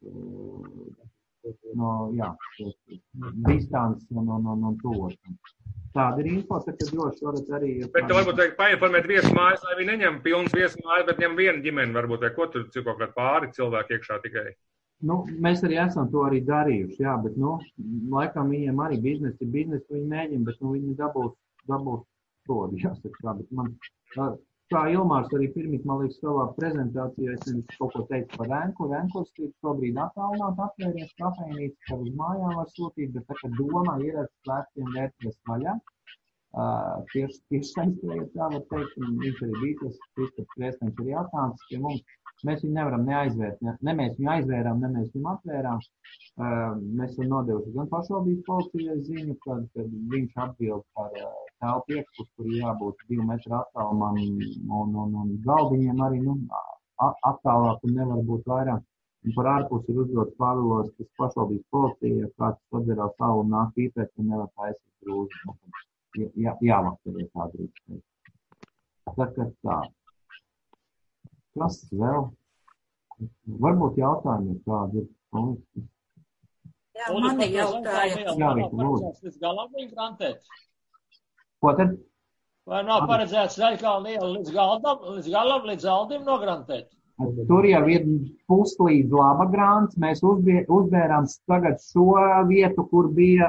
distances un tuvošanas. Tāda ir info, ka droši varat arī... Bet tu varbūt vajag painformēt viesu mājas, lai viņi neņem pilns viesu mājas, bet ņem vienu ģimeni varbūt, vai ko tur kaut kādā pāri cilvēki iekšā tikai. Mēs arī esam to arī darījuši, jā, bet, laikam viņiem arī biznesi, viņi mēģina, bet, viņi dabūs sodu, jāsaka, bet man, kā Ilmārs arī pirmīt, man liekas, savā prezentācijā, es nevis kaut ko teicu par Renkus, ir šobrīd attālināt atvērties kafejnīcu, ka uz mājām var sūtīt, bet tā, ka doma ir ar slēgtiem vērties vaļā, tieši saistējiet, tā var teikt, un viņš arī bija tas, Kristaps Kriestaņš arī atnācis pie mums. Mēs viņu nevaram neaizvērt, ne mēs viņu aizvērām, ne mēs viņu atvērām. Mēs esam nodevuši gan pašvaldības policijai ziņu, kad viņš atbild par telpu iekšpus, kur jābūt 2 metru attālumam un galdiņiem arī attālāk un nevar būt vairāk. Un par ārpus ir uzdots Pavilos, kas pašvaldības policija, ja kāds padzerā savu un nāk pīpēt, ka nevar taisīt grūzi. Jāvakar, ja tā drīkst. Tā kā tā. Kas vēl? Varbūt jautājumi ir kādi. Jā, mani jautājumi. Jā, lūdzu. Līdz galam viņa grantēt. Ko tad? Vai nav paredzēts veikāla iela līdz Aldim nograntēt? Tur jau ir puslīdz laba grants. Mēs uzbērām tagad šo vietu, kur bija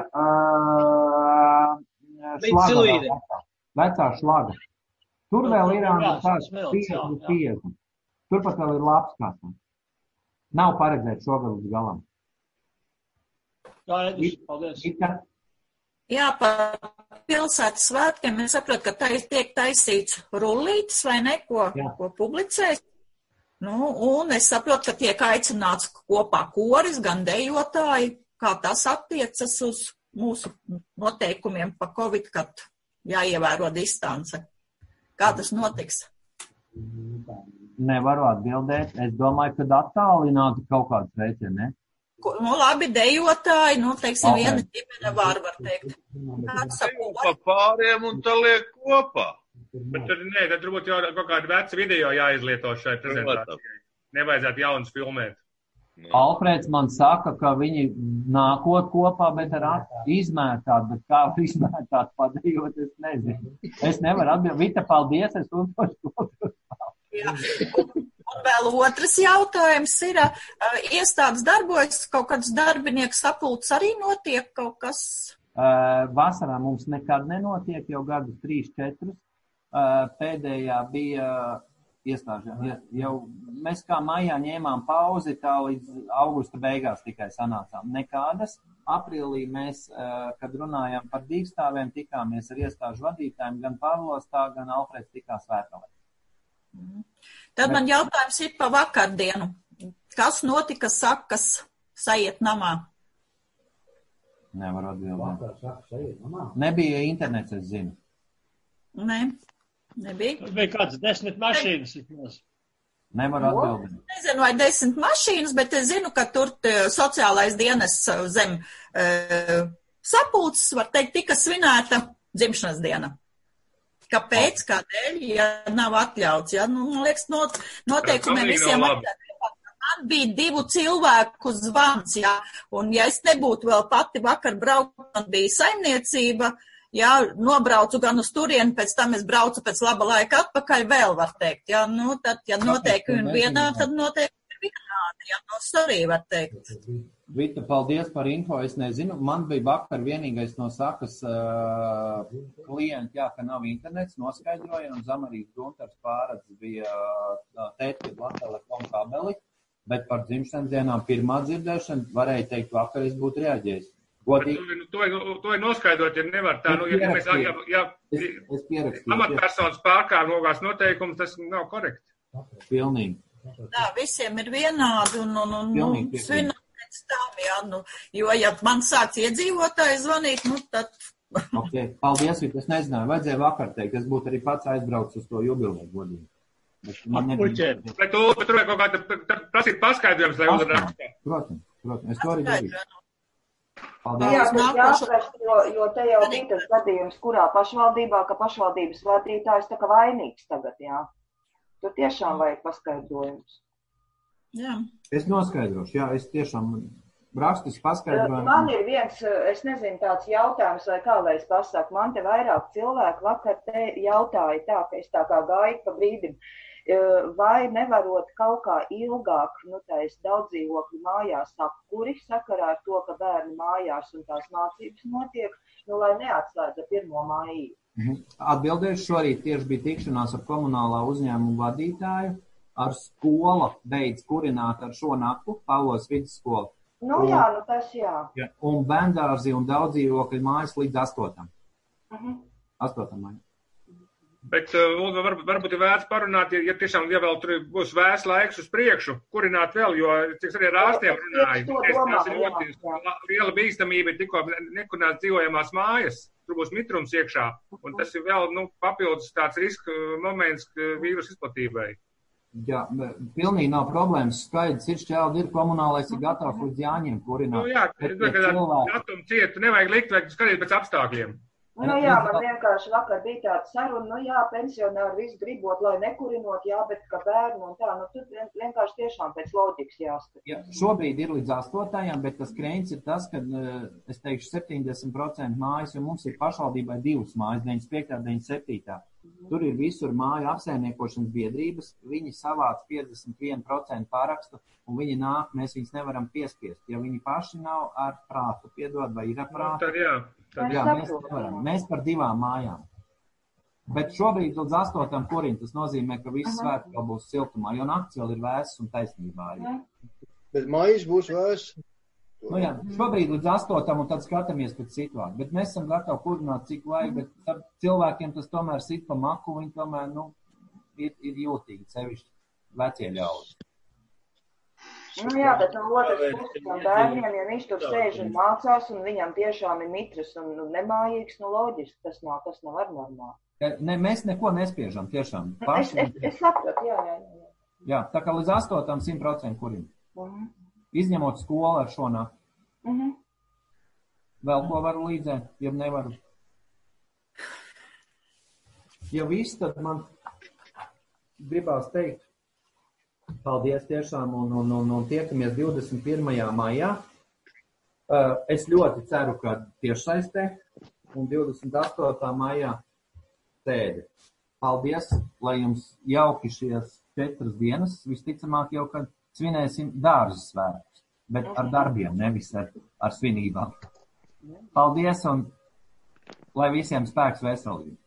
šlaga. Vecā šlaga. Tur vēl ir tāds 50. Turpat vēl ir labs kāds. Nav paredzēts šogad līdz galam. Jā, Edis, paldies. Jā, par pilsētas svētkiem es saprotu, ka tiek taisīts rullītis vai ne, ko publicēs. Un es saprotu, ka tiek aicināts kopā koris, gan dejotāji, kā tas attiecas uz mūsu noteikumiem pa Covid, kad jāievēro distance. Kā tas notiks? Nevaru atbildēt. Es domāju, ka attālinātu kaut kāds veids, ja ne? Labi, dejotāji, teiksim, viena ģimene var teikt. Pa pāriem un tā liek kopā. Bet tad varbūt jau kaut kādu vecu video jāizlieto šai prezentācijai. Nevajadzētu jaunas filmēt. Alfrēds man saka, ka viņi nākot kopā, bet ar izmērtāt, bet kā izmērtāt padējot, es nezinu. Es nevaru atbildēt. Vita, paldies, es uzdošu. Jā. Un vēl otrs jautājums ir, iestādes darbojas, kaut kāds darbinieku sapulcs arī notiek kaut kas? Vasarā mums nekad nenotiek, jau gadus 3-4. Pēdējā bija iestāžā. Jau mēs kā maijā ņēmām pauzi, tā līdz augusta beigās tikai sanācām. Nekādas. Aprīlī mēs, kad runājām par dīkstāvēm, tikāmies ar iestāžu vadītājiem, gan Pavlostā, gan Alfreds tikās Vērkalē. Tad man jautājums ir pa vakardienu. Kas notika sakas sajiet namā? Nevaru atbildēt. Nebija internets, es zinu. Nē, nebija. Tas bija kāds 10 mašīnas. Nevaru atbildēt. Nezinu, vai 10 mašīnas, bet es zinu, ka tur sociālais dienas zem sapulces, var teikt, tika svinēta dzimšanas diena. Kāpēc, kādēļ, ja nav atļauts? Ja? Man liekas, noteikumiem visiem atļauts. Man bija 2 cilvēku zvans, ja? Un ja es nebūtu vēl pati vakar braukt, man bija saimniecība, ja nobraucu gan uz turieni, pēc tam es braucu pēc laba laika atpakaļ, vēl var teikt. Ja? Tad, ja noteikumi vienā, tad noteikumi vienādi. Ja? Sorry, var teikt. Vita, paldies par info. Es nezinu, man bija vakar vienīgais no sakas klienti, ka nav internets, noskaidroja, un Zamarīs Guntars Pārats bija tēti Latvijas kabeli, bet par dzimšanas dienām pirmā dzirdēšana varēja teikt, vakar es būtu reaģējis. To ir noskaidrot, ja nevar tā, Es pierakstīju. Amatpersonas pārkāpumās noteikums, tas nav korekti. Pilnīgi. Tā, visiem ir vienādi un svinam pēc tam, jā, jo, ja man sāc iedzīvotāji zvanīt, tad... Okay. Paldies, Vita, es nezināju, vajadzēja vakar teikt, es būtu arī pats aizbraucis uz to jubileju godīgi. Man nebija. Bet tur vajag kaut kādā prasīt paskaidrojums, lai uzrakstā. Protams, es to arī darīju. Jā, tas jāprast, jo te jau bija tas gadījums, kurā pašvaldībā, ka pašvaldības vadītājs tā kā vainīgs tagad, jā. Tur tiešām vajag paskaidrojums. Jā. Es noskaidrošu, jā, es tiešām rakstis paskaidrojumu. Man ir viens, es nezinu, tāds jautājums, vai kā lai es pasaku, man te vairāk cilvēku vakar te jautāja tā, ka es tā kā gāju pa brīdim, vai nevarot kaut kā ilgāk, tais daudzdzīvokļu mājās apkuri sakarā ar to, ka bērni mājās un tās mācības notiek, lai neatslēdza 1. maiju. Atbildēšu šorīt tieši bija tikšanās ar komunālā uzņēmuma vadītāju, ar skola beidz kurināt ar šo naktu, Pavlos vidusskola. Tas jā. Un bērndārzi un daudzdzīvokļu mājas līdz 8. 8. maijā. Bet varbūt ir vērts parunāt, ja tiešām vēl tur būs vēs laiks uz priekšu, kurināt vēl, jo, cik arī ar ārstiem runāju, tas ir ļoti liela bīstamība, tikko nekurināt dzīvojamās mājas, tur būs mitrums iekšā, un tas ir vēl, papildus tāds riska moments vīrusu izplatībai. Jā, pilnīgi nav problēmas, skaidrs ir šķeldi, ir komunālais, ir gatavs līdz Jāņiem kurināt. Jā, datumu cietu nevajag likt, vajag skatīt pēc apstākļiem. Jā, man vienkārši vakar bija tāda saruna, pensionāri visu gribot, lai nekurinot, bet ka bērnu un tā, tur vienkārši tiešām pēc loģikas jāskatās. Jā, šobrīd ir līdz 8. bet tas krēns ir tas, ka, es teikšu, 70% mājas, jo mums ir pašvaldībai 2 mājas, 95. 97. Tur ir visur māju apsaimniekošanas biedrības, viņi savāc 51% parakstu, un viņi nāk, mēs viņus nevaram piespiest. Ja viņi paši nav ar prātu, piedod, vai ir ar prātu, tad mēs nevaram. Mēs par 2 mājām. Bet šobrīd līdz 8. kurim tas nozīmē, ka viss svētki vēl būs siltumā, jo nakts vēl ir vēss un taisnībā arī. Bet mājas būs vēss. Šobrīd līdz 8. un tad skatāmies pēc situācijas. Bet mēs esam gatavi kurināt, cik vajag, bet cilvēkiem tas tomēr sit pa maku, viņi tomēr, ir jūtīgi, sevišķi vecie ļaudži. Bet no otras puses tam bērniem, ja viņš tur sēž un mācās, un viņam tiešām ir mitrs un nemājīgs, loģiski, tas nav ar normāli. Mēs neko nespiežam, tiešām. Es sapratu, jā. Jā, tā kā līdz 8. 100% kurim. Izņemot skolu ar šo nakti. Vēl ko varu līdzēt, ja nevaru? Ja viss, tad man gribās teikt paldies tiešām un tiekamies 21. maijā. Es ļoti ceru, ka tiešsaistē un 28. maijā sēde. Paldies, lai jums jauki šies 4 dienas, visticamāk jau, kad svinēsim dārza svētkus, bet ar darbiem, nevis ar svinībām. Paldies un lai visiem spēks veselību.